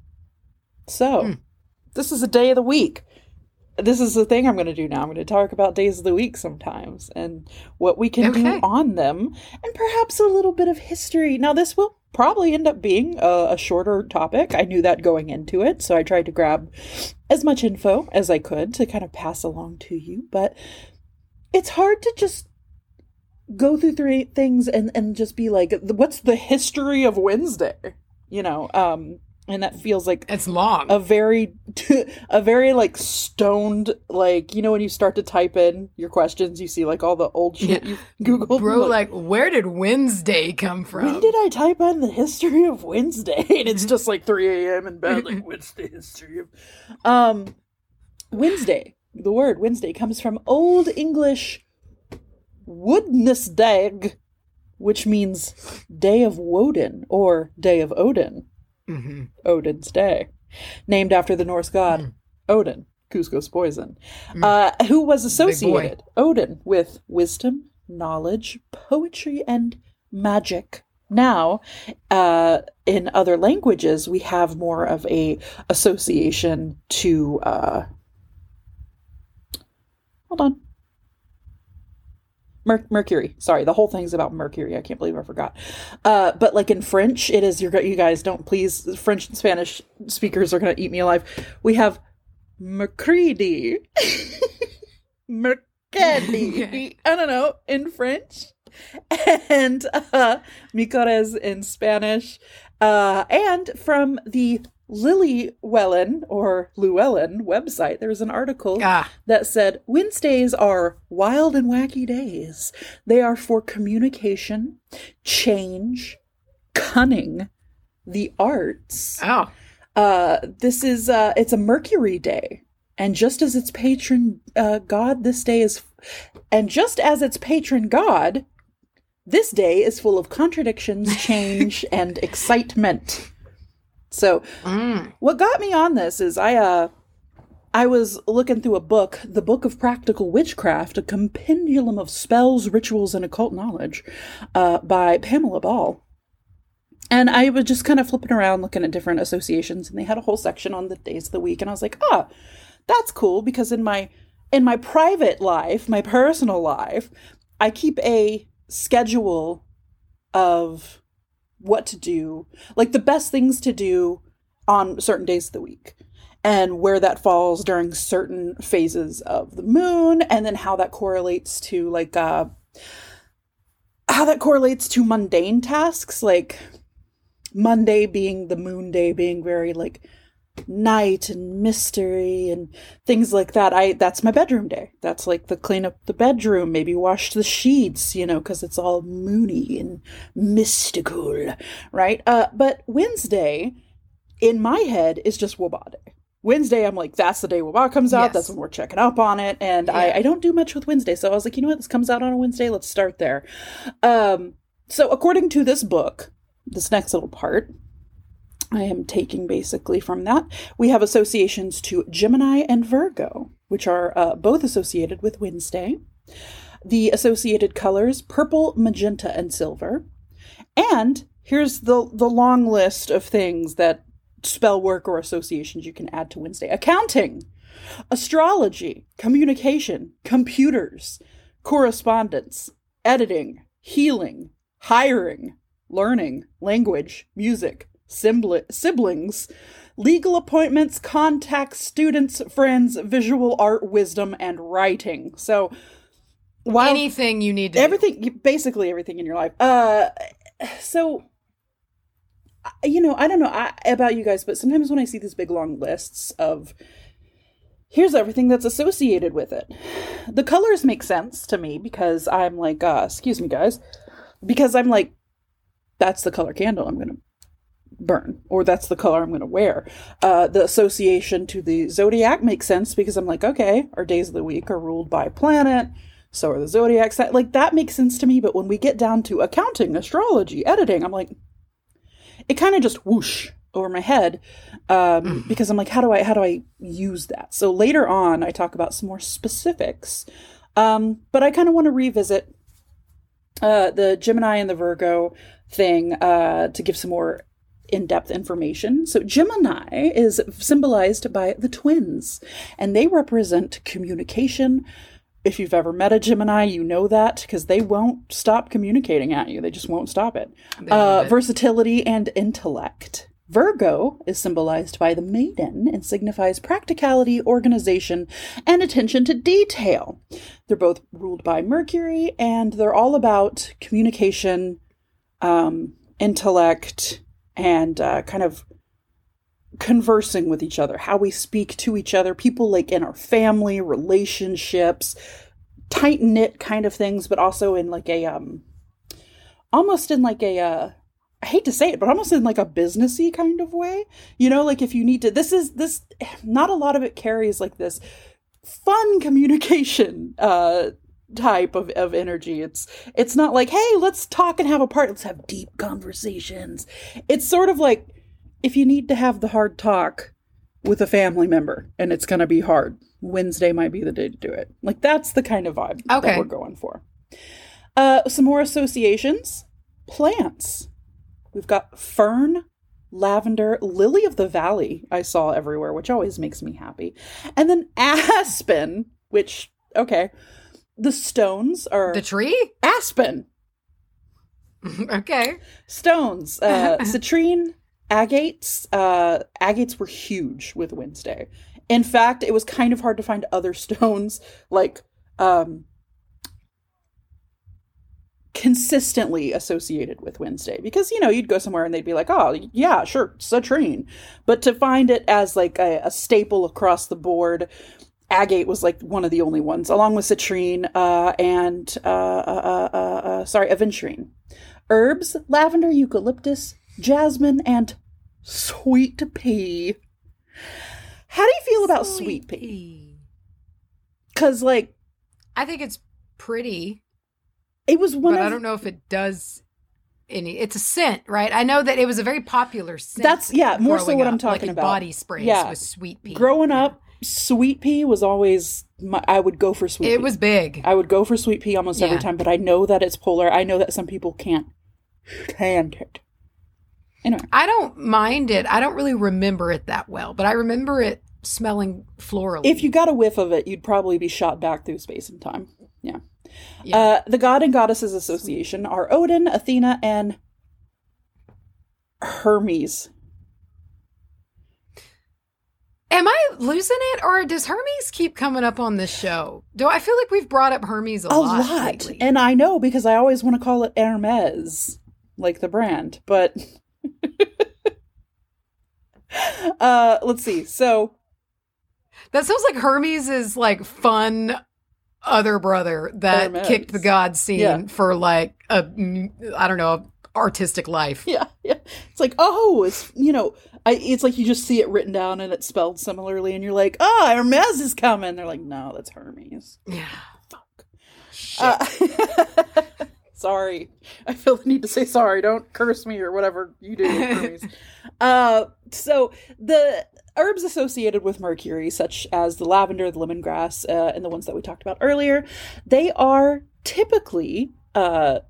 So mm. this is a day of the week. This is the thing I'm going to do now. I'm going to talk about days of the week sometimes and what we can okay. do on them, and perhaps a little bit of history. Now, this will probably end up being a, a shorter topic. I knew that going into it, so I tried to grab as much info as I could to kind of pass along to you. But it's hard to just go through three things and, and just be like, what's the history of Wednesday? You know, um... and that feels like it's long. A very, a very like stoned, like, you know, when you start to type in your questions, you see like all the old shit yeah. you Googled. Bro, like, like, where did Wednesday come from? When did I type in the history of Wednesday? And it's just like three a.m. in bed, like, what's the history of... Um, Wednesday, the word Wednesday comes from Old English Woodnesdag, which means day of Woden or day of Odin. Mm-hmm. Odin's Day, named after the Norse god mm. Odin, Cusco's poison, mm. uh, who was associated, Odin, with wisdom, knowledge, poetry, and magic. Now, uh, in other languages, we have more of a association to, uh, hold on. Mer- Mercury. Sorry, the whole thing's about Mercury. I can't believe I forgot. Uh, but like in French, it is, you're, you guys don't please, French and Spanish speakers are going to eat me alive. We have Mercredi. Mercredi. I don't know, in French. And uh, Micores in Spanish. Uh, and from the Lillywellen or Llewellyn website, there was an article ah. that said Wednesdays are wild and wacky days. They are for communication, change, cunning, the arts. Oh. Uh, this is, uh, it's a Mercury day. And just as its patron uh, god, this day is, and just as its patron god, this day is full of contradictions, change, and excitement. So mm. what got me on this is I uh, I was looking through a book, The Book of Practical Witchcraft, a compendium of spells, rituals, and occult knowledge uh, by Pamela Ball. And I was just kind of flipping around looking at different associations, and they had a whole section on the days of the week. And I was like, ah, that's cool, because in my in my private life, my personal life, I keep a schedule of what to do, like the best things to do on certain days of the week, and where that falls during certain phases of the moon, and then how that correlates to like uh how that correlates to mundane tasks, like Monday being the moon day, being very like night and mystery and things like that. I that's my bedroom day. That's like the clean up the bedroom, maybe wash the sheets, you know, because it's all moony and mystical, right? Uh, but Wednesday, in my head, is just Wobah Day. Wednesday, I'm like, that's the day Wobah comes out. Yes. That's when we're checking up on it. And yeah. I, I don't do much with Wednesday. So I was like, you know what? This comes out on a Wednesday. Let's start there. Um, so according to this book, this next little part, I am taking basically from that. We have associations to Gemini and Virgo, which are uh, both associated with Wednesday. The associated colors, purple, magenta, and silver. And here's the, the long list of things that spell work or associations you can add to Wednesday. Accounting, astrology, communication, computers, correspondence, editing, healing, hiring, learning, language, music, siblings, legal appointments, contacts, students, friends, visual art, wisdom, and writing. So, while anything you need to everything, do. basically everything in your life. Uh, so, you know, I don't know I, about you guys, but sometimes when I see these big long lists of here's everything that's associated with it, the colors make sense to me because I'm like, uh, excuse me, guys, because I'm like, that's the color candle I'm gonna burn, or that's the color I'm going to wear. Uh, the association to the zodiac makes sense because I'm like, okay, our days of the week are ruled by planet, so are the zodiacs. Like, that makes sense to me, but when we get down to accounting, astrology, editing, I'm like, it kind of just whoosh over my head, um, because I'm like, how do I, how do I use that? So later on, I talk about some more specifics, um, but I kind of want to revisit uh, the Gemini and the Virgo thing uh, to give some more in-depth information. So Gemini is symbolized by the twins, and they represent communication. If you've ever met a Gemini, you know that, because they won't stop communicating at you. They just won't stop it. Uh, it. Versatility and intellect. Virgo is symbolized by the maiden and signifies practicality, organization, and attention to detail. They're both ruled by Mercury, and they're all about communication, um, intellect, and uh, kind of conversing with each other, how we speak to each other, people like in our family, relationships, tight-knit kind of things, but also in like a, um, almost in like a, uh, I hate to say it, but almost in like a businessy kind of way. You know, like if you need to, this is, this, not a lot of it carries like this fun communication uh, type of, of energy. It's, it's not like, hey, let's talk and have a party. Let's have deep conversations. It's sort of like, if you need to have the hard talk with a family member and it's going to be hard, Wednesday might be the day to do it. Like, that's the kind of vibe okay. that we're going for. Uh, some more associations. Plants. We've got fern, lavender, lily of the valley I saw everywhere, which always makes me happy. And then aspen, which, okay. The stones are... The tree? Aspen. Okay. Stones. Uh, citrine, agates. Uh, agates were huge with Wednesday. In fact, it was kind of hard to find other stones, like... Um, consistently associated with Wednesday, because, you know, you'd go somewhere and they'd be like, oh yeah, sure, citrine, but to find it as like a, a staple across the board, agate was like one of the only ones, along with citrine uh and uh, uh, uh, uh sorry aventurine. Herbs: lavender, eucalyptus, jasmine, and sweet pea. How do you feel about sweet, sweet pea? Because like, I think it's pretty. It was one but of... I don't know if it does any... It's a scent, right? I know that it was a very popular scent. That's, yeah, more so what up, I'm talking like about. Body sprays yeah. with sweet pea. Growing yeah. up, sweet pea was always... My, I would go for sweet it pea. It was big. I would go for sweet pea almost yeah. every time, but I know that it's polar. I know that some people can't stand it. Anyway. I don't mind it. I don't really remember it that well, but I remember it smelling floral. If you got a whiff of it, you'd probably be shot back through space and time. Yeah. Yeah. Uh, the God and Goddesses Association are Odin, Athena, and Hermes. Am I losing it, or does Hermes keep coming up on this show? Do I feel like we've brought up Hermes a, a lot? lot. Lately. And I know, because I always want to call it Hermes, like the brand. But uh, let's see. So that sounds like Hermes is like fun other brother that Hermes. kicked the god scene yeah. for like a, I don't know, artistic life. Yeah, yeah. It's like, oh, it's, you know, I, it's like you just see it written down and it's spelled similarly, and you're like, oh, Hermes is coming. They're like, no, that's Hermes. Yeah. Fuck. Uh, sorry. I feel the need to say sorry. Don't curse me or whatever you do with Hermes. uh, so the herbs associated with Mercury, such as the lavender, the lemongrass, uh, and the ones that we talked about earlier, they are typically uh,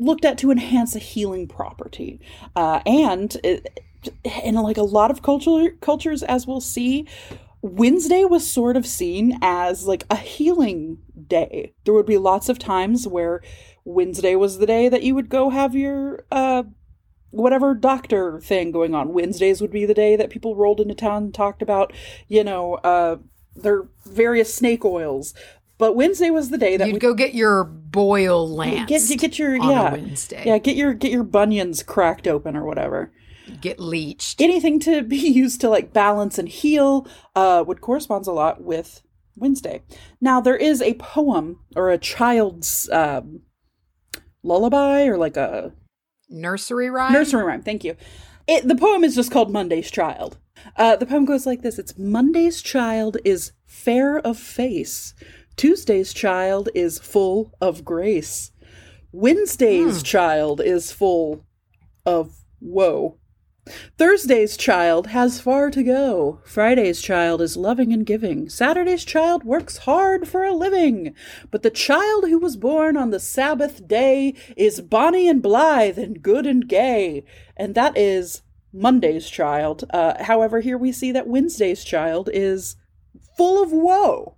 looked at to enhance a healing property. Uh, and it, in like a lot of culture, cultures, as we'll see, Wednesday was sort of seen as like a healing day. There would be lots of times where Wednesday was the day that you would go have your uh, whatever doctor thing going on. Wednesdays would be the day that people rolled into town and talked about, you know, uh, their various snake oils. But Wednesday was the day that you'd we go get your boil lanced. Get, get, get your on yeah a Wednesday. yeah get your get your bunions cracked open or whatever. Get leeched. Anything to be used to like balance and heal uh, would corresponds a lot with Wednesday. Now there is a poem or a child's um, lullaby or like a nursery rhyme. Nursery rhyme. Thank you. It, the poem is just called Monday's Child. Uh, the poem goes like this. It's Monday's child is fair of face. Tuesday's child is full of grace. Wednesday's mm. child is full of woe. Thursday's child has far to go. Friday's child is loving and giving. Saturday's child works hard for a living. But the child who was born on the Sabbath day is bonny and blithe and good and gay. And that is Monday's child. Uh, however, here we see that Wednesday's child is full of woe.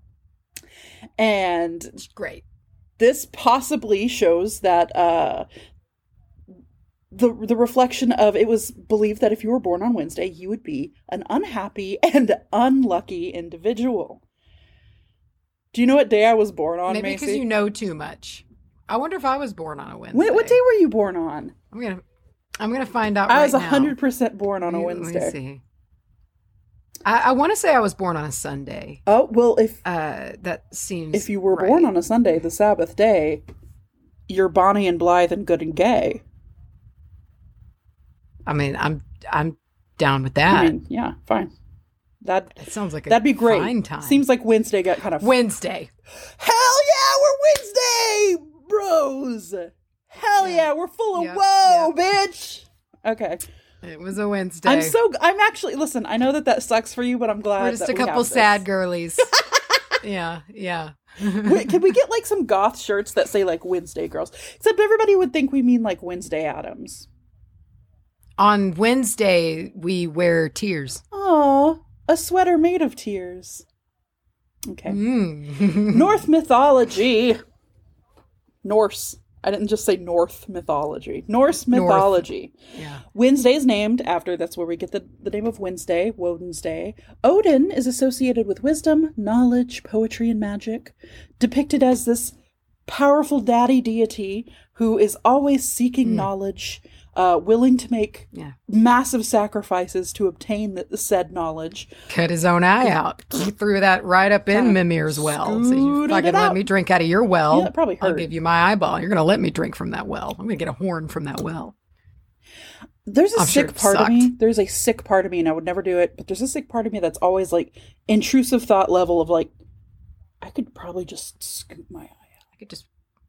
And great. This possibly shows that uh, the the reflection of it was believed that if you were born on Wednesday, you would be an unhappy and unlucky individual. Do you know what day I was born on, Maybe Macy? because you know too much. I wonder if I was born on a Wednesday. What, what day were you born on? I'm gonna I'm gonna find out. I right was a now. hundred percent born on a Let me- Wednesday. Let me see. I, I want to say I was born on a Sunday. Oh well, if Uh, that seems. if you were right. born on a Sunday, the Sabbath day, you're bonny and blithe and good and gay. I mean, I'm I'm down with that. I mean, yeah, fine. That it sounds like a that'd be great. fine time. Seems like Wednesday got kind of Wednesday. Hell yeah, we're Wednesday, bros. Hell yeah, we're full of Yep, whoa, bitch. Okay, It was a Wednesday. I'm so I'm actually listen. I know that that sucks for you, but I'm glad We're just that a we couple have this. sad girlies. yeah, yeah. Wait, can we get like some goth shirts that say like Wednesday girls? Except everybody would think we mean like Wednesday Addams. On Wednesday, we wear tears. Oh, a sweater made of tears. Okay. Mm. North mythology. Norse. I didn't just say North mythology. Norse mythology. North. Yeah. Wednesday is named after, that's where we get the, the name of Wednesday, Woden's Day. Odin is associated with wisdom, knowledge, poetry, and magic, depicted as this powerful daddy deity who is always seeking mm. knowledge, uh, willing to make yeah. massive sacrifices to obtain the, the said knowledge. Cut his own eye out. He threw that right up in Kinda Mimir's well. So you scooted fucking it let out. me drink out of your well. Yeah, that probably hurt. I'll give you my eyeball. You're going to let me drink from that well. I'm going to get a horn from that well. There's a I'm sure sick it part sucked. of me. There's a sick part of me, and I would never do it, but there's a sick part of me that's always like intrusive thought level of like, I could probably just scoop my eye out. I could just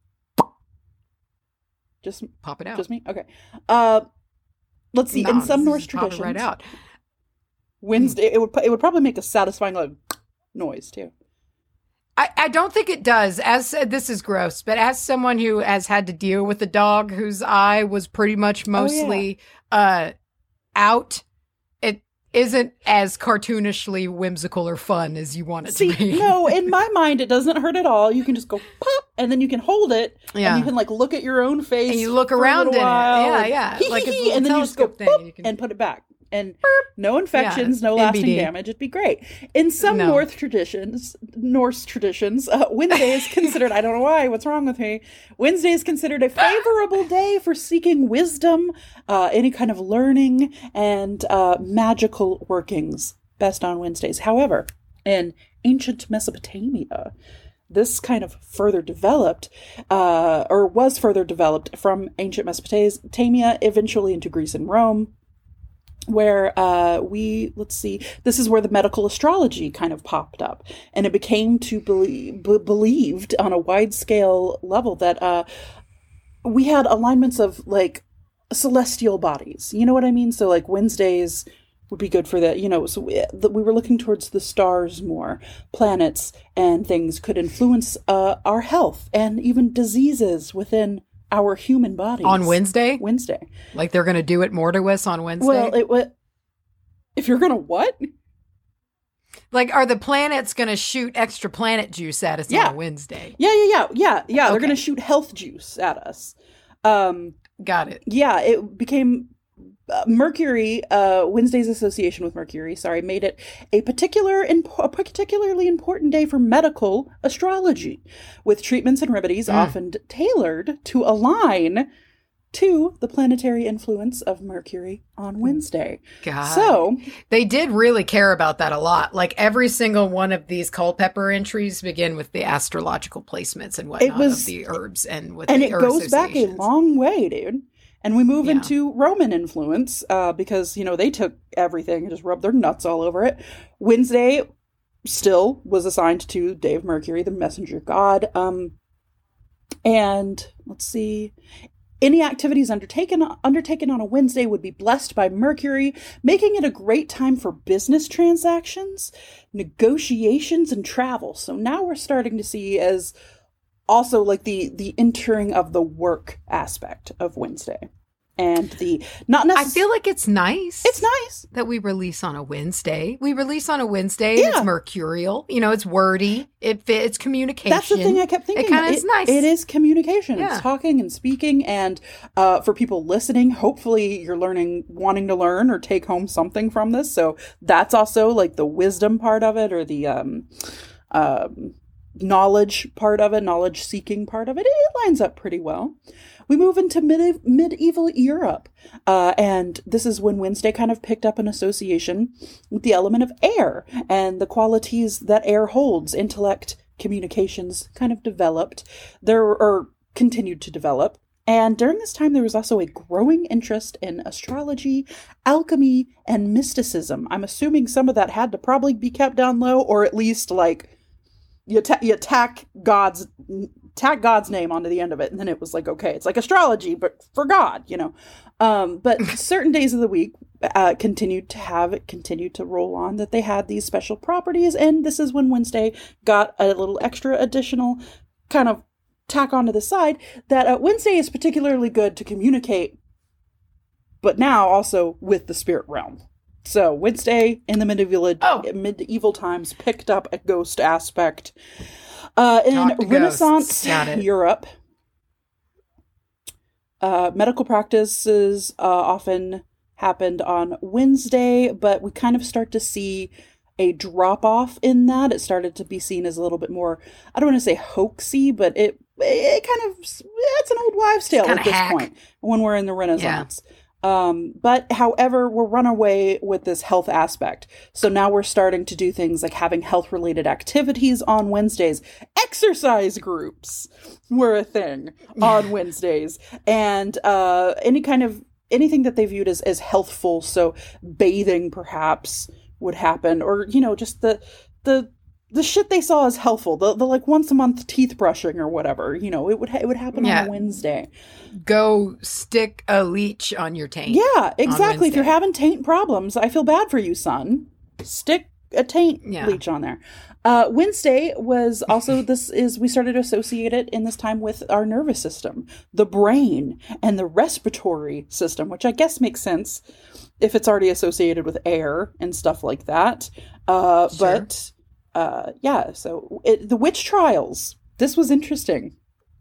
Just pop it out. Just me? Okay. Uh, let's see. No, in some just Norse pop it traditions, right out. Wednesday it would it would probably make a satisfying like noise too. I, I don't think it does. As uh, this is gross, but as someone who has had to deal with a dog whose eye was pretty much mostly uh, out, it isn't as cartoonishly whimsical or fun as you want it See, to be. no, in my mind, it doesn't hurt at all. You can just go pop, and then you can hold it, Yeah. and you can like look at your own face, And you look for a around little in it. while, Yeah, and yeah. hee, Like hee, it's a hee, little and then you just go telescope thing, and boop, you can- and put it back, and no infections, Yeah, no lasting N B D. damage. It'd be great. In some No. North traditions, Norse traditions, uh, Wednesday is considered. I don't know why. What's wrong with me? Wednesday is considered a favorable day for seeking wisdom, uh, any kind of learning, and uh, magical workings. Best on Wednesdays. However, in ancient Mesopotamia, this kind of further developed, uh, or was further developed from ancient Mesopotamia, eventually into Greece and Rome, where uh, we, let's see, this is where the medical astrology kind of popped up. And it became to be, be believed on a wide scale level that uh, we had alignments of like celestial bodies. You know what I mean? So like Wednesdays would be good for that, you know, so we, that we were looking towards the stars more. Planets and things could influence uh, our health and even diseases within our human bodies. On Wednesday? Wednesday. Like they're going to do it more to us on Wednesday? Well, it would. If you're going to what? Like, are the planets going to shoot extra planet juice at us yeah. on a Wednesday? Yeah, yeah, yeah, yeah, yeah. Okay. They're going to shoot health juice at us. Um, Got it. Yeah, it became uh, Mercury. Uh, Wednesday's association with Mercury, sorry, made it a particular, imp- a particularly important day for medical astrology, with treatments and remedies mm. often tailored to align to the planetary influence of Mercury on Wednesday. God. So they did really care about that a lot. Like every single one of these Culpeper entries begin with the astrological placements and whatnot was, of the herbs and with and the it goes back a long way, dude. And we move yeah. into Roman influence uh, because, you know, they took everything and just rubbed their nuts all over it. Wednesday still was assigned to Dave Mercury, the messenger god. Um, and let's see. Any activities undertaken undertaken on a Wednesday would be blessed by Mercury, making it a great time for business transactions, negotiations, and travel. So now we're starting to see as also like the the entering of the work aspect of Wednesday. And the not necessarily. I feel like it's nice. It's nice that we release on a Wednesday. We release on a Wednesday. Yeah. And it's mercurial. You know, it's wordy. It It's communication. That's the thing I kept thinking. It kind of is nice. It is communication. Yeah. It's talking and speaking. And uh, for people listening, hopefully you're learning, wanting to learn or take home something from this. So that's also like the wisdom part of it, or the um, um, knowledge part of it, knowledge seeking part of it. It lines up pretty well. We move into mid- medieval Europe, uh, and this is when Wednesday kind of picked up an association with the element of air and the qualities that air holds. Intellect, communications kind of developed, there or continued to develop. And during this time, there was also a growing interest in astrology, alchemy, and mysticism. I'm assuming some of that had to probably be kept down low, or at least like you, ta- you tack God's tack God's name onto the end of it, and then it was like, okay, it's like astrology, but for God, you know. Um, but certain days of the week uh, continued to have it continued to roll on that they had these special properties, and this is when Wednesday got a little extra additional kind of tack onto the side that uh, Wednesday is particularly good to communicate, but now also with the spirit realm. So Wednesday in the medieval oh. medieval times picked up a ghost aspect. Uh, in Renaissance Europe, uh, medical practices uh, often happened on Wednesday, but we kind of start to see a drop-off in that. It started to be seen as a little bit more, I don't want to say hoaxy, but it it kind of, it's an old wives' tale at this hack. point when we're in the Renaissance. Yeah. Um, but however, we're run away with this health aspect. So now we're starting to do things like having health related activities on Wednesdays. Exercise groups were a thing on Wednesdays, and, uh, any kind of, anything that they viewed as, as healthful. So bathing perhaps would happen, or, you know, just the, the, the shit they saw as helpful, the, the like once a month teeth brushing or whatever, you know, it would, ha- it would happen yeah. on a Wednesday. Go stick a leech on your taint. Yeah, exactly. If you're having taint problems, I feel bad for you, son. Stick a taint yeah. leech on there. Uh, Wednesday was also, this is, we started to associate it in this time with our nervous system, the brain, and the respiratory system, which I guess makes sense if it's already associated with air and stuff like that. Uh, sure. But, uh, yeah, so it, the witch trials, this was interesting.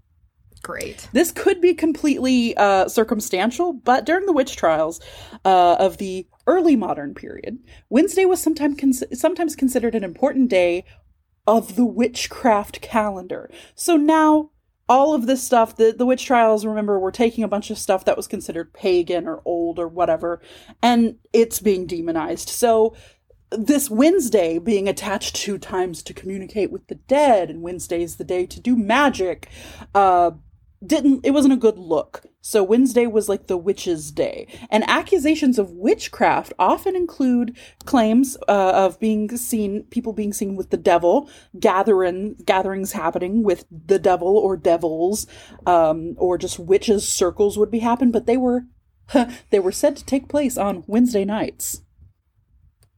Great. This could be completely uh, circumstantial, but during the witch trials uh, of the early modern period, Wednesday was sometimes cons- sometimes considered an important day of the witchcraft calendar. So now all of this stuff, the, the witch trials, remember, we're taking a bunch of stuff that was considered pagan or old or whatever, and it's being demonized. So this Wednesday being attached to times to communicate with the dead, and Wednesday's the day to do magic, uh, didn't, it wasn't a good look. So Wednesday was like the witch's day. And accusations of witchcraft often include claims uh, of being seen, people being seen with the devil, gathering, gatherings happening with the devil or devils, um, or just witches' circles would be happen, but they were, they were said to take place on Wednesday nights.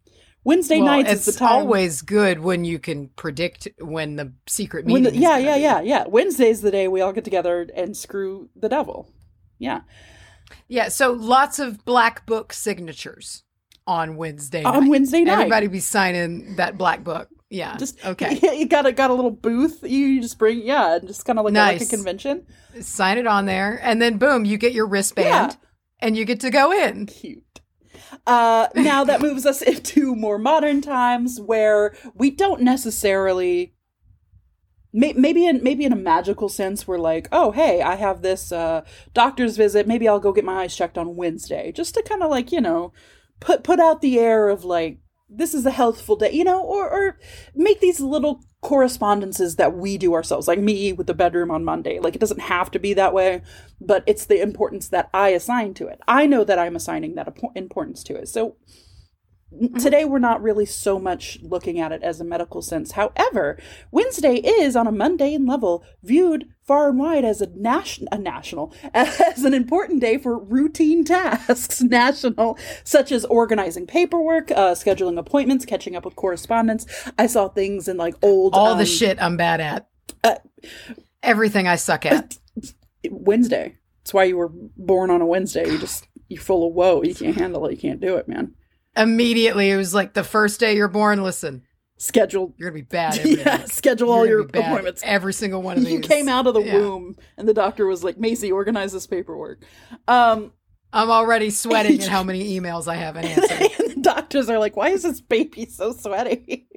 Wednesday well, nights it's is the time. always good when you can predict when the secret When meeting the, is yeah, gonna yeah, be. yeah, yeah. Wednesday's the day we all get together and screw the devil. Yeah. Yeah, so lots of black book signatures on Wednesday night. On Wednesday night. Everybody be signing that black book. Yeah. Just okay. Yeah, you got a got a little booth. You just bring yeah, just kind of like, Nice. a, like a convention. Sign it on there, and then boom, you get your wristband, Yeah. and you get to go in. Cute. Uh, now that moves us into more modern times where we don't necessarily. May- Maybe in maybe in a magical sense, we're like, oh, hey, I have this uh, doctor's visit. Maybe I'll go get my eyes checked on Wednesday, just to kind of like, you know, put put out the air of like, this is a healthful day, you know, or or make these little correspondences that we do ourselves, like me with the bedroom on Monday. Like, it doesn't have to be that way, but it's the importance that I assign to it. I know that I'm assigning that importance to it. So today we're not really so much looking at it as a medical sense. However, Wednesday is, on a mundane level, viewed far and wide as a, nation- a national, as an important day for routine tasks, national, such as organizing paperwork, uh, scheduling appointments, catching up with correspondence. I saw things in like old... All um, the shit I'm bad at. Uh, Everything I suck at. Wednesday. That's why you were born on a Wednesday. You just, you're full of woe. You can't handle it. You can't do it, man. Immediately, it was like the first day you're born. Listen, schedule. You're gonna be bad. Every yeah, day. schedule you're all your bad appointments. Every single one of these. You came out of the yeah. womb, and the doctor was like, "Macy, organize this paperwork." Um, I'm already sweating at how many emails I haven't answered. And the doctors are like, "Why is this baby so sweaty?"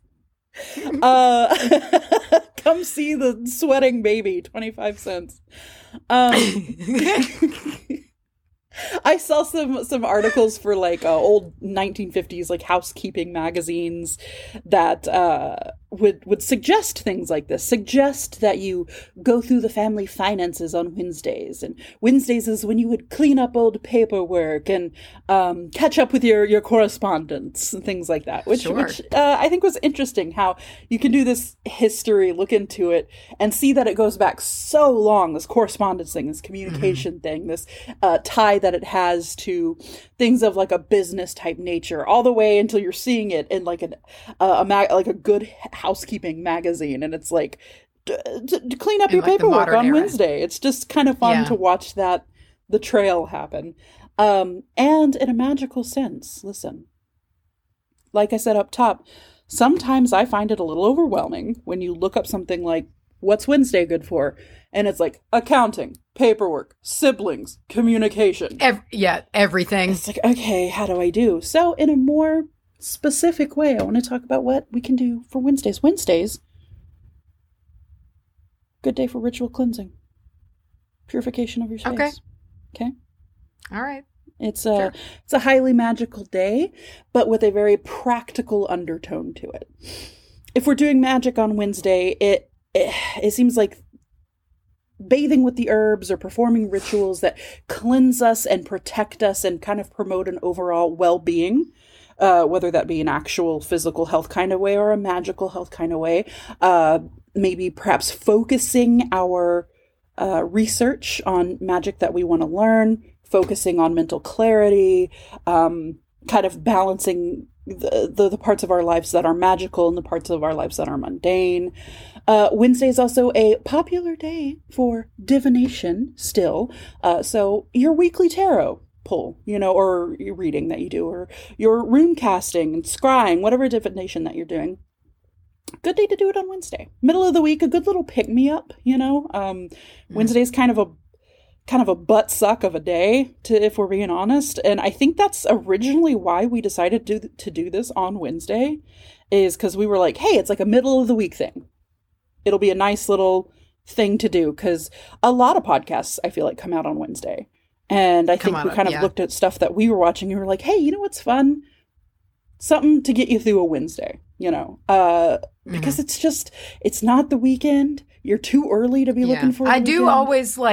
uh, come see the sweating baby. Twenty-five cents. Um, I saw some some articles for like uh, old nineteen fifties like housekeeping magazines that uh, would would suggest things like this. Suggest that you go through the family finances on Wednesdays, and Wednesdays is when you would clean up old paperwork and um, catch up with your, your correspondence and things like that. Which Sure. which uh, I think was interesting. How you can do this history, look into it, and see that it goes back so long. This correspondence thing, this communication mm-hmm. thing, this uh, tie that it has to things of like a business type nature, all the way until you're seeing it in like an uh, a mag- like a good housekeeping magazine, and it's like d- d- d- clean up in your like paperwork on era. Wednesday. It's just kind of fun yeah. to watch that the trail happen. Um, and in a magical sense, listen, like I said up top, sometimes I find it a little overwhelming when you look up something like, what's Wednesday good for? And it's like accounting, paperwork, siblings, communication. Ev- yeah, everything. It's like, okay, how do I do? So in a more specific way, I want to talk about what we can do for Wednesdays. Wednesdays, good day for ritual cleansing, purification of your space. Okay. Okay. All right. It's a Sure. it's a highly magical day, but with a very practical undertone to it. If we're doing magic on Wednesday, it it, it seems like bathing with the herbs or performing rituals that cleanse us and protect us and kind of promote an overall well-being, uh, whether that be an actual physical health kind of way or a magical health kind of way. Uh, maybe perhaps focusing our uh, research on magic that we want to learn, focusing on mental clarity, um, kind of balancing the, the the parts of our lives that are magical and the parts of our lives that are mundane. Uh, Wednesday is also a popular day for divination still. Uh, so your weekly tarot pull, you know, or your reading that you do, or your rune casting and scrying, whatever divination that you're doing. Good day to do it on Wednesday. Middle of the week, a good little pick-me-up, you know. Um, mm. Wednesday's kind of a kind of a butt suck of a day, to if we're being honest. And I think that's originally why we decided to do, to do this on Wednesday, is because we were like, hey, it's like a middle of the week thing. It'll be a nice little thing to do, because a lot of podcasts, I feel like, come out on Wednesday. And I Come think on, we kind of yeah. looked at stuff that we were watching and we were like, hey, you know what's fun? Something to get you through a Wednesday, you know, uh, mm-hmm. because it's just, it's not the weekend. You're too early to be yeah. looking for a I do weekend. always like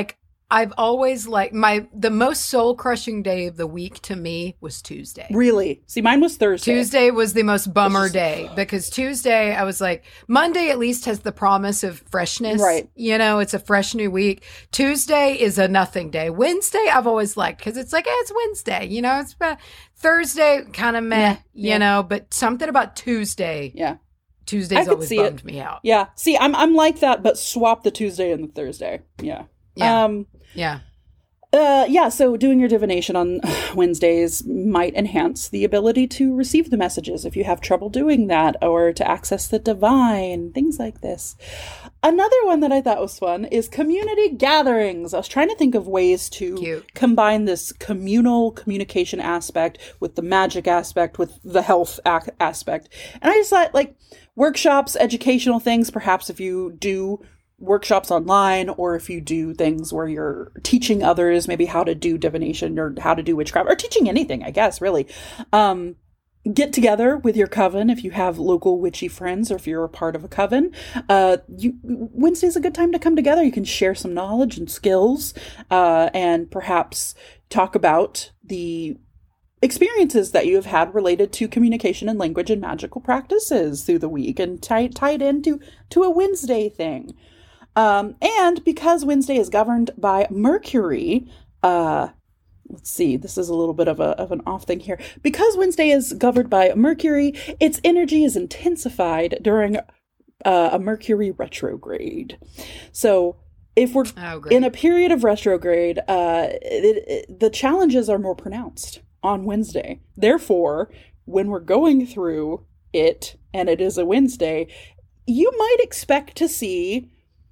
I've always like my the most soul crushing day of the week to me was Tuesday. Really? See, mine was Thursday. Tuesday was the most bummer just, day because Tuesday I was like, Monday at least has the promise of freshness. Right. You know, it's a fresh new week. Tuesday is a nothing day. Wednesday I've always liked because it's like, hey, it's Wednesday. You know, it's uh, Thursday kind of meh, yeah, you yeah. know, but something about Tuesday. Yeah. Tuesday's always bummed it. me out. Yeah. See, I'm I'm like that, but swap the Tuesday and the Thursday. Yeah. Yeah. Um, yeah. Uh, yeah, so doing your divination on Wednesdays might enhance the ability to receive the messages if you have trouble doing that, or to access the divine, things like this. Another one that I thought was fun is community gatherings. I was trying to think of ways to Cute. combine this communal communication aspect with the magic aspect, with the health ac- aspect. And I just thought, like, workshops, educational things, perhaps if you do workshops online, or if you do things where you're teaching others maybe how to do divination or how to do witchcraft, or teaching anything, I guess, really. Um, get together with your coven if you have local witchy friends, or if you're a part of a coven. Uh, you, Wednesday's a good time to come together. You can share some knowledge and skills, uh, and perhaps talk about the experiences that you have had related to communication and language and magical practices through the week, and tie, tie it into to a Wednesday thing. Um, and because Wednesday is governed by Mercury, uh, let's see, this is a little bit of a of an off thing here. Because Wednesday is governed by Mercury, its energy is intensified during uh, a Mercury retrograde. So if we're oh, in a period of retrograde, uh, it, it, the challenges are more pronounced on Wednesday. Therefore, when we're going through it, and it is a Wednesday, you might expect to see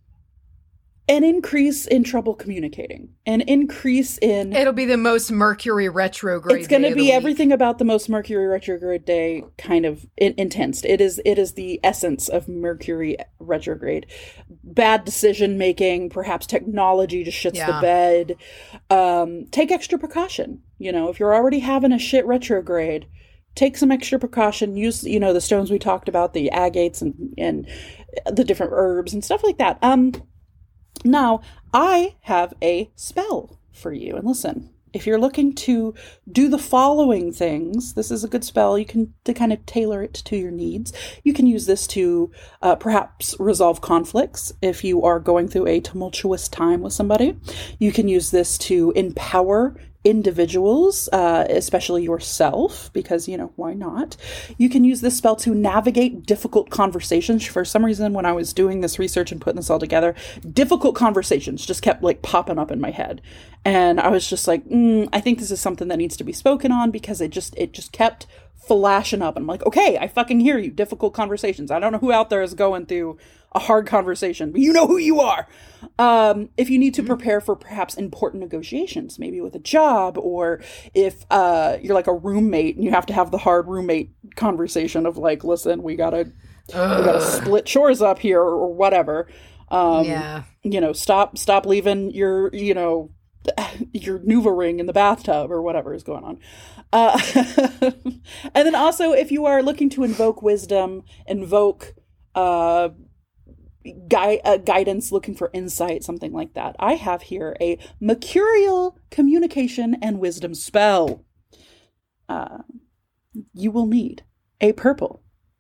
an increase in trouble communicating, an increase in... It'll be the most Mercury retrograde. It's going to be week. everything about the most Mercury retrograde day, kind of in- intense. It is It is the essence of Mercury retrograde. Bad decision making, perhaps technology just shits yeah. the bed. Um, take extra precaution. You know, if you're already having a shit retrograde, take some extra precaution. Use, you know, the stones we talked about, the agates and, and the different herbs and stuff like that. Um... Now, I have a spell for you. And listen, if you're looking to do the following things, this is a good spell. You can to kind of tailor it to your needs. You can use this to uh, perhaps resolve conflicts if you are going through a tumultuous time with somebody. You can use this to empower individuals, uh, especially yourself, because, you know, why not? You can use this spell to navigate difficult conversations. For some reason, when I was doing this research and putting this all together, difficult conversations just kept like popping up in my head. And I was just like, mm, I think this is something that needs to be spoken on, because it just, it just kept flashing up. And I'm like, okay, I fucking hear you. Difficult conversations. I don't know who out there is going through a hard conversation, but you know who you are. Um, if you need to prepare for perhaps important negotiations, maybe with a job, or if uh, you're like a roommate and you have to have the hard roommate conversation of like, listen, we gotta, Ugh. we gotta split chores up here, or, or whatever. Um, yeah. You know, stop, stop leaving your, you know, your Nuva ring in the bathtub, or whatever is going on. Uh, and then also, if you are looking to invoke wisdom, invoke uh, gui- uh, guidance, looking for insight, something like that, I have here a Mercurial Communication and Wisdom spell. Uh, you will need a purple,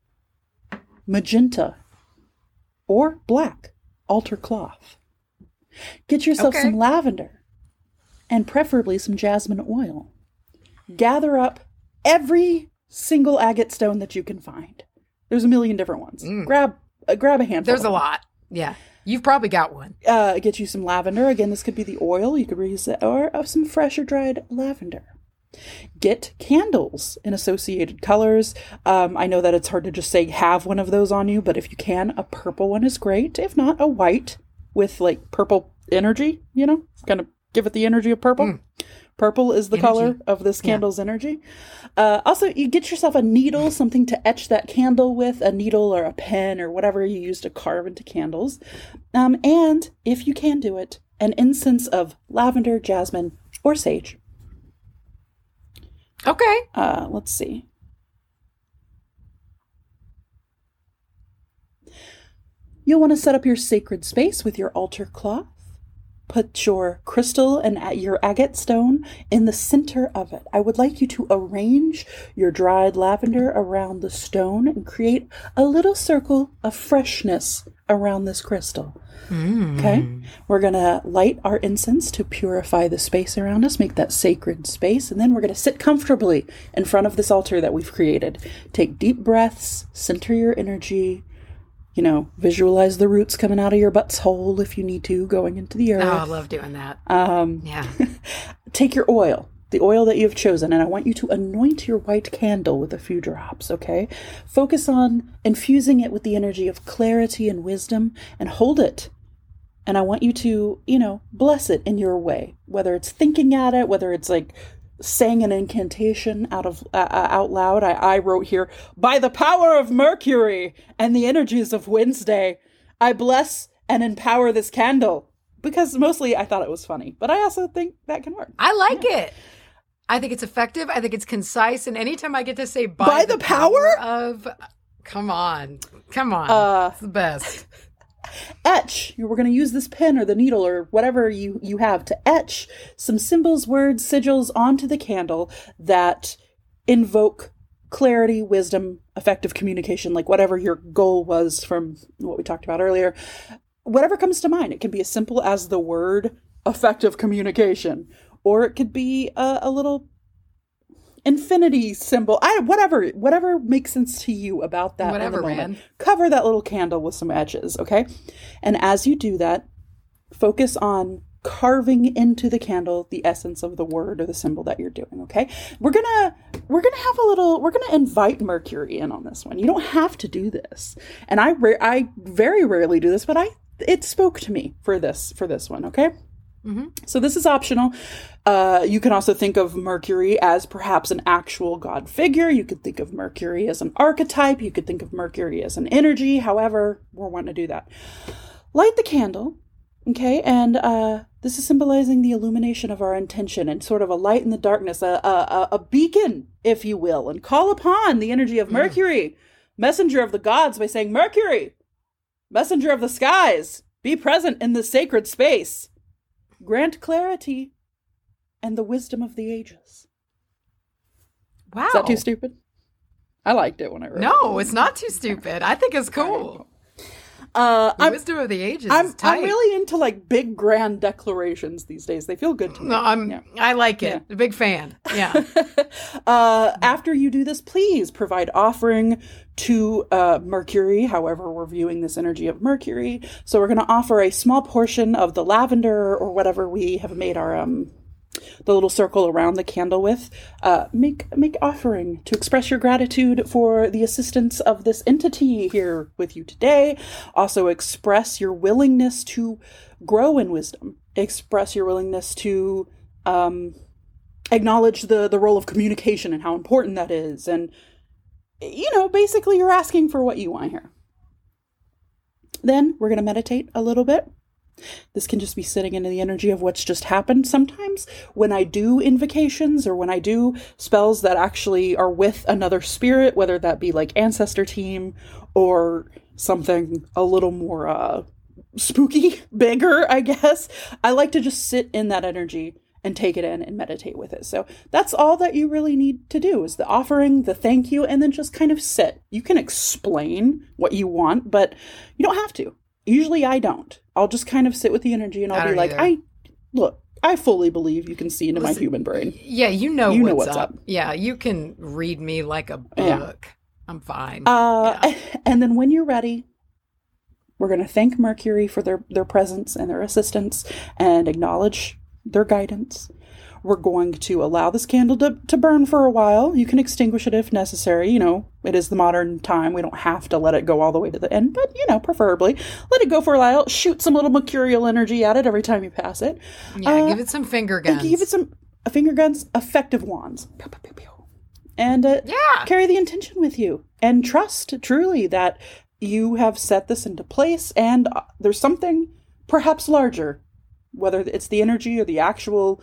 magenta, or black altar cloth. Get yourself okay. some lavender, and preferably some jasmine oil. Gather up every single agate stone that you can find. There's a million different ones. Mm. Grab uh, grab a handful. There's a lot. Yeah. You've probably got one. Uh, get you some lavender. Again, this could be the oil. You could use it, or of some fresh or dried lavender. Get candles in associated colors. Um, I know that it's hard to just say have one of those on you, but if you can, a purple one is great. If not, a white with like purple energy, you know, kind of give it the energy of purple. Mm. Purple is the energy. Color of this candle's yeah. energy. Uh, also, you get yourself a needle, something to etch that candle with, a needle or a pen or whatever you use to carve into candles. Um, and, if you can do it, an incense of lavender, jasmine, or sage. Okay. Uh, let's see. You'll want to set up your sacred space with your altar cloth. put your crystal and your agate stone in the center of it. I would like you to arrange your dried lavender around the stone and create a little circle of freshness around this crystal. Mm. Okay? We're going to light our incense to purify the space around us, make that sacred space, and then we're going to sit comfortably in front of this altar that we've created. Take deep breaths, center your energy. You know, visualize the roots coming out of your butt's hole if you need to, going into the earth. Oh, I love doing that. Um, yeah. Take your oil, the oil that you have chosen, and I want you to anoint your white candle with a few drops, okay? Focus on infusing it with the energy of clarity and wisdom, and hold it. And I want you to, you know, bless it in your way, whether it's thinking at it, whether it's like saying an incantation out of uh, out loud. I, I wrote here, by the power of Mercury and the energies of Wednesday, I bless and empower this candle. Because mostly I thought it was funny, but I also think that can work. I like yeah. it. I think it's effective. I think it's concise. And anytime I get to say by, by the, the power? power of, come on, come on, uh, it's the best. Etch. We're going to use this pen or the needle or whatever you, you have to etch some symbols, words, sigils onto the candle that invoke clarity, wisdom, effective communication, like whatever your goal was from what we talked about earlier. Whatever comes to mind. It can be as simple as the word effective communication, or it could be a, a little infinity symbol. I whatever whatever makes sense to you about that. Whatever, in the moment. man. Cover that little candle with some etches, okay? And as you do that, focus on carving into the candle the essence of the word or the symbol that you're doing, okay? We're gonna we're gonna have a little we're gonna invite Mercury in on this one. You don't have to do this, and I ra- I very rarely do this, but I it spoke to me for this for this one, okay? Mm-hmm. So this is optional. Uh, you can also think of Mercury as perhaps an actual god figure. You could think of Mercury as an archetype. You could think of Mercury as an energy. However, we're wanting to do that. Light the candle, okay? And uh, this is symbolizing the illumination of our intention and sort of a light in the darkness, a, a, a beacon, if you will, and call upon the energy of Mercury, mm. messenger of the gods, by saying, Mercury, messenger of the skies, be present in this sacred space. Grant clarity and the wisdom of the ages. Wow. Is that too stupid? I liked it when I wrote no, it. it's not too stupid. I think it's cool. Uh, the wisdom of the ages I'm, is tight. I'm really into like big grand declarations these days. They feel good to me. No, I'm, yeah. I like it. Yeah. A big fan. Yeah. uh, after you do this, please provide offering to uh, Mercury, however we're viewing this energy of Mercury. So we're going to offer a small portion of the lavender or whatever we have made our um the little circle around the candle with. Uh, make make offering to express your gratitude for the assistance of this entity here with you today. Also express your willingness to grow in wisdom. Express your willingness to um, acknowledge the, the role of communication and how important that is. And you know, basically you're asking for what you want here. Then we're going to meditate a little bit. This can just be sitting into the energy of what's just happened. Sometimes when I do invocations or when I do spells that actually are with another spirit, whether that be like ancestor team or something a little more uh, spooky, bigger, I guess, I like to just sit in that energy and take it in and meditate with it. So that's all that you really need to do is the offering, the thank you, and then just kind of sit. You can explain what you want, but you don't have to. Usually I don't. I'll just kind of sit with the energy and I'll I be like, either. I, look, I fully believe you can see into Listen, my human brain. Yeah, you know, You what's, know what's up. up. Yeah, you can read me like a book. Yeah. I'm fine. Uh, yeah. And then when you're ready, we're going to thank Mercury for their, their presence and their assistance and acknowledge their guidance. We're going to allow this candle to, to burn for a while. You can extinguish it if necessary. You know, it is the modern time. We don't have to let it go all the way to the end, but, you know, preferably let it go for a while. Shoot some little mercurial energy at it every time you pass it. Yeah, uh, give it some finger guns. Give it some uh, finger guns, effective wands. Pew, pew, pew, pew. And uh, yeah. carry the intention with you. And trust, truly, that you have set this into place and uh, there's something perhaps larger, whether it's the energy or the actual...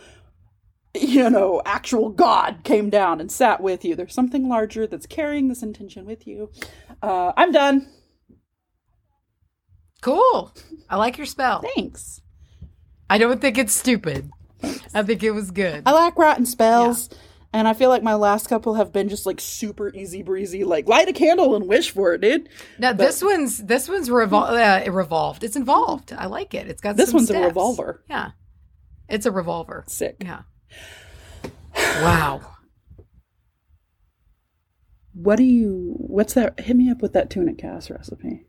you know, actual God came down and sat with you. There's something larger that's carrying this intention with you. Uh, I'm done. Cool. I like your spell. Thanks. I don't think it's stupid. I think it was good. I like writing spells. Yeah. And I feel like my last couple have been just like super easy breezy, like light a candle and wish for it, dude. Now but, this one's this one's revol- uh, revolved. It's involved. I like it. It's got this some one's steps. a revolver. Yeah, it's a revolver. Sick. Yeah. Wow. What do you? What's that? Hit me up with that tuna cast recipe.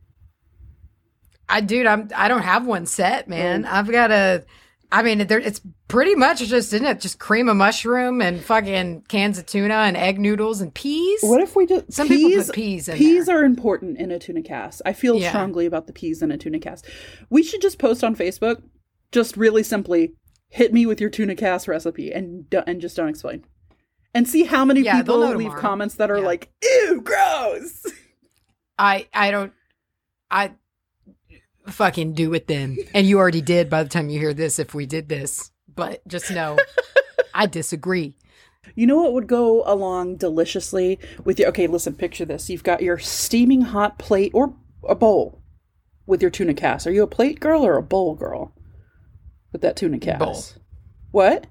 I dude, I'm I don't have one set, man. Mm. I've got a. I mean, there, it's pretty much just, isn't it? Just cream of mushroom and fucking cans of tuna and egg noodles and peas. What if we just some peas, people put peas in Peas there. Are important in a tuna cast. I feel yeah. strongly about the peas in a tuna cast. We should just post on Facebook, just really simply, hit me with your tuna cast recipe and and just don't explain, and see how many yeah, people leave tomorrow. comments that are yeah. like, "Ew, gross." I I don't I. Fucking do it then. And you already did by the time you hear this if we did this. But just know, I disagree. You know what would go along deliciously with your... Okay, listen, picture this. You've got your steaming hot plate or a bowl with your tuna cast. Are you a plate girl or a bowl girl with that tuna cast? Bowl. What?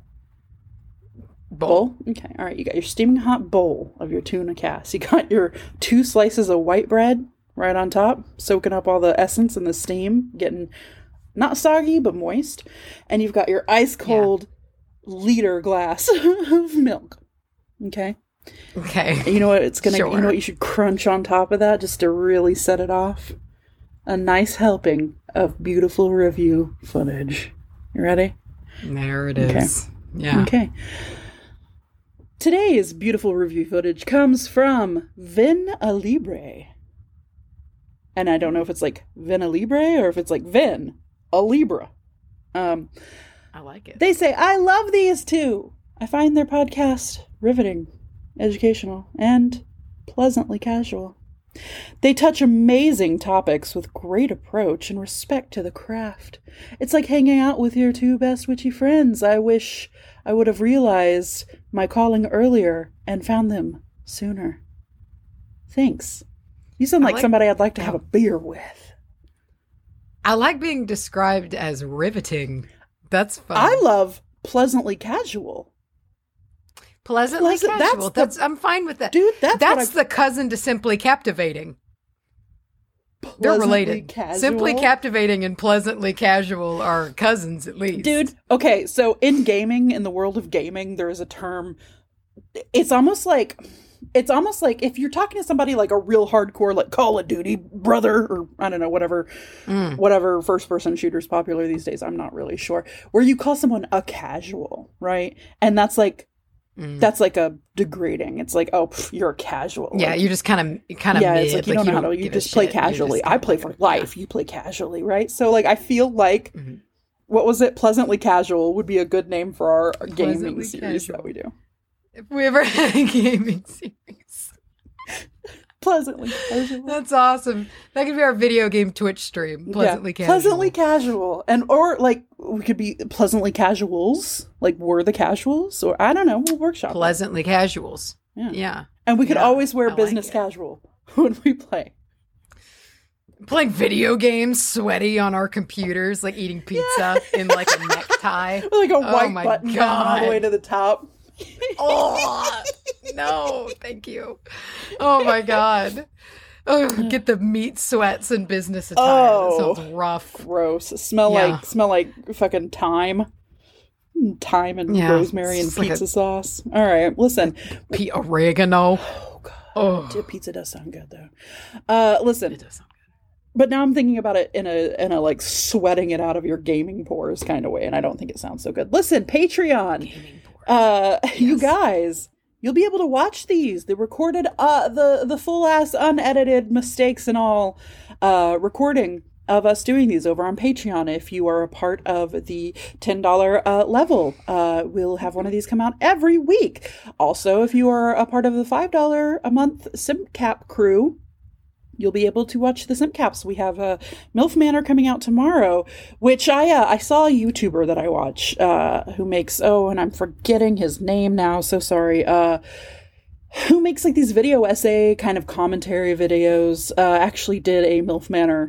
Bowl. bowl? Okay, all right. You got your steaming hot bowl of your tuna cast. You got your two slices of white bread right on top, soaking up all the essence and the steam, getting not soggy, but moist. And you've got your ice cold yeah. liter glass of milk. Okay. Okay. And you know what it's gonna sure. you know what you should crunch on top of that just to really set it off? A nice helping of beautiful review footage. You ready? There it is. Okay. Yeah. Okay. Today's beautiful review footage comes from Vin a Libre. And I don't know if it's like Vin a Libre or if it's like Vin a Libra. Um, I like it. They say, I love these two. I find their podcast riveting, educational, and pleasantly casual. They touch amazing topics with great approach and respect to the craft. It's like hanging out with your two best witchy friends. I wish I would have realized my calling earlier and found them sooner. Thanks. You sound like, like somebody I'd like to have a beer with. I like being described as riveting. That's fun. I love pleasantly casual. Pleasantly Pleasant, casual. That's, the, that's I'm fine with that. Dude, that's That's the cousin to Simply Captivating. They're related. Casual? Simply Captivating and Pleasantly Casual are cousins, at least. Dude, okay, so in gaming, in the world of gaming, there is a term. It's almost like... It's almost like if you're talking to somebody like a real hardcore, like Call of Duty brother, or I don't know, whatever, mm. whatever first person shooter's popular these days. I'm not really sure. Where you call someone a casual, right? And that's like, mm. that's like a degrading. It's like, oh, pff, you're a casual. Yeah, like, you just kind of, kind of. Yeah, mid, it's like you like don't you know how to. You just play casually. Just I play for life. Yeah. You play casually, right? So like, I feel like, mm-hmm. what was it? Pleasantly Casual would be a good name for our gaming series casual. That we do. If we ever had a gaming series. Pleasantly casual. That's awesome. That could be our video game Twitch stream. Pleasantly yeah. casual. Pleasantly casual. And or like we could be pleasantly casuals. Like we're the casuals. Or I don't know. We'll workshop. Pleasantly it. casuals. Yeah. Yeah. And we could yeah. always wear I business like casual when we play. Playing video games, sweaty on our computers, like eating pizza yeah. in like a necktie. With like a oh white button down all the way to the top. Oh no, thank you. Oh my god. Oh, get the meat sweats and business attire. Oh, that sounds rough. Gross. Smell yeah. like smell like fucking thyme. Thyme and yeah, rosemary and pizza like a, sauce. All right, listen. P- oregano. Oh god. Oh. Pizza does sound good though. Uh listen. It does sound good. But now I'm thinking about it in a in a like sweating it out of your gaming pores kind of way, and I don't think it sounds so good. Listen, Patreon. Gaming pores. Uh yes. You guys, you'll be able to watch these. The recorded uh the the full ass unedited mistakes and all uh recording of us doing these over on Patreon. If you are a part of the ten dollars uh, level, uh, we'll have one of these come out every week. Also, if you are a part of the five dollars a month SimpCap crew, you'll be able to watch the SimpCaps. We have uh, MILF Manor coming out tomorrow, which I uh, I saw a YouTuber that I watch uh, who makes, oh, and I'm forgetting his name now, so sorry, uh, who makes like these video essay kind of commentary videos, uh, actually did a MILF Manor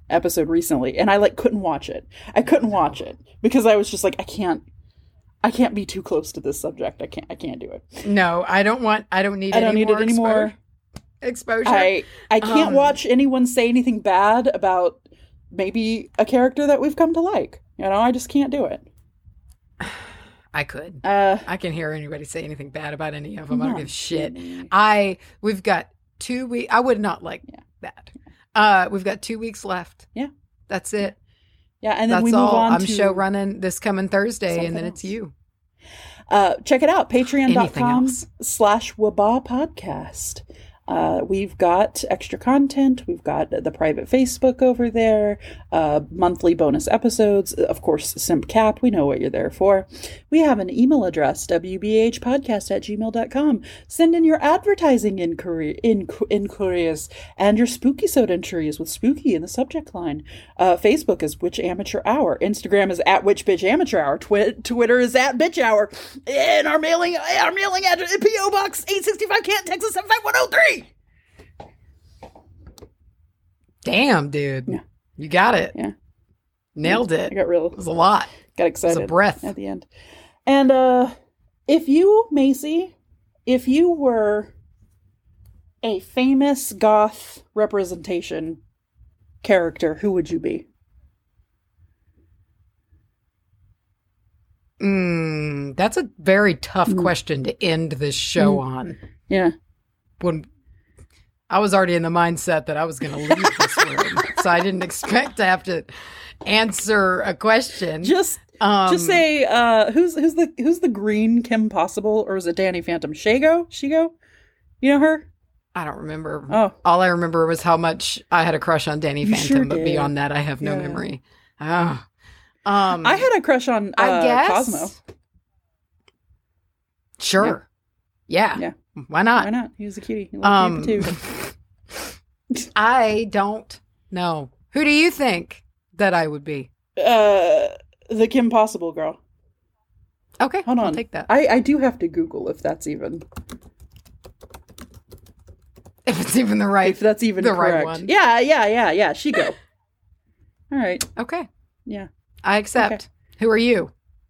episode recently, and I like couldn't watch it. I couldn't watch it because I was just like, I can't, I can't be too close to this subject. I can't, I can't do it. No, I don't want, I don't need I don't any need more it anymore. Exposure. I, I can't Um, watch anyone say anything bad about maybe a character that we've come to like. You know, I just can't do it. I could. Uh, I can hear anybody say anything bad about any of them. I don't not give a shit. really. I, we've got two weeks. I would not like Yeah. that. Uh, we've got two weeks left. Yeah. That's it. Yeah, and then That's we move all. on I'm to show running this coming Thursday, something and then it's else. you. Uh, check it out, Anything patreon.com else. slash Waba podcast. Uh, we've got extra content. We've got the private Facebook over there, uh, monthly bonus episodes. Of course, SimpCap, we know what you're there for. We have an email address, w b h podcast at gmail dot com. Send in your advertising inquiry, inqu- inquiries and your spooky soda entries with spooky in the subject line. Uh, Facebook is Witch Amateur Hour. Instagram is at Witch Bitch Amateur Hour. Twi- Twitter is at Bitch Hour. And our mailing, our mailing address, P O Box eight sixty-five, Canton, Texas seven five one oh three. Damn, dude. Yeah. You got it. Yeah. Nailed it. I got real, It was a lot. got excited. It was a breath. At the end. And uh, if you, Macy, if you were a famous goth representation character, who would you be? Mm, that's a very tough Mm. question to end this show Mm. on. Yeah. When I was already in the mindset that I was going to leave this room, so I didn't expect to have to answer a question. Just Um, just say uh, who's who's the who's the green Kim Possible, or is it Danny Phantom? Shago? Shigo? You know her? I don't remember. Oh. All I remember was how much I had a crush on Danny You Phantom, sure but did. beyond that, I have no Yeah. memory. Oh. Um, I had a crush on uh, I guess. Cosmo. Sure. Yeah. Yeah. Why not? Why not? He was a cutie. He loved Um, you too. I don't know. Who do you think that I would be? Uh, the Kim Possible girl. Okay, Hold on. I'll take that. I, I do have to Google if that's even If it's even the right. if that's even the right correct. one. Yeah, yeah, yeah, yeah. She go. All right. Okay, Yeah. I accept. Okay. Who are you?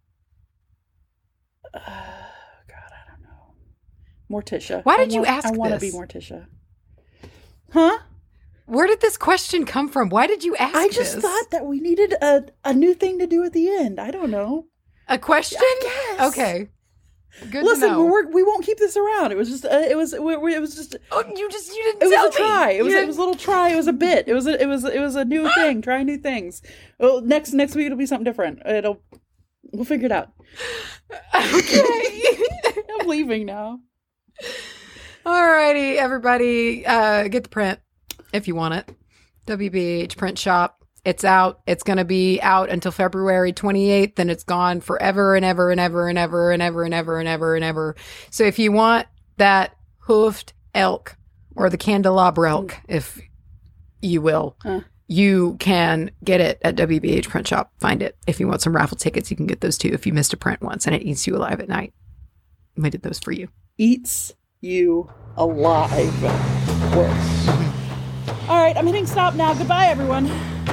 Uh, God, I don't know. Morticia. Why I did you want- ask I want to this? be Morticia. Huh? Where did this question come from? Why did you ask I just this? thought that we needed a, a new thing to do at the end. I don't know. A question? I guess. Okay. Good Listen, to know. we're, we won't keep this around. It was just. Uh, it was. We, we, it was just. Oh, you just you didn't It tell was a me. try. It was. You It was a little try. It was a bit. It was. A, it was. It was a new thing. Try new things. Well, next next week it'll be something different. It'll. We'll figure it out. Okay. I'm leaving now. Alrighty, everybody, uh, get the print if you want it. W B H Print Shop. It's out. It's going to be out until February twenty-eighth, and it's gone forever and ever and ever and ever and ever and ever and ever and ever. So if you want that hoofed elk, or the candelabra elk, if you will, Uh. you can get it at W B H Print Shop. Find it. If you want some raffle tickets, you can get those too if you missed a print once and it eats you alive at night. We did those for you. Eats you alive. Works. All right, I'm hitting stop now. Goodbye, everyone.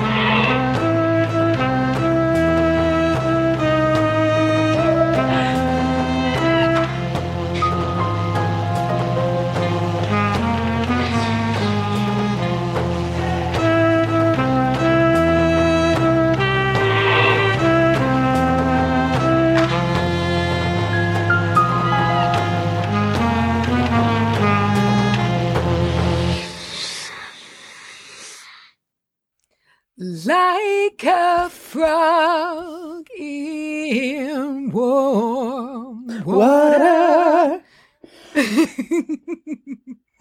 Like a frog in warm water. Water.